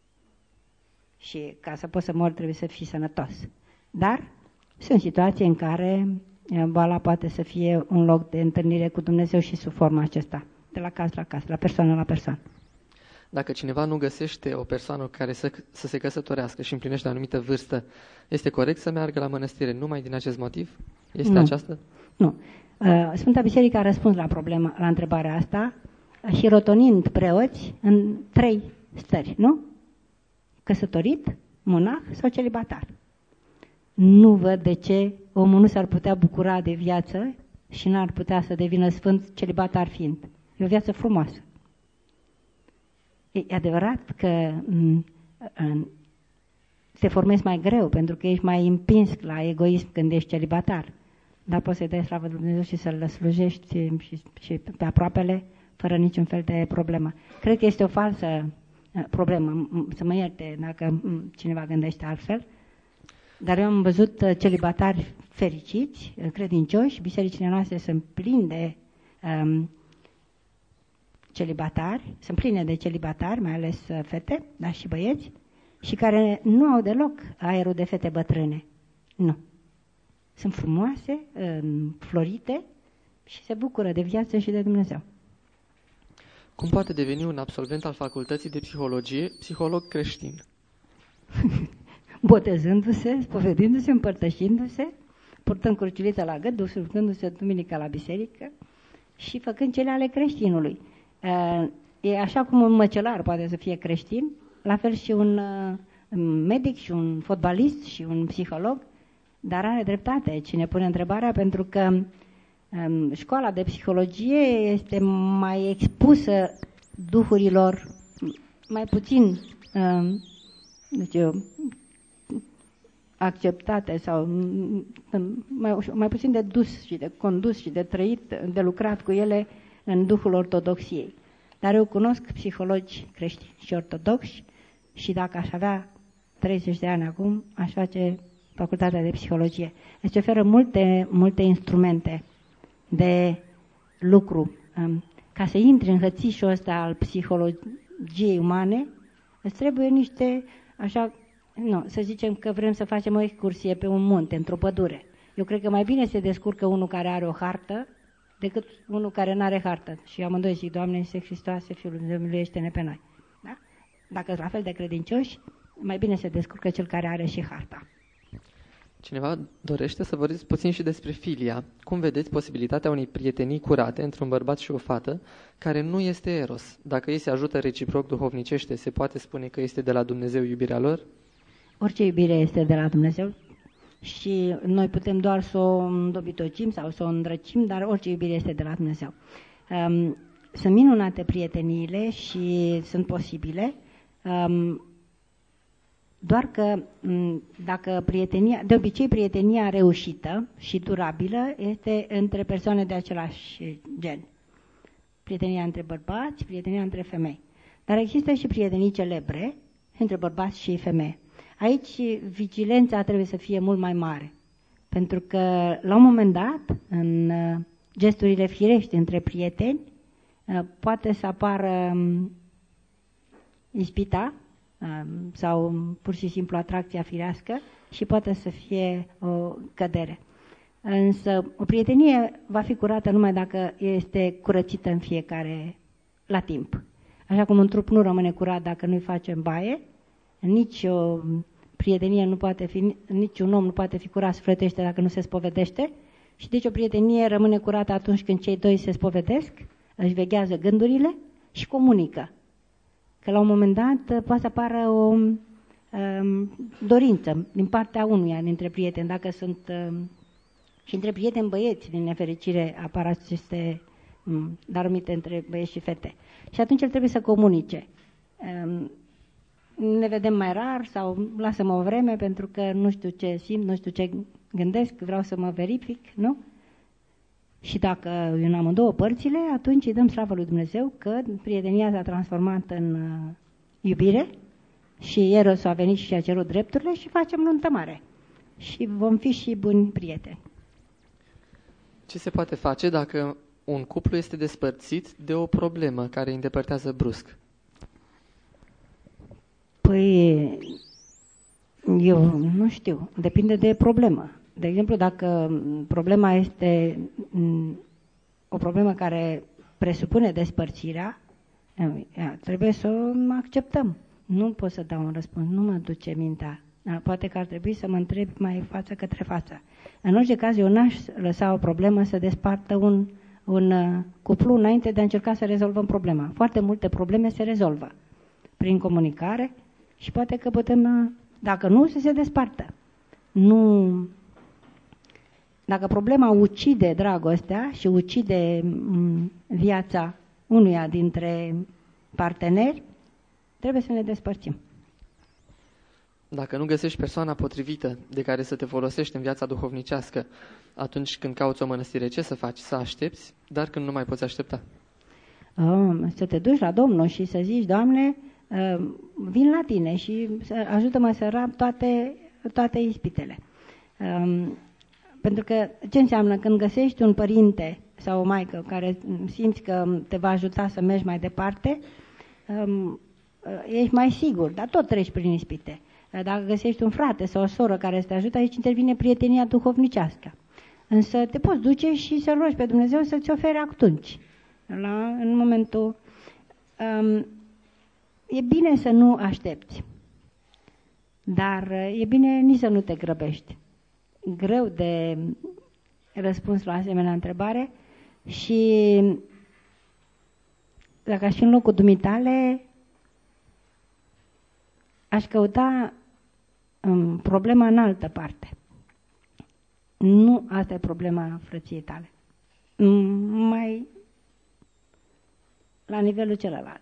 Și ca să poți să mori trebuie să fii sănătos. Dar sunt situații în care boala poate să fie un loc de întâlnire cu Dumnezeu și sub forma acesta, de la caz la caz, la persoană la persoană. Dacă cineva nu găsește o persoană care să, să se căsătorească și împlinește o anumită vârstă, este corect să meargă la mănăstire numai din acest motiv? Este nu. aceasta? Nu. Sfânta Biserică a răspuns la problema, la întrebarea asta, hirotonind preoți în trei stări, nu? Căsătorit, monah sau celibatar. Nu văd de ce omul nu s-ar putea bucura de viață și n-ar putea să devină sfânt celibatar fiind. E o viață frumoasă. E adevărat că te formezi mai greu pentru că ești mai împins la egoism când ești celibatar. Dar poți să-i dai slavă lui Dumnezeu și să-L slujești și, și pe aproapele fără niciun fel de problemă. Cred că este o falsă problemă, să mă ierte dacă cineva gândește altfel, dar eu am văzut celibatari fericiți, credincioși, bisericile noastre sunt pline de um, celibatari, sunt pline de celibatari, mai ales fete, dar și băieți, și care nu au deloc aerul de fete bătrâne. Nu. Sunt frumoase, florite și se bucură de viață și de Dumnezeu. Cum poate deveni un absolvent al facultății de psihologie psiholog creștin? Botezându-se, spovedindu-se, împărtășindu-se, purtând cruciulița la gât, ducându-se duminica la biserică și făcând cele ale creștinului. E așa cum un măcelar poate să fie creștin, la fel și un medic și un fotbalist și un psiholog, dar are dreptate cine pune întrebarea, pentru că um, școala de psihologie este mai expusă duhurilor mai puțin um, deci, acceptate sau um, mai, mai puțin de dus și de condus și de trăit, de lucrat cu ele în duhul ortodoxiei. Dar eu cunosc psihologi creștini și ortodoxi și dacă aș avea treizeci de ani acum, aș face facultatea de psihologie. Deci oferă multe, multe instrumente de lucru. Ca să intri în hățișul ăsta al psihologiei umane, îți trebuie niște, așa, nu, să zicem că vrem să facem o excursie pe un munte, într-o pădure. Eu cred că mai bine se descurcă unul care are o hartă decât unul care nu are hartă. Și amândoi zic, Doamne Iisuse Hristoase, Fiul lui Dumnezeu, miluiește-ne pe noi. Da? Dacă sunt la fel de credincioși, mai bine se descurcă cel care are și harta. Cineva dorește să vorbiți puțin și despre filia. Cum vedeți posibilitatea unei prietenii curate între un bărbat și o fată care nu este eros? Dacă ei se ajută reciproc duhovnicește, se poate spune că este de la Dumnezeu iubirea lor? Orice iubire este de la Dumnezeu și noi putem doar să o îndobitocim sau să o îndrăcim, dar orice iubire este de la Dumnezeu. Um, sunt minunate prieteniile și sunt posibile, um, doar că dacă prietenia, de obicei prietenia reușită și durabilă este între persoane de același gen. Prietenia între bărbați, prietenia între femei. Dar există și prietenii celebre între bărbați și femei. Aici vigilența trebuie să fie mult mai mare. Pentru că la un moment dat, în gesturile firești între prieteni, poate să apară ispita sau pur și simplu atracția firească și poate să fie o cădere. Însă o prietenie va fi curată numai dacă este curățită în fiecare la timp. Așa cum un trup nu rămâne curat dacă nu-i facem baie, nici o prietenie nu poate fi, nici un om nu poate fi curat sufletește dacă nu se spovedește și deci o prietenie rămâne curată atunci când cei doi se spovedesc, își veghează gândurile și comunică. Că la un moment dat poate să apară o um, dorință din partea unuia dintre prieteni, dacă sunt um, și între prieteni băieți, din nefericire apar aceste um, darumite între băieți și fete. Și atunci el trebuie să comunice. Um, ne vedem mai rar sau lasă-mă o vreme pentru că nu știu ce simt, nu știu ce gândesc, vreau să mă verific, nu? Și dacă în amândouă părțile, atunci îi dăm slavă lui Dumnezeu că prietenia s-a transformat în uh, iubire și Eros a venit și a cerut drepturile și facem nuntă mare. Și vom fi și buni prieteni. Ce se poate face dacă un cuplu este despărțit de o problemă care îi îndepărtează brusc? Păi, eu nu știu, depinde de problemă. De exemplu, dacă problema este o problemă care presupune despărțirea, trebuie să o acceptăm. Nu pot să dau un răspuns, nu mă duce mintea. Poate că ar trebui să mă întreb mai față către față. În orice caz, eu n-aș lăsa o problemă să despartă un, un cuplu înainte de a încerca să rezolvăm problema. Foarte multe probleme se rezolvă prin comunicare și poate că putem, dacă nu, să se despartă. Nu... Dacă problema ucide dragostea și ucide viața unuia dintre parteneri, trebuie să ne despărțim. Dacă nu găsești persoana potrivită de care să te folosești în viața duhovnicească, atunci când cauți o mănăstire, ce să faci? Să aștepți, dar când nu mai poți aștepta? Să te duci la Domnul și să zici, Doamne, vin la Tine și ajută-mă să rab toate, toate ispitele. Pentru că ce înseamnă când găsești un părinte sau o maică care simți că te va ajuta să mergi mai departe, ești mai sigur, dar tot treci prin ispite. Dacă găsești un frate sau o soră care să te ajută, aici intervine prietenia duhovnicească. Însă te poți duce și să rogi pe Dumnezeu să-ți ofere atunci. La, în momentul... Um, e bine să nu aștepți, dar e bine nici să nu te grăbești. Greu de răspuns la asemenea întrebare și dacă aș fi în locul dumitale, aș căuta um, problema în altă parte. Nu asta e problema frăției tale. Mai la nivelul celălalt.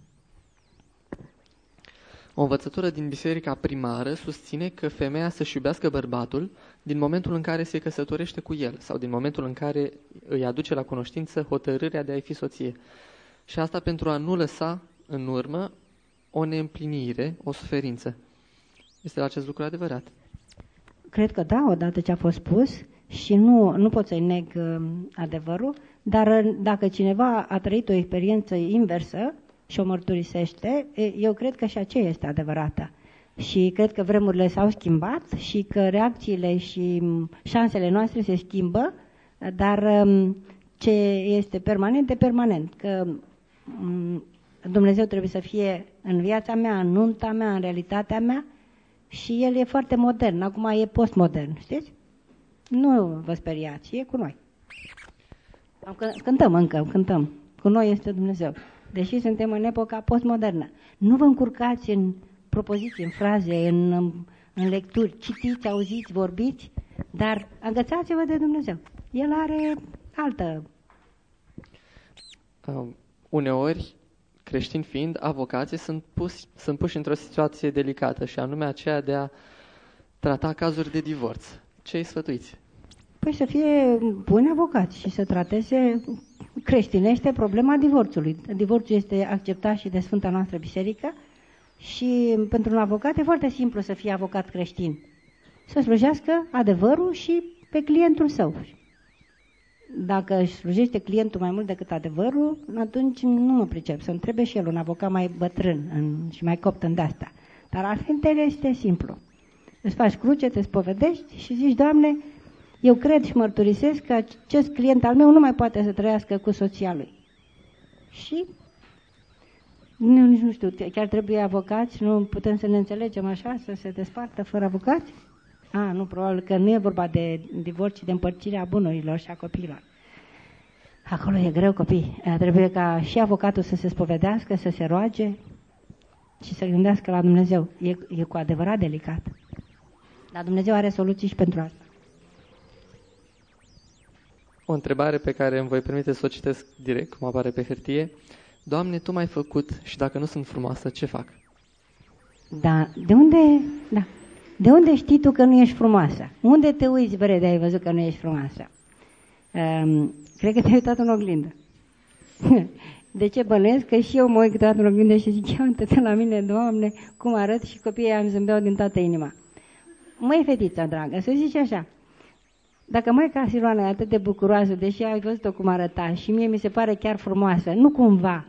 O învățătură din biserica primară susține că femeia să-și iubească bărbatul din momentul în care se căsătorește cu el sau din momentul în care îi aduce la cunoștință hotărârea de a-i fi soție. Și asta pentru a nu lăsa în urmă o neîmplinire, o suferință. Este acest lucru adevărat? Cred că da, odată ce a fost spus și nu, nu pot să-i neg uh, adevărul, dar dacă cineva a trăit o experiență inversă și o mărturisește, eu cred că și aceea este adevărată. Și cred că vremurile s-au schimbat și că reacțiile și șansele noastre se schimbă, dar ce este permanent, e permanent. Că Dumnezeu trebuie să fie în viața mea, în nunta mea, în realitatea mea și El e foarte modern. Acum e postmodern, știți? Nu vă speriați, e cu noi. Cântăm încă, cântăm. Cu noi este Dumnezeu. Deși suntem în epoca postmodernă. Nu vă încurcați în propoziții, în fraze, în, în lecturi. Citiți, auziți, vorbiți, dar agățați-vă de Dumnezeu. El are altă... Uh, uneori, creștini fiind, avocații sunt, pus, sunt puși într-o situație delicată și anume aceea de a trata cazuri de divorț. Ce îi sfătuiți? Păi să fie buni avocați și să trateze creștinește problema divorțului. Divorțul este acceptat și de Sfânta noastră Biserică și pentru un avocat e foarte simplu să fie avocat creștin. Să slujească adevărul și pe clientul său. Dacă își slujește clientul mai mult decât adevărul, atunci nu mă pricep. Să întrebe și el un avocat mai bătrân în, și mai copt în de-asta. Dar altfel este simplu. Îți faci cruce, te spovedești și zici, Doamne, eu cred și mărturisesc că acest client al meu nu mai poate să trăiască cu soția lui. Și Nu, nici nu știu, chiar trebuie avocați? Nu putem să ne înțelegem așa, să se despartă fără avocați? A, nu, probabil că nu e vorba de divorț, ci de împărțirea bunurilor și a copiilor. Acolo e greu, copii. Trebuie ca și avocatul să se spovedească, să se roage și să gândească la Dumnezeu. E, e cu adevărat delicat. Dar Dumnezeu are soluții și pentru asta. O întrebare pe care îmi voi permite să o citesc direct, cum apare pe hârtie. Doamne, Tu m-ai făcut și dacă nu sunt frumoasă, ce fac? Da, de unde, da. De unde știi tu că nu ești frumoasă? Unde te uiți, bre, de ai văzut că nu ești frumoasă? Um, cred că te-ai uitat în oglindă. De ce bănuiesc? Că și eu mă uit câteodată în oglindă și zic, ia uite-te la mine, Doamne, cum arăt, și copiii îmi zâmbeau din toată inima. Măi, fetița dragă, să zici așa, dacă Maica Siloana e atât de bucuroasă, deși ai văzut-o cum arăta și mie mi se pare chiar frumoasă, nu cumva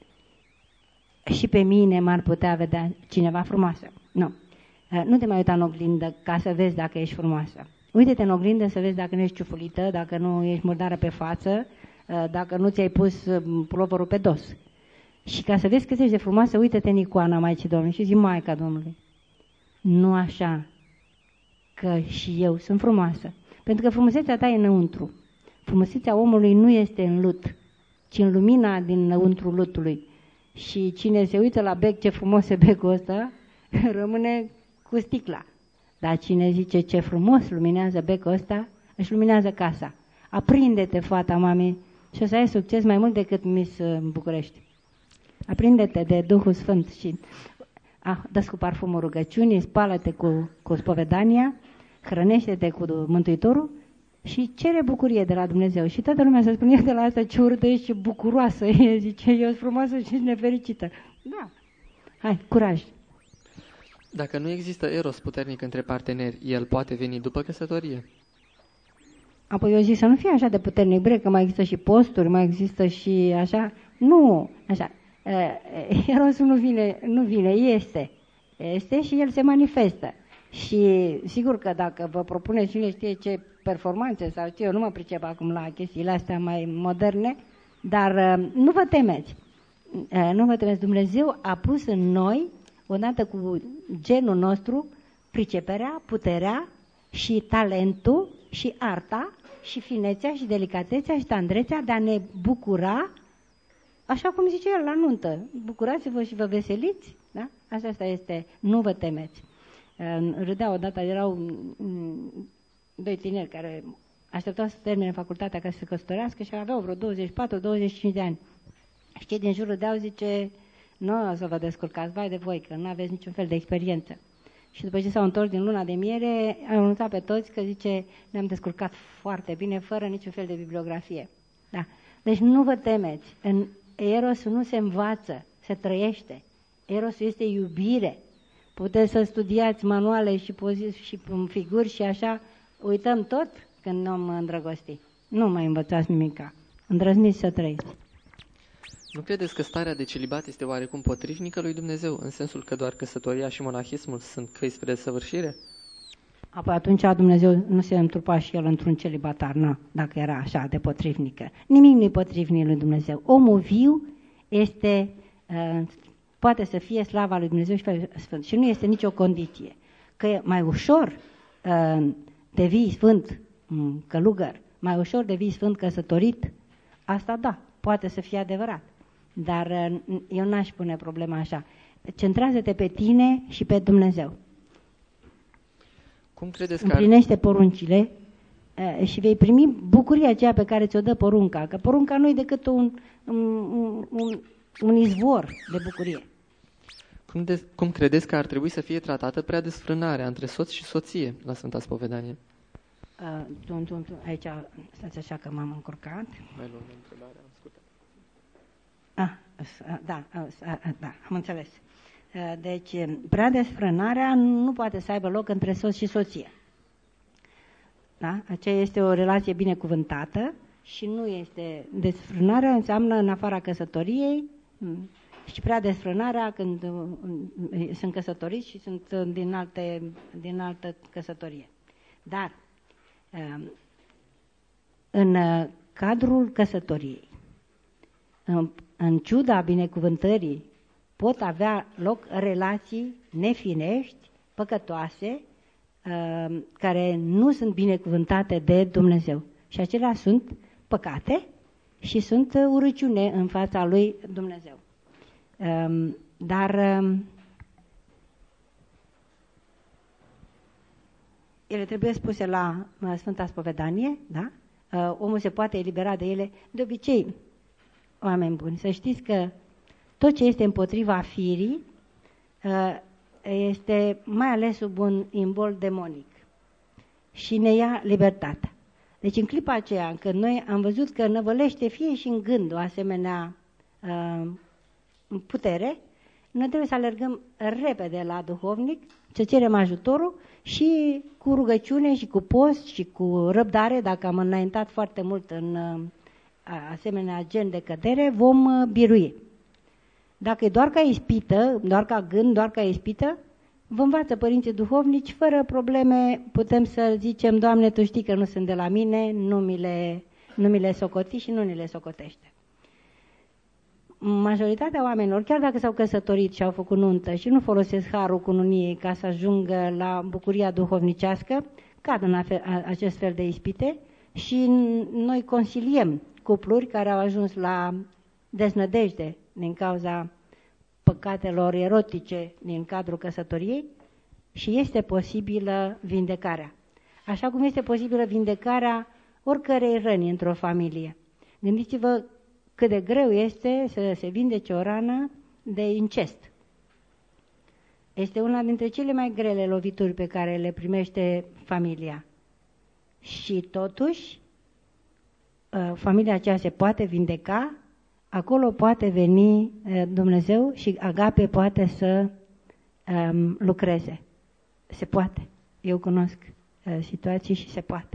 și pe mine m-ar putea vedea cineva frumoasă. Nu. Nu te mai uita în oglindă ca să vezi dacă ești frumoasă. Uite-te în oglindă să vezi dacă nu ești ciufulită, dacă nu ești murdară pe față, dacă nu ți-ai pus puloverul pe dos. Și ca să vezi cât ești de frumoasă, uite-te în icoana Maicii Domnului și zi, Maica Domnului, nu așa, că și eu sunt frumoasă. Pentru că frumusețea ta e înăuntru. Frumusețea omului nu este în lut, ci în lumina dinăuntru lutului. Și cine se uită la bec, ce frumos e becul ăsta, rămâne cu sticla. Dar cine zice ce frumos luminează becul ăsta, își luminează casa. Aprinde-te, fata mami, și o să ai succes mai mult decât Miss București. Aprinde-te de Duhul Sfânt și ah, dă-ți cu parfumul rugăciunii, spală-te cu, cu spovedania, hrănește-te cu Mântuitorul și cere bucurie de la Dumnezeu. Și toată lumea să spune, de la asta ce urâtă ești, ce bucuroasă e, zice, eu sunt frumoasă și ești nefericită. Da, hai, curaj. Dacă nu există eros puternic între parteneri, el poate veni după căsătorie? Apoi eu zic să nu fie așa de puternic, bre, că mai există și posturi, mai există și așa. Nu, așa. Erosul nu vine, nu vine, este. Este și el se manifestă. Și sigur că dacă vă propuneți cine știe ce performanțe sau știu, eu nu mă pricep acum la chestiile astea mai moderne, dar nu vă temeți. Nu vă temeți. Dumnezeu a pus în noi, odată cu genul nostru, priceperea, puterea și talentul și arta și finețea și delicatețea și tandrețea de a ne bucura, așa cum zice el la nuntă. Bucurați-vă și vă veseliți, da? Așa asta este, nu vă temeți. Râdea odată, erau doi tineri care așteptau să termine facultatea ca să se căsătorească și aveau vreo douăzeci și patru douăzeci și cinci de ani. Și cei din jur râdeau, zice, nu o să vă descurcați, vai de voi, că nu aveți niciun fel de experiență. Și după ce s-au întors din luna de miere, au anunțat pe toți că, zice, ne-am descurcat foarte bine, fără niciun fel de bibliografie. Da. Deci nu vă temeți. În Eros nu se învață, se trăiește. Erosul este iubire. Puteți să studiați manuale și, pozi- și figuri și așa, uităm tot când ne-am îndrăgostit. Nu mai învățați nimica. Îndrăzniți să trăiți. Nu credeți că starea de celibat este oarecum potrivnică lui Dumnezeu, în sensul că doar căsătoria și monahismul sunt căi spre desăvârșire? Apoi atunci Dumnezeu nu se întrupa și El într-un celibatar, nu, dacă era așa de potrivnică. Nimic nu-i potrivnic lui Dumnezeu. Omul viu este, uh, poate să fie slava lui Dumnezeu și Sfânt. Și nu este nicio condiție. Că e mai ușor uh, devii sfânt călugăr, mai ușor devii sfânt căsătorit, asta da, poate să fie adevărat. Dar uh, eu n-aș pune problema așa. Centrează-te pe tine și pe Dumnezeu. Cum credeți că Împlinește poruncile uh, și vei primi bucuria aceea pe care ți-o dă porunca. Că porunca nu e decât un, un, un, un izvor de bucurie. Cum, de, cum credeți că ar trebui să fie tratată prea desfrânarea între soț și soție la Sfânta Spovedanie? Uh, tu, tu, tu, aici, stați așa că m-am încurcat. Mai luăm întrebarea, ascultă. Ah, da, da, am înțeles. Deci, prea desfrânarea nu poate să aibă loc între soț și soție. Da? Aceea este o relație binecuvântată și nu este desfrânarea, înseamnă în afara căsătoriei și prea desfrânarea când sunt căsătoriți și sunt din, alte, din altă căsătorie. Dar, în cadrul căsătoriei, în, în ciuda binecuvântării pot avea loc relații nefinești, păcătoase, uh, care nu sunt binecuvântate de Dumnezeu. Și acelea sunt păcate și sunt urăciune în fața lui Dumnezeu. Uh, dar uh, ele trebuie spuse la uh, Sfânta Spovedanie, da? Uh, omul se poate elibera de ele. De obicei, oameni buni, să știți că tot ce este împotriva firii uh, este mai ales sub un imbol demonic și ne ia libertatea. Deci în clipa aceea, când noi am văzut că năvălește fie și în gând o asemenea uh, putere, noi trebuie să alergăm repede la duhovnic, să cerem ajutorul și cu rugăciune și cu post și cu răbdare, dacă am înaintat foarte mult în uh, asemenea gen de cădere, vom uh, birui. Dacă e doar ca ispită, doar ca gând, doar ca ispită, vă învață părinții duhovnici, fără probleme, putem să zicem, Doamne, Tu știi că nu sunt de la mine, nu mi le, nu mi le socoti și nu ni le socotește. Majoritatea oamenilor, chiar dacă s-au căsătorit și au făcut nuntă și nu folosesc harul cununiei ca să ajungă la bucuria duhovnicească, cad în acest fel de ispite și noi consiliem cupluri care au ajuns la deznădejde din cauza păcatelor erotice din cadrul căsătoriei și este posibilă vindecarea. Așa cum este posibilă vindecarea oricărei răni într-o familie. Gândiți-vă cât de greu este să se vindece o rană de incest. Este una dintre cele mai grele lovituri pe care le primește familia. Și totuși, familia aceea se poate vindeca, acolo poate veni Dumnezeu și agape poate să um, lucreze. Se poate. Eu cunosc uh, situații și se poate.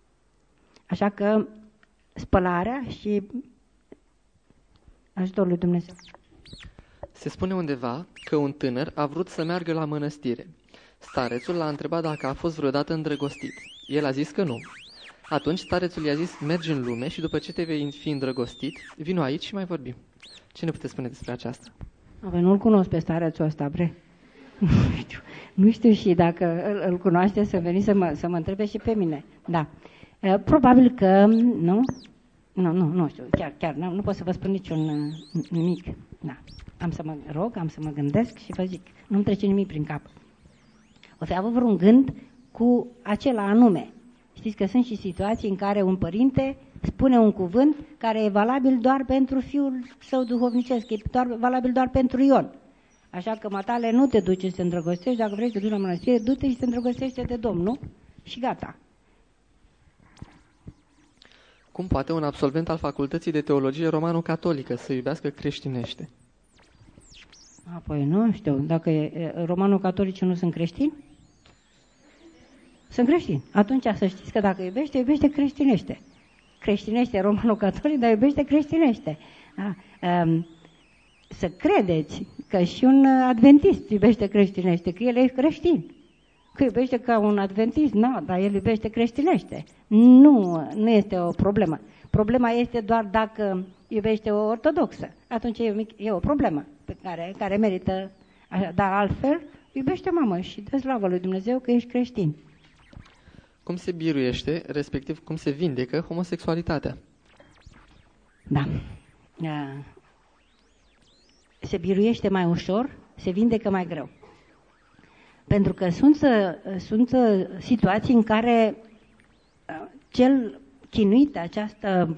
Așa că spălarea și ajutorul lui Dumnezeu. Se spune undeva că un tânăr a vrut să meargă la mănăstire. Starețul l-a întrebat dacă a fost vreodată îndrăgostit. El a zis că nu. Atunci starețul i-a zis, mergi în lume și după ce te vei fi îndrăgostit, vino aici și mai vorbim. Ce ne puteți spune despre aceasta? Apoi nu-l cunosc pe starețul ăsta, bre. Nu știu, nu știu și dacă îl, îl cunoaște să veni să mă, să mă întrebe și pe mine. Da. Probabil că, nu? Nu, nu, nu știu, chiar, chiar, nu, nu pot să vă spun niciun nimic. Da. Am să mă rog, am să mă gândesc și vă zic, nu-mi trece nimic prin cap. O fi avut vreun gând cu acela anume. Știți că sunt și situații în care un părinte spune un cuvânt care e valabil doar pentru fiul său duhovnicesc, e doar, valabil doar pentru Ion. Așa că, matale, nu te duci să te îndrăgostești, dacă vrei să te duci la mănăstire, du-te și te îndrăgostește de Domnul și gata. Cum poate un absolvent al Facultății de Teologie Romano-Catolică să iubească creștinește? Apoi nu știu, dacă e, romano-catolicii nu sunt creștini? Sunt creștini. Atunci să știți că dacă iubește, iubește creștinește. Creștinește romano-catolic, dar iubește creștinește. Da? Um, să credeți că și un adventist iubește creștinește, că el e creștin. Că iubește ca un adventist, nu, dar el iubește creștinește. Nu, nu este o problemă. Problema este doar dacă iubește o ortodoxă. Atunci e o, mic, e o problemă pe care, care merită, așa, dar altfel iubește mamă și dă slavă lui Dumnezeu că ești creștin. Cum se biruiește, respectiv cum se vindecă homosexualitatea? Da. Se biruiește mai ușor, se vindecă mai greu. Pentru că sunt, sunt situații în care cel chinuit de această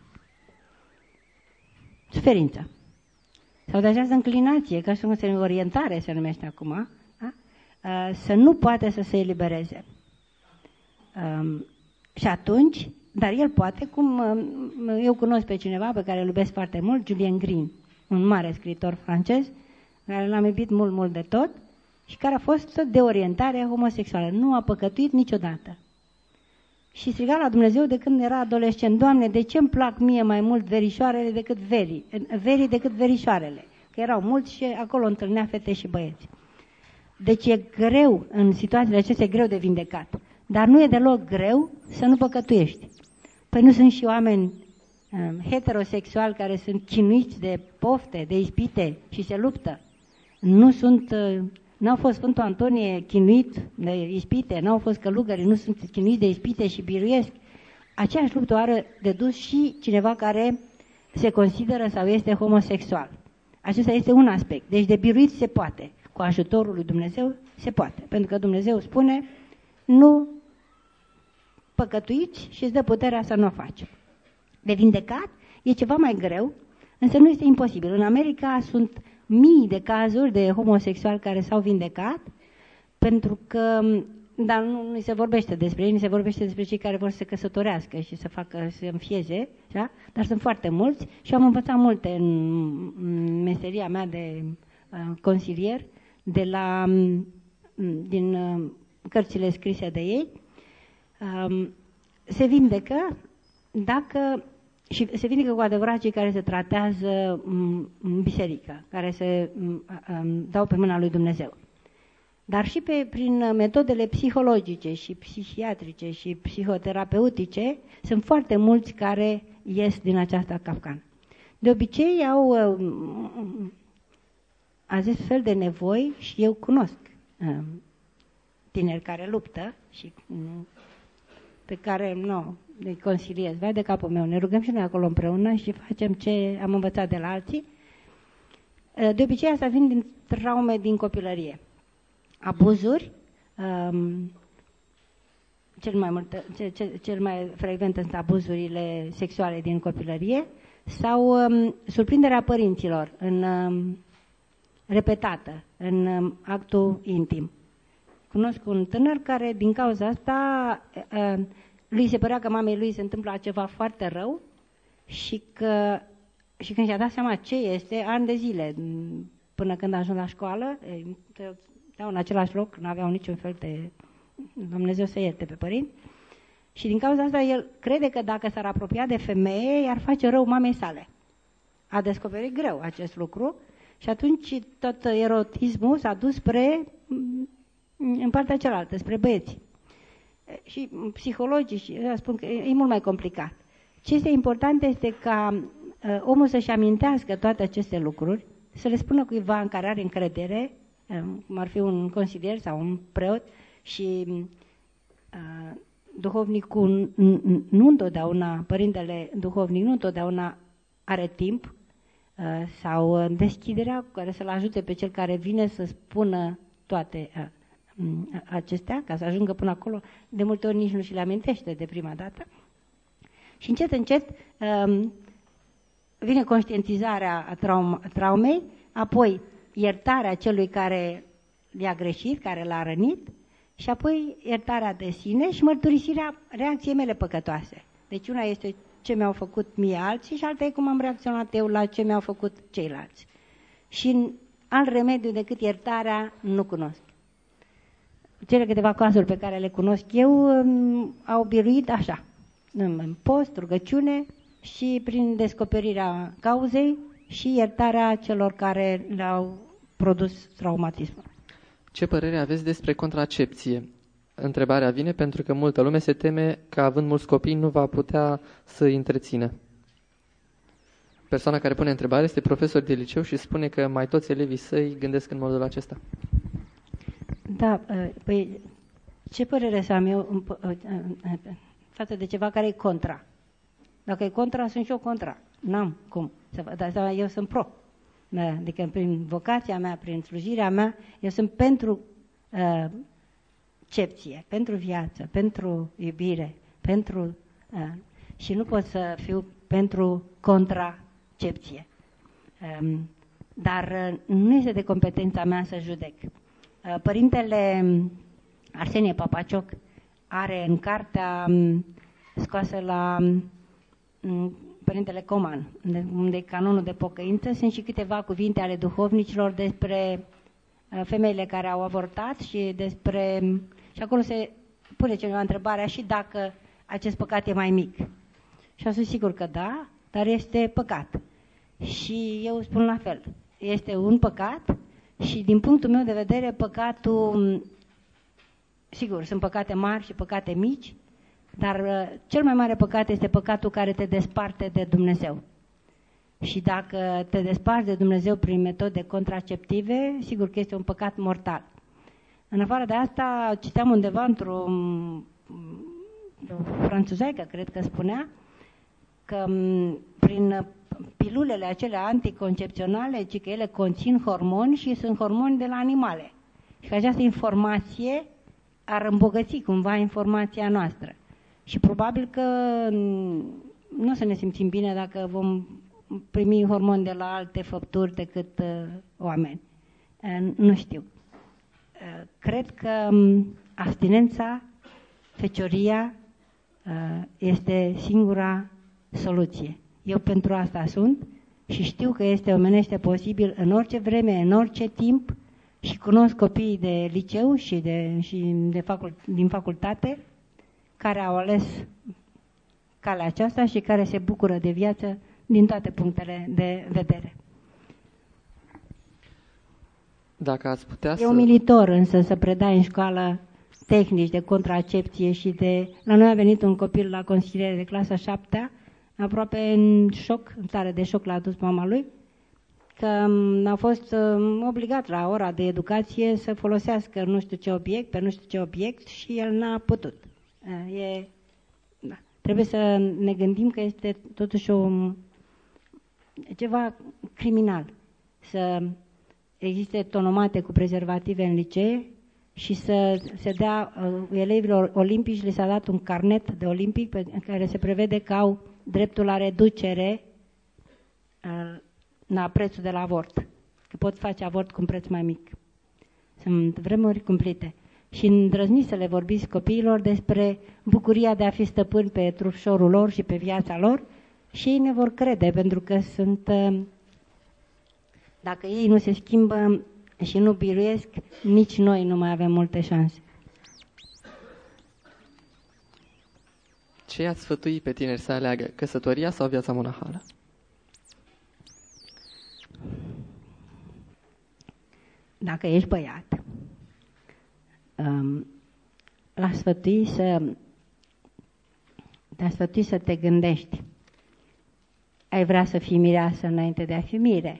suferință sau de această înclinație, ca și cum se orientare se numește acum, da? Să nu poate să se elibereze. Um, și atunci, dar el poate, cum um, eu cunosc pe cineva pe care îl iubesc foarte mult, Julien Green, un mare scriitor francez, care l-am iubit mult, mult de tot și care a fost de orientare homosexuală. Nu a păcătuit niciodată. Și striga la Dumnezeu de când era adolescent, Doamne, de ce îmi plac mie mai mult verișoarele decât verii, verii decât verișoarele? Că erau mulți și acolo întâlnea fete și băieți. Deci e greu, în situațiile acestea, e greu de vindecat. Dar nu e deloc greu să nu păcătuiești. Păi nu sunt și oameni um, heterosexuali care sunt chinuiți de pofte, de ispite și se luptă. nu sunt, n-au fost Sfântul Antonie chinuit de ispite, n-au fost călugări, nu sunt chinuiți de ispite și biruiesc. Aceeași luptă are de dus și cineva care se consideră sau este homosexual. Acesta este un aspect. Deci de biruit se poate. Cu ajutorul lui Dumnezeu se poate. Pentru că Dumnezeu spune, nu păcătuiți și îți dă puterea să nu o faci. De vindecat e ceva mai greu, însă nu este imposibil. În America sunt mii de cazuri de homosexuali care s-au vindecat, pentru că, dar nu, nu se vorbește despre ei, nu se vorbește despre cei care vor să se căsătorească și să facă, să înfieze, da? Dar sunt foarte mulți și am învățat multe în meseria mea de uh, consilier, de la, din uh, cărțile scrise de ei. Um, se vindecă dacă și se vindecă cu adevărat cei care se tratează în biserică, care se um, dau pe mâna lui Dumnezeu. Dar și pe, prin metodele psihologice și psihiatrice și psihoterapeutice sunt foarte mulți care ies din această capcană. De obicei au um, acest fel de nevoi și eu cunosc um, tineri care luptă și um, pe care nu îi consiliez, vai de capul meu, ne rugăm și noi acolo împreună și facem ce am învățat de la alții. De obicei asta vin din traume din copilărie. Abuzuri, um, cel, mai mult, cel, cel, cel mai frecvent sunt abuzurile sexuale din copilărie sau um, surprinderea părinților în, um, repetată în um, actul intim. Cunosc un tânăr care din cauza asta uh, lui se părea că mamei lui se întâmplă ceva foarte rău și că și când și-a dat seama ce este, ani de zile, până când a ajuns la școală, erau în același loc, nu aveau niciun fel de, Dumnezeu să ierte pe părinți, și din cauza asta el crede că dacă s-ar apropia de femeie, i-ar face rău mamei sale. A descoperit greu acest lucru și atunci tot erotismul s-a dus spre, în partea cealaltă, spre băieți. Și psihologii spun că e mult mai complicat. Ce este important este ca uh, omul să-și amintească toate aceste lucruri, să le spună cuiva în care are încredere, uh, cum ar fi un consilier sau un preot, și uh, duhovnicul nu întotdeauna, părintele duhovnic nu întotdeauna are timp uh, sau deschiderea cu care să-l ajute pe cel care vine să spună toate uh, acestea, ca să ajungă până acolo, de multe ori nici nu și le amintește de prima dată. Și încet, încet um, vine conștientizarea a traum, traumei, apoi iertarea celui care i-a greșit, care l-a rănit, și apoi iertarea de sine și mărturisirea reacției mele păcătoase. Deci una este ce mi-au făcut mie alții și alta e cum am reacționat eu la ce mi-au făcut ceilalți. Și în alt remediu decât iertarea nu cunosc. Cele câteva cazuri pe care le cunosc eu um, au biruit așa, în post, rugăciune și prin descoperirea cauzei și iertarea celor care le-au produs traumatismul. Ce părere aveți despre contracepție? Întrebarea vine pentru că multă lume se teme că având mulți copii nu va putea să îi întrețină. Persoana care pune întrebarea este profesor de liceu și spune că mai toți elevii săi gândesc în modul acesta. Da, păi ce părere să am eu față de ceva care e contra? Dacă e contra, sunt și eu contra. N-am cum. Dar eu sunt pro. Adică prin vocația mea, prin slujirea mea, eu sunt pentru uh, cepție, pentru viață, pentru iubire, pentru uh, și nu pot să fiu pentru contracepție. Um, dar uh, nu este de competența mea să judec. Uh, părintele Arsenie Papacioc are în cartea um, scoasă la um, Părintele Coman, unde e canonul de pocăință, sunt și câteva cuvinte ale duhovnicilor despre uh, femeile care au avortat și despre... Și acolo se pune cineva întrebarea și dacă acest păcat e mai mic. Și am spus sigur că da, dar este păcat. Și eu spun la fel, este un păcat și din punctul meu de vedere păcatul, sigur, sunt păcate mari și păcate mici, dar uh, cel mai mare păcat este păcatul care te desparte de Dumnezeu. Și dacă te desparți de Dumnezeu prin metode contraceptive, sigur că este un păcat mortal. În afară de asta, citeam undeva într-o franțuzaică, cred că spunea, că prin pilulele acelea anticoncepționale, ci că ele conțin hormoni și sunt hormoni de la animale. Și că această informație ar îmbogăți cumva informația noastră. Și probabil că nu o să ne simțim bine dacă vom primi hormoni de la alte făpturi decât uh, oameni. Uh, nu știu. Uh, cred că um, abstinența, fecioria uh, este singura soluție. Eu pentru asta sunt și știu că este omenește posibil în orice vreme, în orice timp și cunosc copiii de liceu și, de, și de facult, din facultate care au ales calea aceasta și care se bucură de viață din toate punctele de vedere. Dacă ați putea e să... umilitor însă să predai în școală tehnici de contracepție și de... La noi a venit un copil la consiliere de clasa șaptea, aproape în șoc, în stare de șoc l-a adus mama lui, că a fost obligat la ora de educație să folosească nu știu ce obiect, pe nu știu ce obiect și el n-a putut. E... Da. Trebuie să ne gândim că este totuși o, ceva criminal să existe tonomate cu prezervative în licee și să se dea uh, elevilor olimpici, li s-a dat un carnet de olimpic pe, în care se prevede că au dreptul la reducere uh, la prețul de la avort, că pot face avort cu un preț mai mic. Sunt vremuri cumplite. Și îndrăzniți să le vorbiți copiilor despre bucuria de a fi stăpâni pe trupșorul lor și pe viața lor și ei ne vor crede, pentru că sunt, dacă ei nu se schimbă și nu biruiesc, nici noi nu mai avem multe șanse. Ce i-ați sfătui pe tineri să aleagă, căsătoria sau viața monahală? Dacă ești băiat, Um, la sfătui să te-a sfătui să te gândești. Ai vrea să fii mireasă înainte de a fi mire.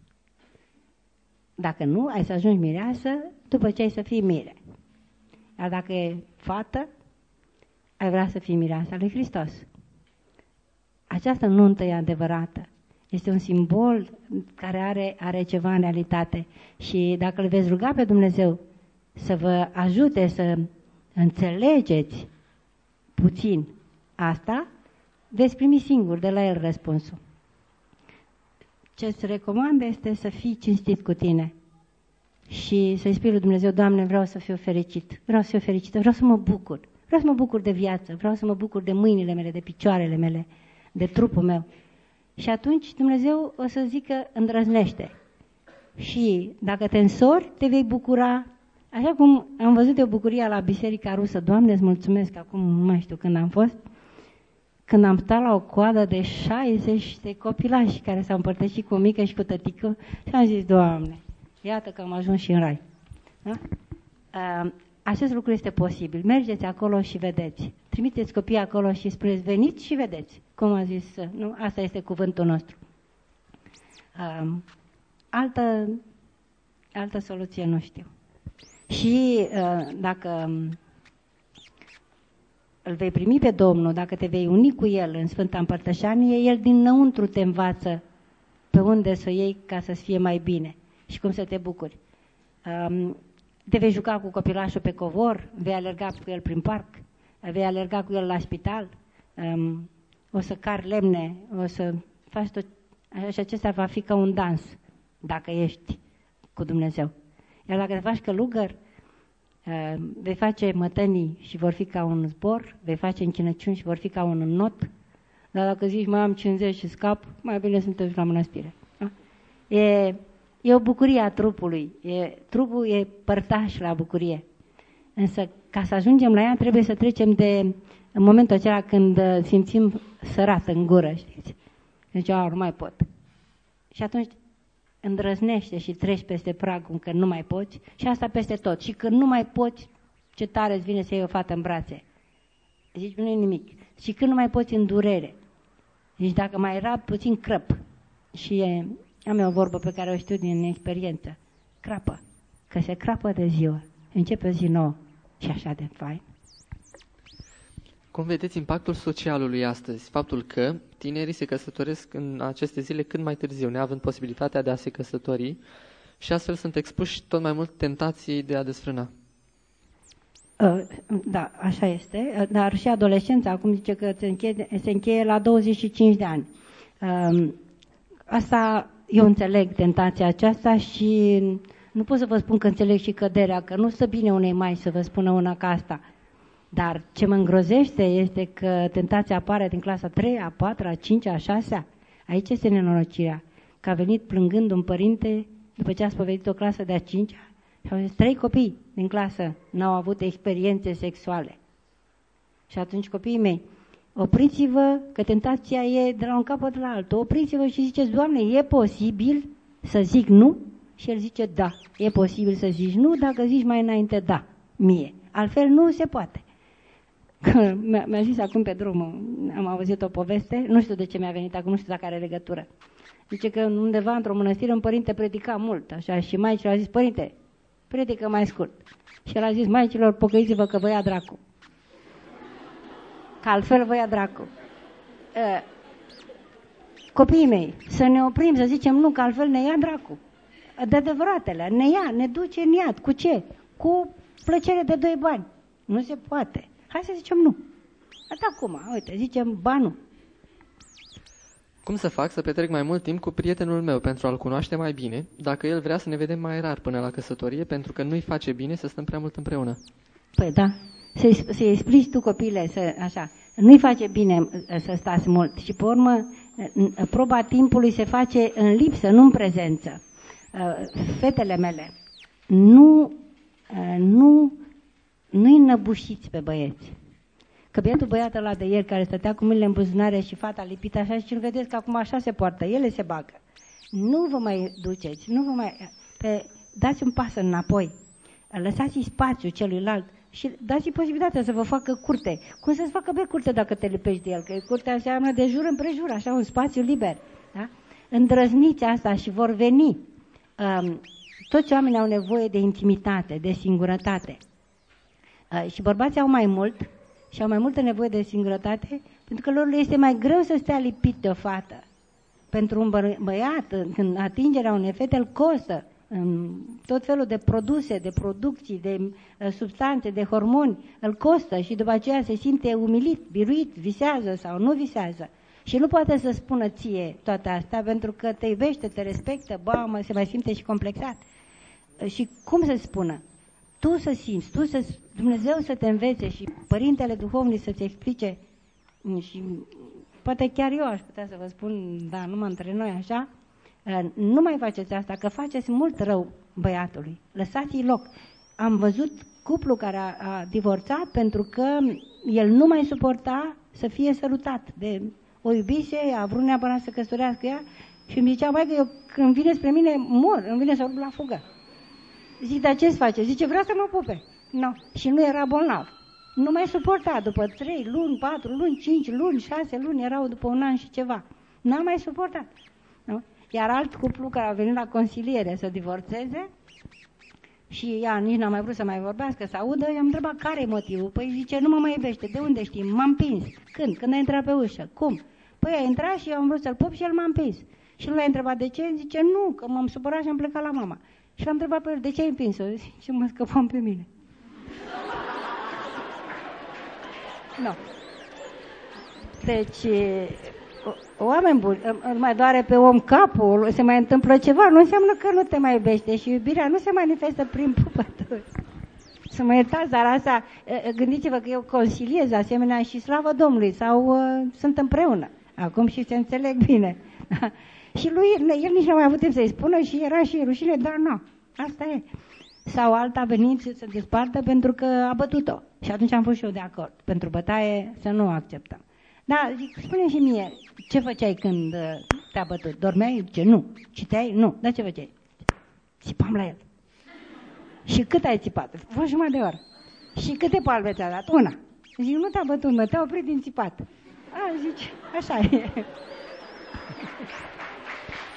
Dacă nu, ai să ajungi mireasă după ce ai să fii mire. Iar dacă e fată, ai vrea să fii mireasa lui Hristos. Această nuntă e adevărată. Este un simbol care are, are ceva în realitate. Și dacă îl veți ruga pe Dumnezeu să vă ajute să înțelegeți puțin asta, veți primi singur de la el răspunsul. Ce îți recomand este să fii cinstit cu tine și să-i spui lui Dumnezeu: Doamne, vreau să fiu fericit, vreau să fiu fericită, vreau să mă bucur, vreau să mă bucur de viață, vreau să mă bucur de mâinile mele, de picioarele mele, de trupul meu. Și atunci Dumnezeu o să zică: îndrăznește. Și dacă te însori, te vei bucura. Așa cum am văzut eu bucuria la Biserica Rusă, Doamne, îți mulțumesc, acum nu mai știu când am fost, când am stat la o coadă de șaizeci de copilași care s-au împărtășit cu mică și cu tătică și am zis: Doamne, iată că am ajuns și în rai. Da? Acest lucru este posibil. Mergeți acolo și vedeți. Trimiteți copiii acolo și spuneți: veniți și vedeți. Cum a zis, nu? Asta este cuvântul nostru. Altă, altă soluție nu știu. Și uh, dacă îl vei primi pe Domnul, dacă te vei uni cu El în Sfânta Împărtășanie, El dinăuntru te învață pe unde să o iei ca să-ți fie mai bine și cum să te bucuri. Um, te vei juca cu copilașul pe covor, vei alerga cu el prin parc, vei alerga cu el la spital, um, o să cari lemne, o să faci tot. Și acesta va fi ca un dans, dacă ești cu Dumnezeu. Iar dacă te faci călugăr, vei face mătănii și vor fi ca un zbor, vei face închinăciuni și vor fi ca un not, dar dacă zici: mai am cincizeci și scap, mai bine să te duci la mănăstire. Da? E, e o bucurie a trupului, e, trupul e părtaș la bucurie. Însă, ca să ajungem la ea, trebuie să trecem de, în momentul acela când simțim sărat în gură, știți? Deci, nu mai pot. Și atunci îndrăznește și treci peste pragul că nu mai poți și asta peste tot. Și când nu mai poți, ce tare îți vine să iei o fată în brațe. Zici: nu e nimic. Și când nu mai poți, în durere. Zici: dacă mai era puțin crăp. Și e, am eu o vorbă pe care o știu din experiență. Crapă, că se crapă de ziua. Începe o zi nouă și așa de fain. Cum vedeți impactul socialului astăzi? Faptul că tinerii se căsătoresc în aceste zile cât mai târziu, neavând posibilitatea de a se căsători și astfel sunt expuși tot mai mult tentației de a desfrâna. Da, așa este, dar și adolescența, acum zice că se încheie, se încheie la douăzeci și cinci de ani. Asta, eu înțeleg tentația aceasta și nu pot să vă spun că înțeleg și căderea, că nu stă bine unei mai să vă spună una ca asta. Dar ce mă îngrozește este că tentația apare din clasa a treia, a patra, a cincea, a șasea. Aici este nenorocirea, că a venit plângând un părinte după ce a spovedit o clasă de a cincea și au zis, trei copii din clasă n-au avut experiențe sexuale. Și atunci, copiii mei, opriți-vă că tentația e de la un capăt la altul. Opriți-vă și ziceți, Doamne, e posibil să zic nu? Și el zice, da, e posibil să zici nu dacă zici mai înainte da, mie. Altfel nu se poate. Mi-a, mi-a zis acum pe drum, am auzit o poveste, nu știu de ce mi-a venit acum, nu știu dacă are legătură. Zice că undeva într-o mănăstire un părinte predica mult, așa, și maicilor a zis, părinte, predică mai scurt. Și el a zis, maicilor, pocăiți-vă că vă ia dracu. Că altfel vă ia dracu. Uh, copiii mei, să ne oprim, să zicem nu, că altfel ne ia dracu. De adevăratele, ne ia, ne duce în iad. Cu ce? Cu plăcere de doi bani. Nu se poate. Hai să zicem nu. Atât acum, uite, zicem ba nu. Cum să fac să petrec mai mult timp cu prietenul meu pentru a-l cunoaște mai bine, dacă el vrea să ne vedem mai rar până la căsătorie, pentru că nu-i face bine să stăm prea mult împreună? Păi da, să-i, să-i explici tu copile, să, așa, nu-i face bine să stați mult. Și pe urmă, proba timpului se face în lipsă, nu în prezență. Fetele mele, nu, nu, nu-i năbușiți pe băieți. Că bietul băiat ăla de ieri care stătea cu mâinile în buzunare și fata lipită așa și nu vedeți că acum așa se poartă, ele se bagă. Nu vă mai duceți, nu vă mai... Pe, dați un pas înapoi, lăsați-i spațiu celuilalt și dați-i posibilitatea să vă facă curte. Cum să-ți facă pe curte dacă te lipești de el? Că curtea înseamnă de jur împrejur, așa un spațiu liber. Da? Îndrăzniți asta și vor veni. Um, toți oamenii au nevoie de intimitate, de singurătate. Uh, și bărbații au mai mult și au mai multă nevoie de singurătate, pentru că lor le este mai greu să stea lipit de o fată. Pentru un bă- băiat, când atingerea unei fete îl costă, tot felul de produse, de producții, de uh, substanțe, de hormoni, îl costă și după aceea se simte umilit, biruit, visează sau nu visează. Și nu poate să spună ție toate astea, pentru că te iubește, te respectă, ba, mă, se mai simte și complexat. Uh, și cum să spună? Tu să simți, tu să, Dumnezeu să te învețe și Părintele Duhovnic să-ți explice și poate chiar eu aș putea să vă spun, da, numai între noi așa, nu mai faceți asta, că faceți mult rău băiatului. Lăsați-i loc. Am văzut cuplu care a, a divorțat pentru că el nu mai suporta să fie sărutat. De o iubise, a vrut neapărat să căsătorească ea și îmi zicea, mai că eu când vine spre mine mor, îmi vine să rup la fugă. Zic, dar ce-ți face? Zice, vrea să mă pupe. No. Și nu era bolnav. Nu mai suporta. După trei luni, patru luni, cinci luni, șase luni, erau după un an și ceva. N-a mai suportat. Nu? Iar alt cuplu care a venit la consiliere să divorțeze și ea nici n-a mai vrut să mai vorbească, să audă, i-am întrebat care e motivul. Păi zice, nu mă mai iubește. De unde știi? M-am împins. Când? Când a intrat pe ușă. Cum? Păi a intrat și eu am vrut să-l pup și el m-a împins. Și l-a întrebat de ce? Zice, nu, că m-am supărat și am plecat la mama. Și l-am întrebat pe el, de ce ai împins-o? Zice, mă scăpam pe mine. Nu. No. Deci, oameni buni, îl mai doare pe om capul, se mai întâmplă ceva, nu înseamnă că nu te mai iubește și iubirea nu se manifestă prin pupături. Să mă iertați, dar asta, gândiți-vă că eu consiliez asemenea și slavă Domnului sau uh, sunt împreună. Acum și se înțeleg bine. Și lui, el nici nu mai avut timp să-i spună și era și rușine, dar nu, asta e. Sau alta a venit să se despartă pentru că a bătut-o. Și atunci am fost și eu de acord. Pentru bătaie să nu o acceptăm. Da, zic, spune și mie, ce făceai când te-a bătut? Dormeai? Zice, nu. Citeai? Nu. Dar ce făceai? Țipam la el. Și cât ai țipat? Fost jumătate de oră. Și câte palme ți-a dat? Una. Zic, nu te-a bătut, mă, te-a oprit din țipat. A, zice, așa e.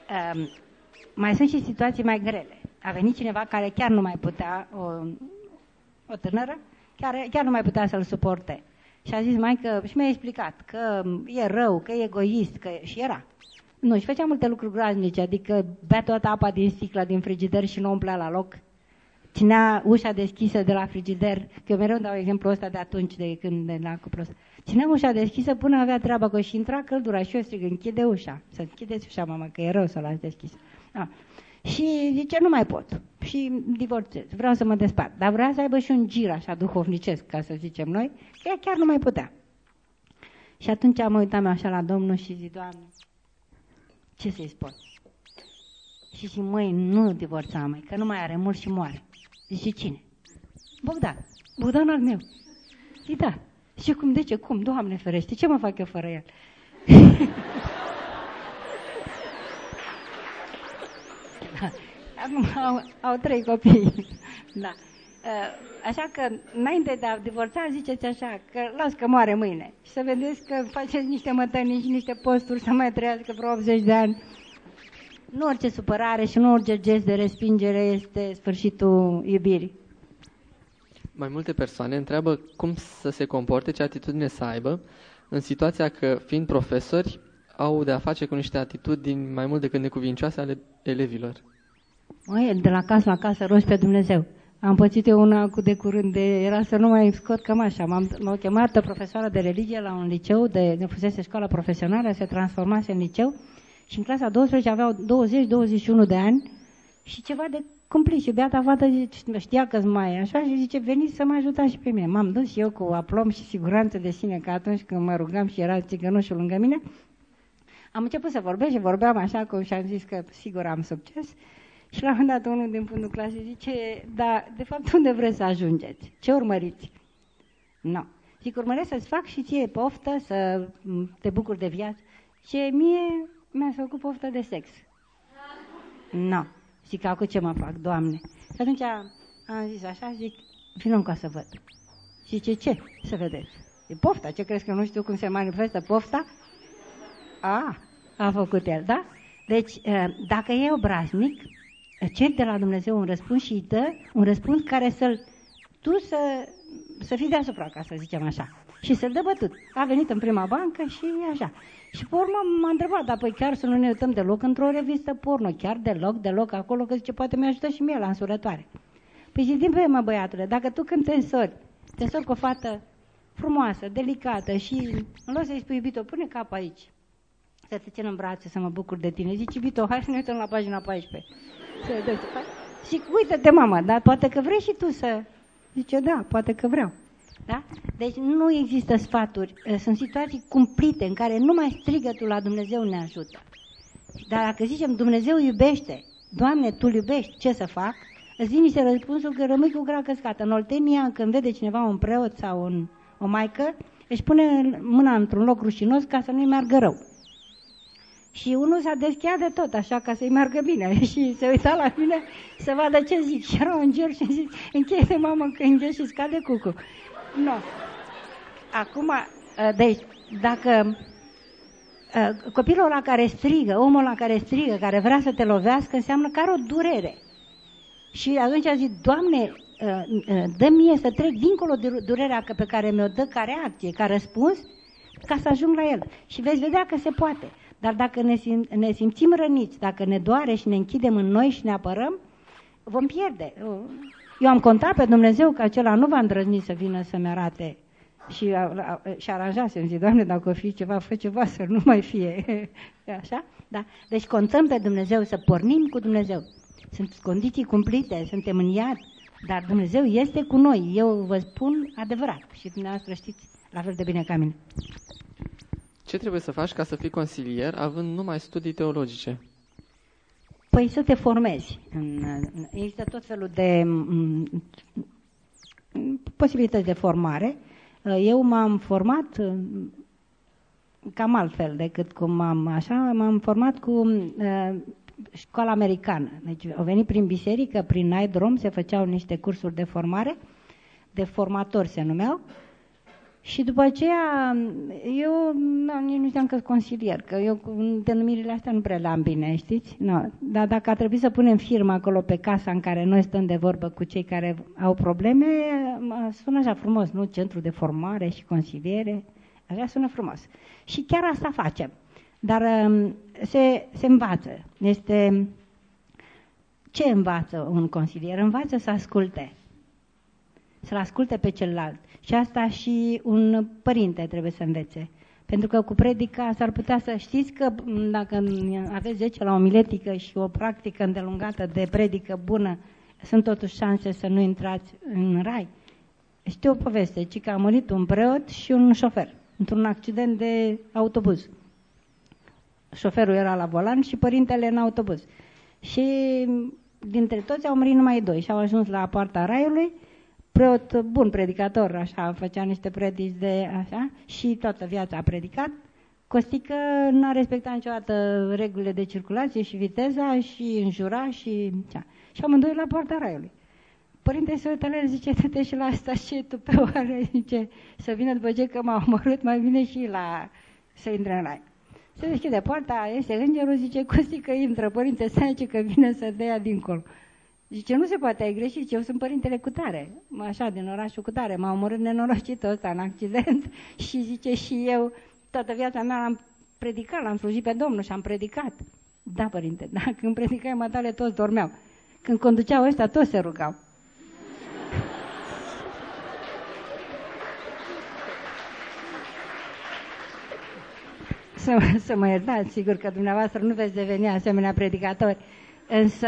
uh, mai sunt și situații mai grele. A venit cineva care chiar nu mai putea, o, o tânără, care chiar nu mai putea să-l suporte. Și a zis maică, și mi-a explicat că e rău, că e egoist, că și era. Nu, și făcea multe lucruri groaznice, adică bea toată apa din sticlă, din frigider și nu umplea la loc. Ținea ușa deschisă de la frigider, că eu mereu dau exemplul ăsta de atunci, de când de la Cupros. Ținea ușa deschisă până avea treaba cu și intra căldura și eu strig, închide ușa. Să închideți ușa, mama, că e rău să o lași deschisă. A. Și zice, nu mai pot. Și divorțez, vreau să mă despart. Dar vrea să aibă și un gir așa duhovnicesc, ca să zicem noi, că ea chiar nu mai putea. Și atunci mă uitam așa la Domnul și zic, Doamne, ce să-i spun? Și zic, măi, nu divorța, măi, că nu mai are mult și moare. Zice, cine? Bogdan. Bogdan al meu. Zic, da. Și cum, de ce? Cum? Doamne ferește, ce mă fac eu fără el? Acum au, au trei copii. Da. Așa că, înainte de a divorța, ziceți așa, că las că moare mâine. Și să vedeți că faceți niște mătănii și niște posturi să mai trăiască vreo optzeci de ani. Nu orice supărare și nu orice gest de respingere este sfârșitul iubirii. Mai multe persoane întreabă cum să se comporte, ce atitudine să aibă, în situația că, fiind profesori, au de a face cu niște atitudini mai mult decât necuvincioase ale elevilor. Măi, de la casă la casă rogi pe Dumnezeu. Am pățit eu una cu de curând, de, era să nu mai scot cămașa. M-am, m-au chemat profesoară de religie la un liceu, de, de fusese școală profesională, se transformase în liceu și în clasa a douăsprezecea aveau douăzeci douăzeci și unu de ani și ceva de cumplit. Și beata fată știa că-s mai așa și zice, veniți să mă ajutați și pe mine. M-am dus și eu cu aplom și siguranță de sine, că atunci când mă rugam și era țigănușul lângă mine, am început să vorbesc și vorbeam așa cum și am zis că sigur am succes. Și la un moment dat unul din fundul clasei zice, dar de fapt unde vreți să ajungeți? Ce urmăriți? Nu. No. Zic, urmăresc să-ți fac și ție poftă, să te bucuri de viață. Și mie mi-a făcut poftă de sex. Nu. No. Zic, acum ce mă fac, Doamne? Și atunci am zis așa, zic, vină încă să văd. Și zice, ce? Să vedeți. E pofta, ce crezi că nu știu cum se manifestă pofta? A, a făcut el, da? Deci, dacă e obraznic, ceri de la Dumnezeu un răspuns și îi dă un răspuns care să-l, tu să, să fii deasupra, ca să zicem așa, și să-l dă bătut. A venit în prima bancă și așa. Și pe urmă m-a întrebat, dar păi chiar să nu ne uităm deloc într-o revistă porno, chiar deloc, deloc acolo, că zice, poate mi-ajută și mie la însurătoare. Păi zic, din pe mă, băiatule, dacă tu când te însori, te însori cu o fată frumoasă, delicată și în loc să-i spui, iubito, pune capul aici, să te țin în brațe, să mă bucur de tine. Zici, iubito, hai să ne uităm la pagina paisprezece. Și uită-te, mama, dar poate că vrei și tu să... Zice, da, poate că vreau. Da? Deci nu există sfaturi. Sunt situații cumplite în care numai strigătul la Dumnezeu ne ajută. Dar dacă zicem, Dumnezeu iubește, Doamne, Tu iubești, ce să fac? Îți vine niște răspunsul că rămâi cu gura căscată. În Oltenia, când vede cineva un preot sau un, o maică, își pune mâna într-un loc rușinos ca să nu-i meargă rău. Și unul s-a deschiat de tot, așa, ca să-i meargă bine. Și se uita la mine să vadă ce zic. Și era un ger și zic, încheie-te, mamă, că înghezi și scade cucu. Nu. No. Acum, deci, dacă copilul ăla care strigă, omul ăla care strigă, care vrea să te lovească, înseamnă că are o durere. Și atunci a zis, Doamne, dă mie să trec dincolo de durerea pe care mi-o dă ca reacție, ca răspuns, ca să ajung la el. Și veți vedea că se poate. Dar dacă ne, sim, ne simțim răniți, dacă ne doare și ne închidem în noi și ne apărăm, vom pierde. Eu am contat pe Dumnezeu că acela nu va îndrăzni să vină să-mi arate. Și, a, a, și aranjasem, zic, Doamne, dacă o fi ceva, fă ceva să nu mai fie. Așa? Da? Deci contăm pe Dumnezeu să pornim cu Dumnezeu. Sunt condiții cumplite, suntem în iad, dar Dumnezeu este cu noi. Eu vă spun adevărat și dumneavoastră știți la fel de bine ca mine. Ce trebuie să faci ca să fii consilier, având numai studii teologice? Păi să te formezi. Există tot felul de posibilități de formare. Eu m-am format cam altfel decât cum am așa, m-am format cu uh, școala americană. Deci au venit prin biserică, prin Night Drum, se făceau niște cursuri de formare, de formatori se numeau. Și după aceea, eu nu, nici nu știam că sunt consilier, că eu cu denumirile astea nu prea le-am bine, știți? No. Dar dacă ar trebui să punem firma acolo pe casa în care noi stăm de vorbă cu cei care au probleme, sună așa frumos, nu? Centru de formare și consiliere, așa sună frumos. Și chiar asta facem. Dar se, se învață. Este... Ce învață un consilier? Învață să asculte. Să-l asculte pe celălalt. Și asta și un părinte trebuie să învețe. Pentru că cu predica s-ar putea să știți că dacă aveți zece la o miletică și o practică îndelungată de predică bună, sunt totuși șanse să nu intrați în rai. Știu o poveste, ci că a murit un preot și un șofer într-un accident de autobuz. Șoferul era la volan și părintele în autobuz. Și dintre toți au murit numai doi și au ajuns la poarta raiului. Preot bun, predicator, așa, făcea niște predici de așa și toată viața a predicat. Costică n-a respectat niciodată regulile de circulație și viteza și înjura și cea. Și amândoi la poarta raiului. Părintele se uită la el, zice, te și la asta și tu pe oare, zice, să vină după ce că m-a omorât, mai vine și la să intre în rai. Se deschide poarta, este îngerul, zice, Costică intră, părinte, stai ce că vine să te ia dincolo. Zice, nu se poate, ai greșit, eu sunt părintele Cutare, așa, din orașul Cutare, m-a omorât nenorocitul ăsta în accident și zice, și eu toată viața mea l-am predicat, l-am slujit pe Domnul și am predicat. Da, părinte, da, când predicai matale toți dormeau, când conduceau ăștia toți se rugau. Să, să mă iertați, sigur că dumneavoastră nu veți deveni asemenea predicatori, însă...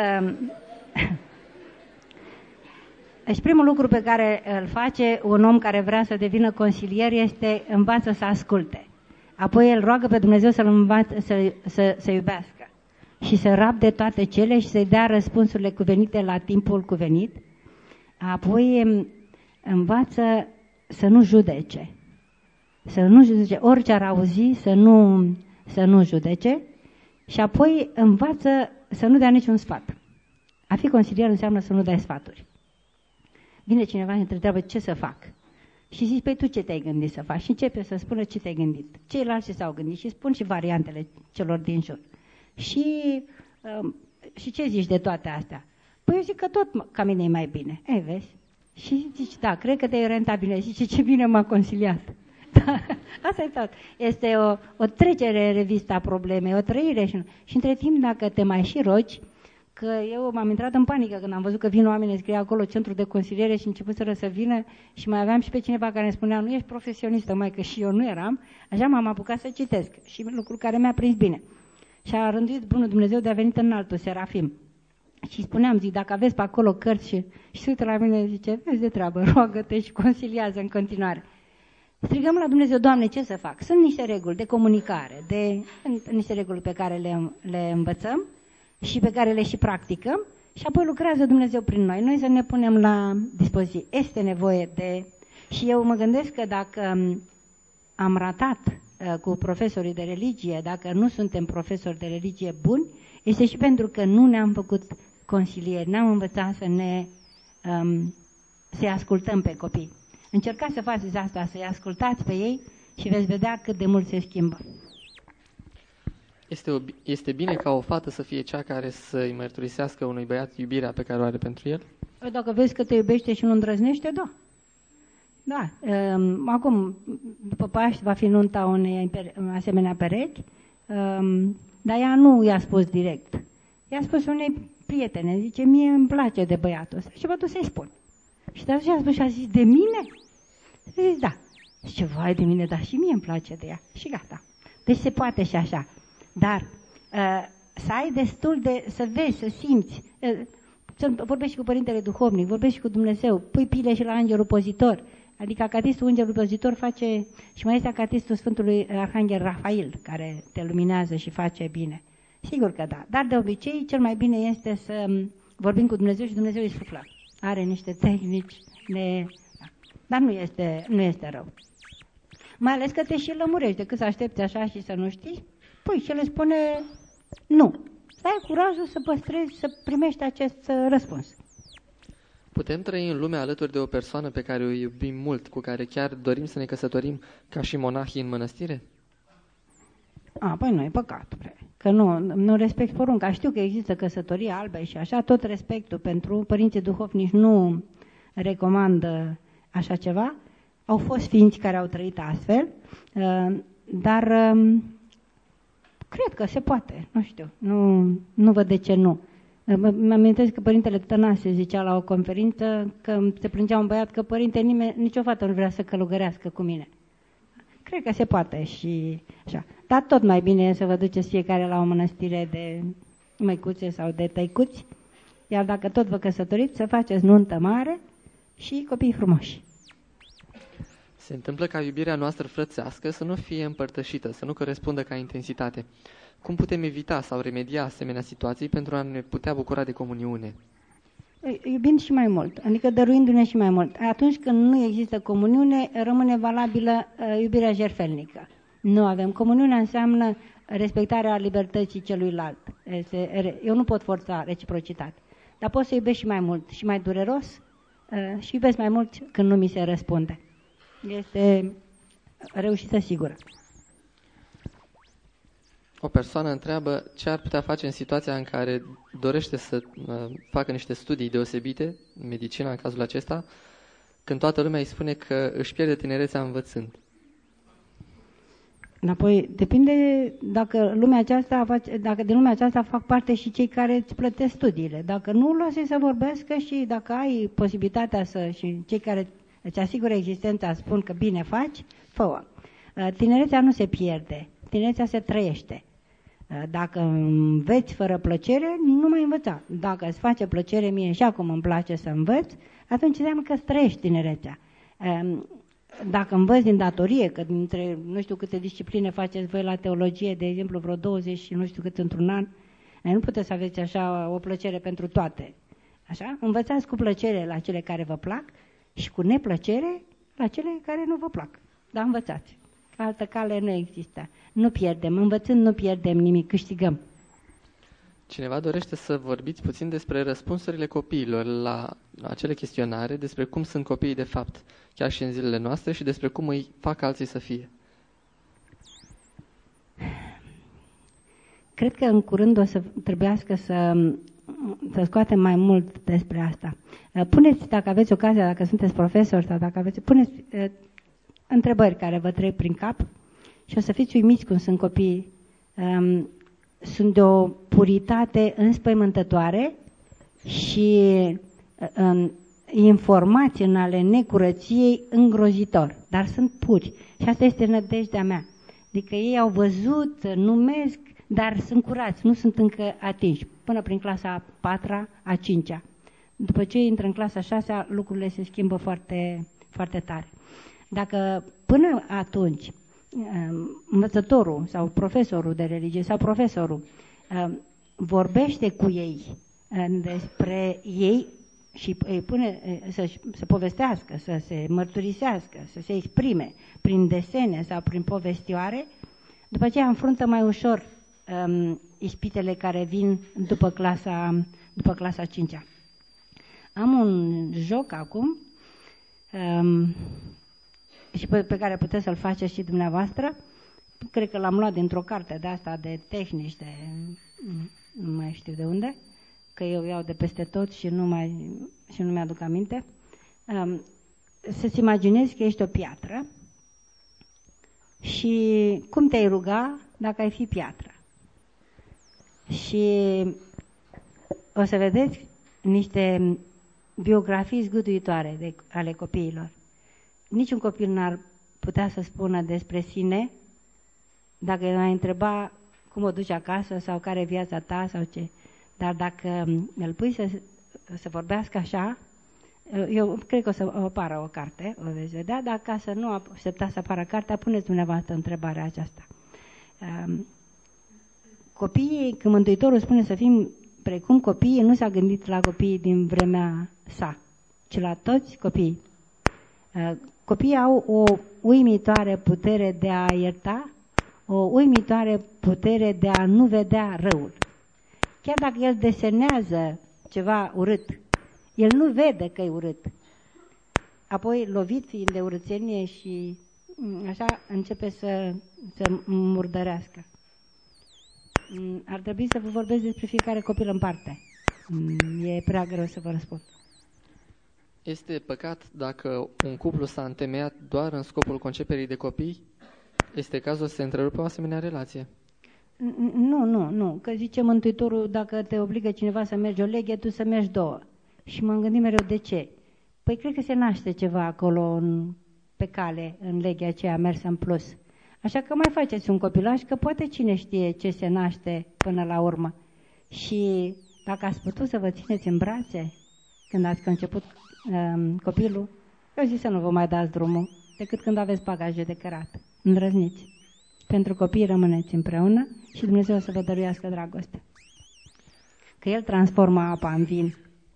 Deci primul lucru pe care îl face un om care vrea să devină consilier este învață să asculte. Apoi el roagă pe Dumnezeu să-l învațe să, să, să iubească și să rabde toate cele și să-i dea răspunsurile cuvenite la timpul cuvenit. Apoi învață să nu judece. Să nu judece orice ar auzi, să nu, să nu judece. Și apoi învață să nu dea niciun sfat. A fi consilier înseamnă să nu dai sfaturi. Vine cineva și te întreabă ce să fac. Și zici, păi tu ce te-ai gândit să faci? Și începe să spună ce te-ai gândit. Ceilalți ce s-au gândit și spun și variantele celor din jur. Și, um, și ce zici de toate astea? Păi eu zic că tot ca mine e mai bine. Ei, vezi? Și zici, da, cred că te-ai orientat bine. Zice, ce bine m-a consiliat. Da, asta e tot. Este o, o trecere în revista problemei, o trăire. Și, și între timp, dacă te mai și rogi, că eu m-am intrat în panică când am văzut că vin oameni, scrie acolo centru de consiliere și începuseră să vină și mai aveam și pe cineva care îmi spunea, nu ești profesionistă, mai că și eu nu eram, așa m-am apucat să citesc și lucru care mi-a prins bine. Și a rânduit bunul Dumnezeu de a venit în altul, Serafim. Și spuneam, zic, dacă aveți pe acolo cărți și, și se uită la mine, zice, vezi de treabă, roagă-te și consiliază în continuare. Strigăm la Dumnezeu, Doamne, ce să fac? Sunt niște reguli de comunicare, de niște reguli pe care le, le învățăm și pe care le și practicăm și apoi lucrează Dumnezeu prin noi. Noi să ne punem la dispoziție. Este nevoie de... Și eu mă gândesc că dacă am ratat uh, cu profesorii de religie, dacă nu suntem profesori de religie buni, este și pentru că nu ne-am făcut consilieri, n-am învățat să ne um, să-i ascultăm pe copii. Încercați să faceți asta, să-i ascultați pe ei și veți vedea cât de mult se schimbă. Este, o, este bine ca o fată să fie cea care să-i mărturisească unui băiat iubirea pe care o are pentru el? Dacă vezi că te iubește și nu îndrăznește, da. Da. Um, acum, după Paști, va fi nunta unei asemenea perechi, um, dar ea nu i-a spus direct. I-a spus unei prietene, zice, mie îmi place de băiatul ăsta. Și bă, tu să-i spun. Și de atunci a spus și a zis, de mine? Și zis, da. Zice, vai de mine, dar și mie îmi place de ea. Și gata. Deci se poate și așa. Dar uh, să ai destul de, să vezi, să simți, uh, să vorbești și cu Părintele Duhovnic, vorbești și cu Dumnezeu, pui pile și la Îngerul Pozitor, adică acatistul Îngerul Pozitor face, și mai este acatistul Sfântului Arhanghel Rafael, care te luminează și face bine. Sigur că da, dar de obicei cel mai bine este să vorbim cu Dumnezeu și Dumnezeu îi suflă. Are niște tehnici, ne... dar nu este, nu este rău. Mai ales că te și lămurești, decât să aștepți așa și să nu știi. Păi și le spune nu. Să ai curajul să păstrezi, să primești acest răspuns. Putem trăi în lume alături de o persoană pe care o iubim mult, cu care chiar dorim să ne căsătorim ca și monahii în mănăstire? A, păi nu, e păcat, bre. Că nu, nu respect porunca. Știu că există căsătorii albe și așa, tot respectul pentru părinții duhovnici nu recomandă așa ceva. Au fost ființi care au trăit astfel, dar cred că se poate, nu știu, nu, nu văd de ce nu. Mă amintesc că părintele Tănase zicea la o conferință că se plângea un băiat că părinte, nimeni, nicio fată nu vrea să călugărească cu mine. Cred că se poate și așa. Dar tot mai bine e să vă duceți fiecare la o mănăstire de măicuțe sau de tăicuți, iar dacă tot vă căsătoriți, să faceți nuntă mare și copii frumoși. Se întâmplă ca iubirea noastră frățească să nu fie împărtășită, să nu corespundă ca intensitate. Cum putem evita sau remedia asemenea situații pentru a ne putea bucura de comuniune? Iubind și mai mult, adică dăruindu-ne și mai mult. Atunci când nu există comuniune, rămâne valabilă uh, iubirea jertfelnică. Nu avem. Comuniunea înseamnă respectarea libertății celuilalt. Este, eu nu pot forța reciprocitate, dar pot să iubesc și mai mult și mai dureros uh, și iubesc mai mult când nu mi se răspunde. Este reușită sigură. O persoană întreabă ce ar putea face în situația în care dorește să uh, facă niște studii deosebite, medicina în cazul acesta, când toată lumea îi spune că își pierde tinerețea învățând. Apoi depinde dacă lumea aceasta face, dacă din lumea aceasta fac parte și cei care îți plătesc studiile. Dacă nu, lasă-i să vorbească și dacă ai posibilitatea să, și cei care îți asigură existența spun că bine faci, fă-o. Tinerețea nu se pierde, tinerețea se trăiește. Dacă înveți fără plăcere, nu mai învăța. Dacă îți face plăcere mie și acum îmi place să învăț, atunci înseamnă că îți trăiești tinerețea. Dacă învăț din datorie, că dintre nu știu câte discipline faceți voi la teologie, de exemplu vreo douăzeci și nu știu cât într-un an, nu puteți să aveți așa o plăcere pentru toate. Așa? Învățați cu plăcere la cele care vă plac și cu neplăcere la cele care nu vă plac. Dar învățați. Altă cale nu există. Nu pierdem. Învățând nu pierdem nimic, câștigăm. Cineva dorește să vorbiți puțin despre răspunsurile copiilor la acele chestionare, despre cum sunt copiii de fapt, chiar și în zilele noastre, și despre cum îi fac alții să fie. Cred că în curând o să trebuiască să, să scoatem mai mult despre asta. Puneți, dacă aveți ocazia, dacă sunteți profesori sau dacă aveți, puneți uh, întrebări care vă trec prin cap și o să fiți uimiți cum sunt copiii. Um, sunt de o puritate înspăimântătoare și um, informați în ale necurăției îngrozitor, dar sunt puri. Și asta este nădejdea mea. Adică ei au văzut, numesc, dar sunt curați, nu sunt încă atinși, până prin clasa a patra, a cincea. După ce intră în clasa a șasea, lucrurile se schimbă foarte, foarte tare. Dacă până atunci învățătorul sau profesorul de religie sau profesorul vorbește cu ei despre ei și îi pune să, să povestească, să se mărturisească, să se exprime prin desene sau prin povestioare, după aceea înfruntă mai ușor um, ispitele care vin după clasa, după clasa a cincea. Am un joc acum um, și pe, pe care puteți să-l faceți și dumneavoastră. Cred că l-am luat dintr-o carte de asta de tehnici, de nu mai știu de unde, că eu iau de peste tot și nu, mai, și nu mi-aduc aminte. Um, să-ți imaginezi că ești o piatră și cum te-ai ruga dacă ai fi piatră. Și o să vedeți niște biografii zguduitoare de, ale copiilor. Niciun copil n-ar putea să spună despre sine dacă l-ai întreba cum o duci acasă sau care e viața ta sau ce. Dar dacă îl pui să, să vorbească așa, eu cred că o să apară o carte, o veți vedea, dar ca să nu așteptați să apară cartea, puneți dumneavoastră întrebarea aceasta. Copiii, când Mântuitorul spune să fim precum copiii, nu s-a gândit la copiii din vremea sa, ci la toți copiii. Copiii au o uimitoare putere de a ierta, o uimitoare putere de a nu vedea răul. Chiar dacă el desenează ceva urât, El nu vede că e urât. Apoi, lovit fiind de urățenie și așa, începe să, să murdărească. Ar trebui să vă vorbesc despre fiecare copil în parte. E prea greu să vă răspund. Este păcat dacă un cuplu s-a întemeiat doar în scopul conceperii de copii? Este cazul să se întrerupă o asemenea relație? Nu, nu, nu. Că zice Mântuitorul, dacă te obligă cineva să mergi o leghe, tu să mergi două. Și m-am gândit mereu, de ce? Păi cred că se naște ceva acolo în, pe cale, în legea aceea mersă în plus. Așa că mai faceți un copilaș, că poate cine știe ce se naște până la urmă. Și dacă ați putut să vă țineți în brațe când ați conceput um, copilul, eu zic să nu vă mai dați drumul, decât când aveți bagaje de cărat. Îndrăzniți. Pentru copii rămâneți împreună și Dumnezeu o să vă dăruiască dragoste. Că El transformă apa în vin.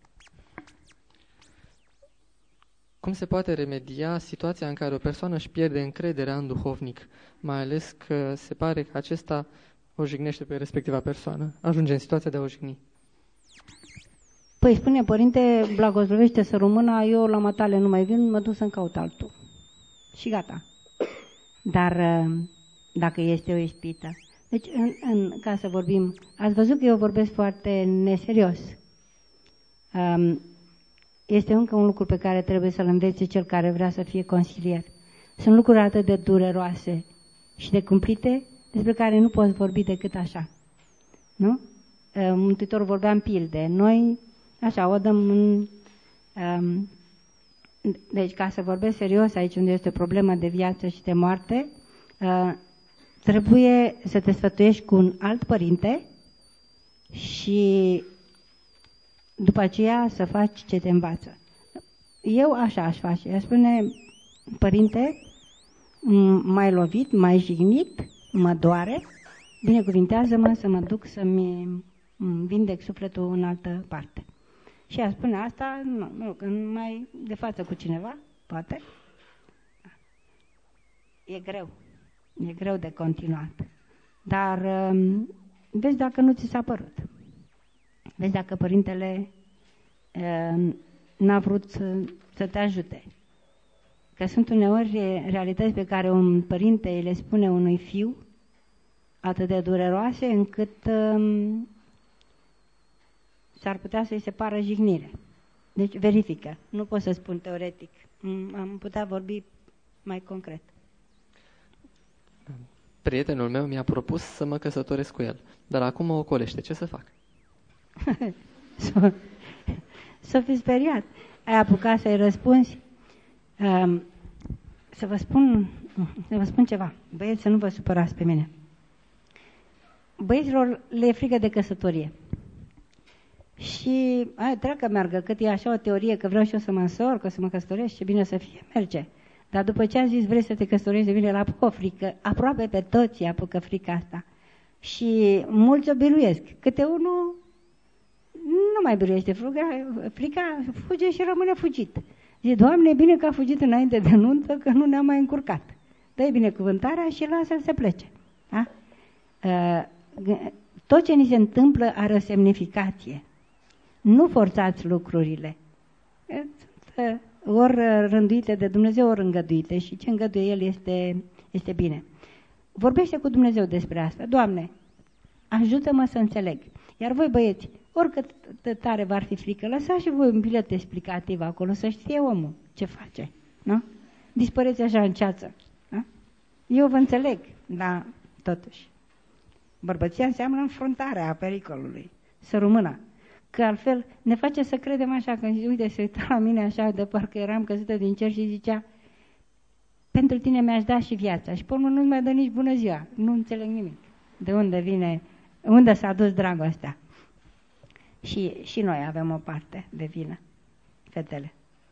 Cum se poate remedia situația în care o persoană își pierde încrederea în duhovnic, mai ales că se pare că acesta o jignește pe respectiva persoană, ajunge în situația de a o jigni? Păi spune, părinte, blagoslovește să rămână, eu la matale nu mai vin, mă duc să-mi caut altul. Și gata. Dar dacă este o ispită. Deci, în, în, ca să vorbim, ați văzut că eu vorbesc foarte neserios. Um, este încă un lucru pe care trebuie să-l învețe cel care vrea să fie consilier. Sunt lucruri atât de dureroase și de cumplite, despre care nu poți vorbi decât așa. Nu? Mântuitorul vorbea în pilde. Noi, așa, o dăm în... Um, deci, ca să vorbesc serios, aici unde este o problemă de viață și de moarte, uh, trebuie să te sfătuiești cu un alt părinte și după aceea să faci ce te învață. Eu așa aș face. Ea spune, părinte, m-ai lovit, m-ai jignit, mă doare, binecuvintează-mă să mă duc să-mi vindec sufletul în altă parte. Și ea spune asta, nu, nu, când mai de față cu cineva, poate. E greu. E greu de continuat. Dar vezi dacă nu ți s-a părut. Vezi dacă părintele uh, n-a vrut să, să te ajute. Că sunt uneori realități pe care un părinte le spune unui fiu atât de dureroase încât uh, s-ar putea să-i se pară jignire. Deci verifică. Nu pot să spun teoretic. Am putea vorbi mai concret. Prietenul meu mi-a propus să mă căsătoresc cu el, dar acum mă ocolește. Ce să fac? S-o, s-o fi speriat. Ai apucat să-i răspunzi? Um, să vă spun, să vă spun ceva. Băieți, să nu vă supărați pe mine. Băieților le e frică de căsătorie. Și aia, treacă meargă, cât e așa o teorie că vreau și eu să mă însor, că să mă căsătoresc, ce bine să fie, merge. Dar după ce a zis vrei să te căsătorești, de bine la apucă o frică. Aproape pe toți apucă frica asta. Și mulți o biruiesc. Câte unul nu mai biruiește frica, frica, fuge și rămâne fugit. Zice, Doamne, e bine că a fugit înainte de nuntă, că nu ne-a mai încurcat. Dă-i binecuvântarea și lasă-l să plece. Da? Tot ce ni se întâmplă are o semnificație. Nu forțați lucrurile. Ori rânduite de Dumnezeu, ori îngăduite. Și ce îngăduie El este, este bine. Vorbește cu Dumnezeu despre asta. Doamne, ajută-mă să înțeleg. Iar voi, băieți, oricât tare v-ar fi frică, lăsați și voi un bilet explicativ acolo, să știe omul ce face. Nu? Dispăreți așa în ceață. Da? Eu vă înțeleg, dar totuși. Bărbăția înseamnă înfruntarea pericolului. Să rămână. Că altfel ne face să credem așa, că uite, se uita la mine așa, de parcă eram căzută din cer și zicea, pentru tine mi-aș da și viața. Și pe urmă nu-ți mai dă nici bună ziua. Nu înțeleg nimic. De unde vine, unde s-a dus dragostea. Și, și noi avem o parte de vină, fetele.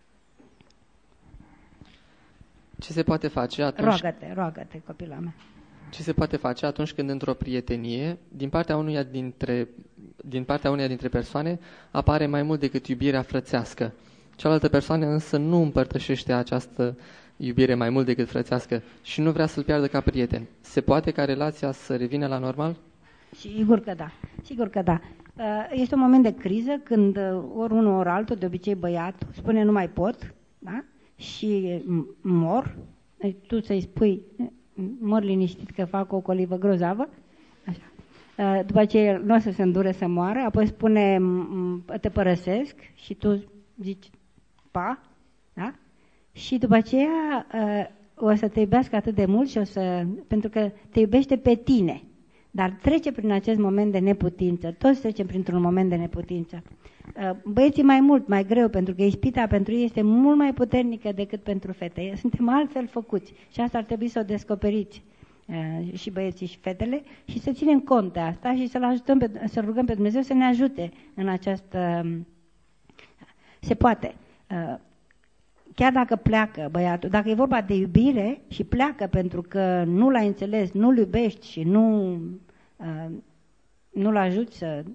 Ce se poate face atunci... Roagă-te, roagă-te, copila mea. Ce se poate face atunci când într-o prietenie, din partea unuia dintre, din partea uneia dintre persoane, apare mai mult decât iubirea frățească. Cealaltă persoană însă nu împărtășește această iubire mai mult decât frățească și nu vrea să-l piardă ca prieten. Se poate ca relația să revină la normal? Sigur că da, sigur că da. Este un moment de criză când ori unul, ori altul, de obicei băiatul, spune nu mai pot, da? Și mor. Tu să-i spui mor liniștit că fac o colivă grozavă, așa. După aceea nu o să se îndure să moară, apoi spune te părăsesc și tu zici pa, da? Și după aceea o să te iubească atât de mult și o să, pentru că te iubește pe tine. Dar trece prin acest moment de neputință. Toți trecem printr-un moment de neputință. Băieții mai mult, mai greu, pentru că ispita pentru ei este mult mai puternică decât pentru fete. Suntem altfel făcuți și asta ar trebui să o descoperiți, și băieții și fetele, și să ținem cont de asta și să-l ajutăm pe, să rugăm pe Dumnezeu să ne ajute în această... Se poate. Chiar dacă pleacă băiatul, dacă e vorba de iubire și pleacă pentru că nu l-ai înțeles, nu-l iubești și nu, uh, nu-l ajuți să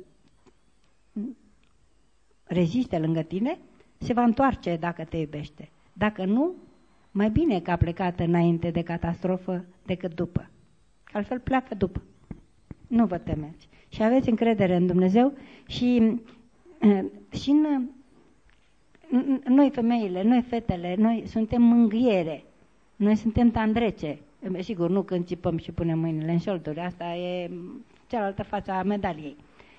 reziste lângă tine, se va întoarce dacă te iubește. Dacă nu, mai bine că a plecat înainte de catastrofă decât după. Altfel pleacă după. Nu vă temeți. Și aveți încredere în Dumnezeu și, uh, și în... Noi femeile, noi fetele, noi suntem mângâiere, noi suntem tandrece. Sigur, nu când țipăm și punem mâinile în șolduri, asta e cealaltă față a medaliei.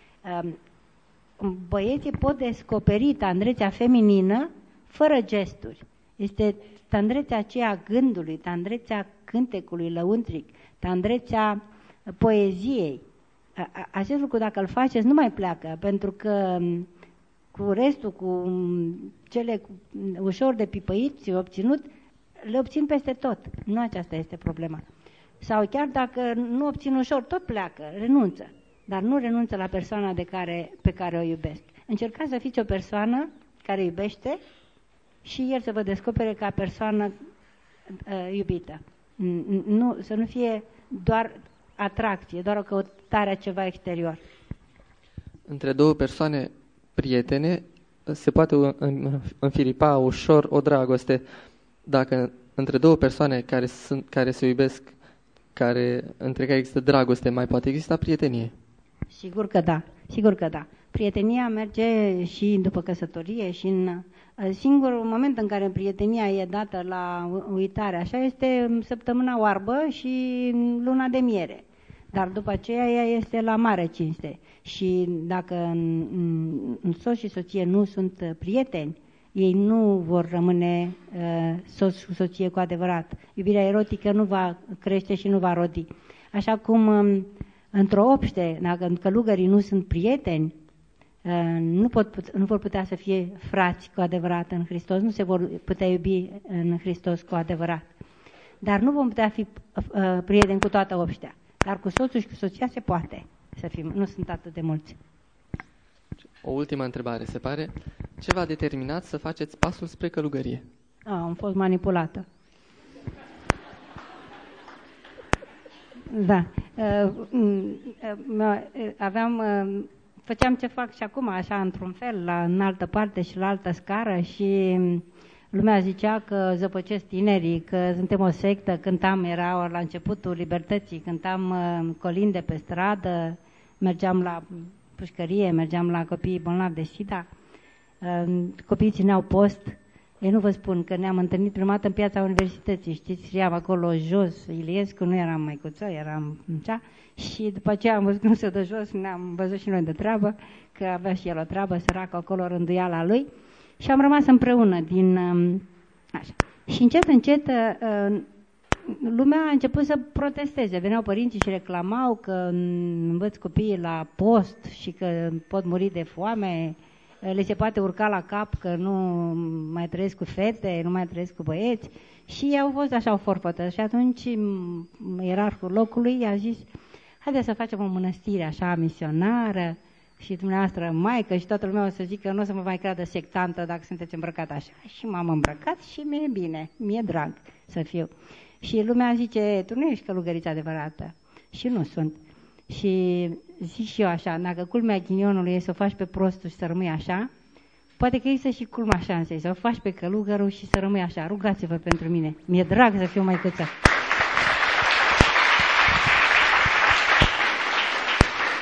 Băieții pot descoperi tandrețea feminină fără gesturi. Este tandrețea aceea gândului, tandrețea cântecului lăuntric, tandrețea poeziei. Acest lucru, dacă îl faceți, nu mai pleacă, pentru că cu restul, cu cele cu, ușor de pipăiți, obținut, le obțin peste tot. Nu aceasta este problema. Sau chiar dacă nu obțin ușor, tot pleacă, renunță. Dar nu renunță la persoana de care, pe care o iubesc. Încercați să fiți o persoană care iubește și el să vă descopere ca persoană uh, iubită. Nu, să nu fie doar atracție, doar o căutare a ceva exterior. Între două persoane prietene se poate înfiripa ușor o dragoste dacă între două persoane care, sunt, care se iubesc, care, între care există dragoste, mai poate exista prietenie? Sigur că da, sigur că da. Prietenia merge și după căsătorie și în singurul moment în care prietenia e dată la uitare, așa, este săptămâna oarbă și luna de miere. Dar după aceea ea este la mare cinste. Și dacă în soț și soție nu sunt prieteni, ei nu vor rămâne uh, soț și soție cu adevărat. Iubirea erotică nu va crește și nu va rodi. Așa cum um, într-o obște, dacă călugării nu sunt prieteni, uh, nu, pot, nu vor putea să fie frați cu adevărat în Hristos, nu se vor putea iubi în Hristos cu adevărat. Dar nu vom putea fi uh, prieteni cu toată obștea. Dar cu soțul și cu soția se poate să fim, nu sunt atât de mulți. O ultimă întrebare, se pare. Ce v-a determinat să faceți pasul spre călugărie? A, am fost manipulată. Da. Aveam, făceam ce fac și acum, așa, într-un fel, la, în altă parte și la altă scară și lumea zicea că zăpăcesc tinerii, că suntem o sectă, cântam, era la începutul libertății, cântam colinde pe stradă, mergeam la pușcărie, mergeam la copiii bolnavi de sida, copiii țineau post. Eu nu vă spun că ne-am întâlnit prima dată în piața universității, știți, scriam acolo jos, Iliescu, nu eram măicuță, eram cea, și după aceea am văzut că nu se dă jos, ne-am văzut și noi de treabă, că avea și el o treabă, săracă acolo, rânduiala lui, și am rămas împreună din... Așa. Și încet, încet, lumea a început să protesteze. Veneau părinții și reclamau că învăț copiii la post și că pot muri de foame, le se poate urca la cap că nu mai trăiesc cu fete, nu mai trăiesc cu băieți. Și au fost așa o forfătă. Și atunci ierarhul locului a zis, haideți să facem o mănăstire așa misionară și dumneavoastră maică, și toată lumea o să zică că nu o să mă mai creadă sectantă dacă sunteți îmbrăcat așa. Și m-am îmbrăcat și mi-e bine, mi-e drag să fiu. Și lumea zice, tu nu ești călugăriță adevărată. Și nu sunt. Și zic și eu așa, dacă culmea ghinionului e să o faci pe prostul și să rămâi așa, poate că există și culmea șansei, să o faci pe călugărul și să rămâi așa. Rugați-vă pentru mine. Mi-e drag să fiu măicuță.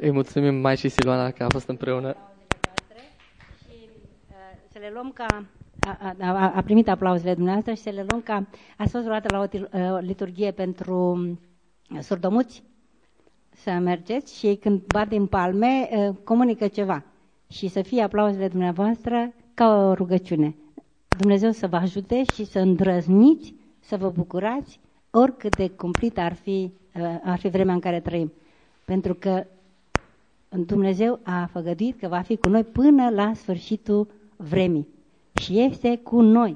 Îi mulțumim Maicii Siluana că a fost împreună. Și să le luăm ca, a, a, a primit aplauzele dumneavoastră și să le luăm ca, ați fost vreodată la o liturghie pentru surdomuți? Să mergeți și ei când bat din palme comunică ceva și să fie aplauzele dumneavoastră ca o rugăciune. Dumnezeu să vă ajute și să îndrăzniți, să vă bucurați oricât de cumplit ar fi, ar fi vremea în care trăim. Pentru că Dumnezeu a făgăduit că va fi cu noi până la sfârșitul vremii. Și este cu noi.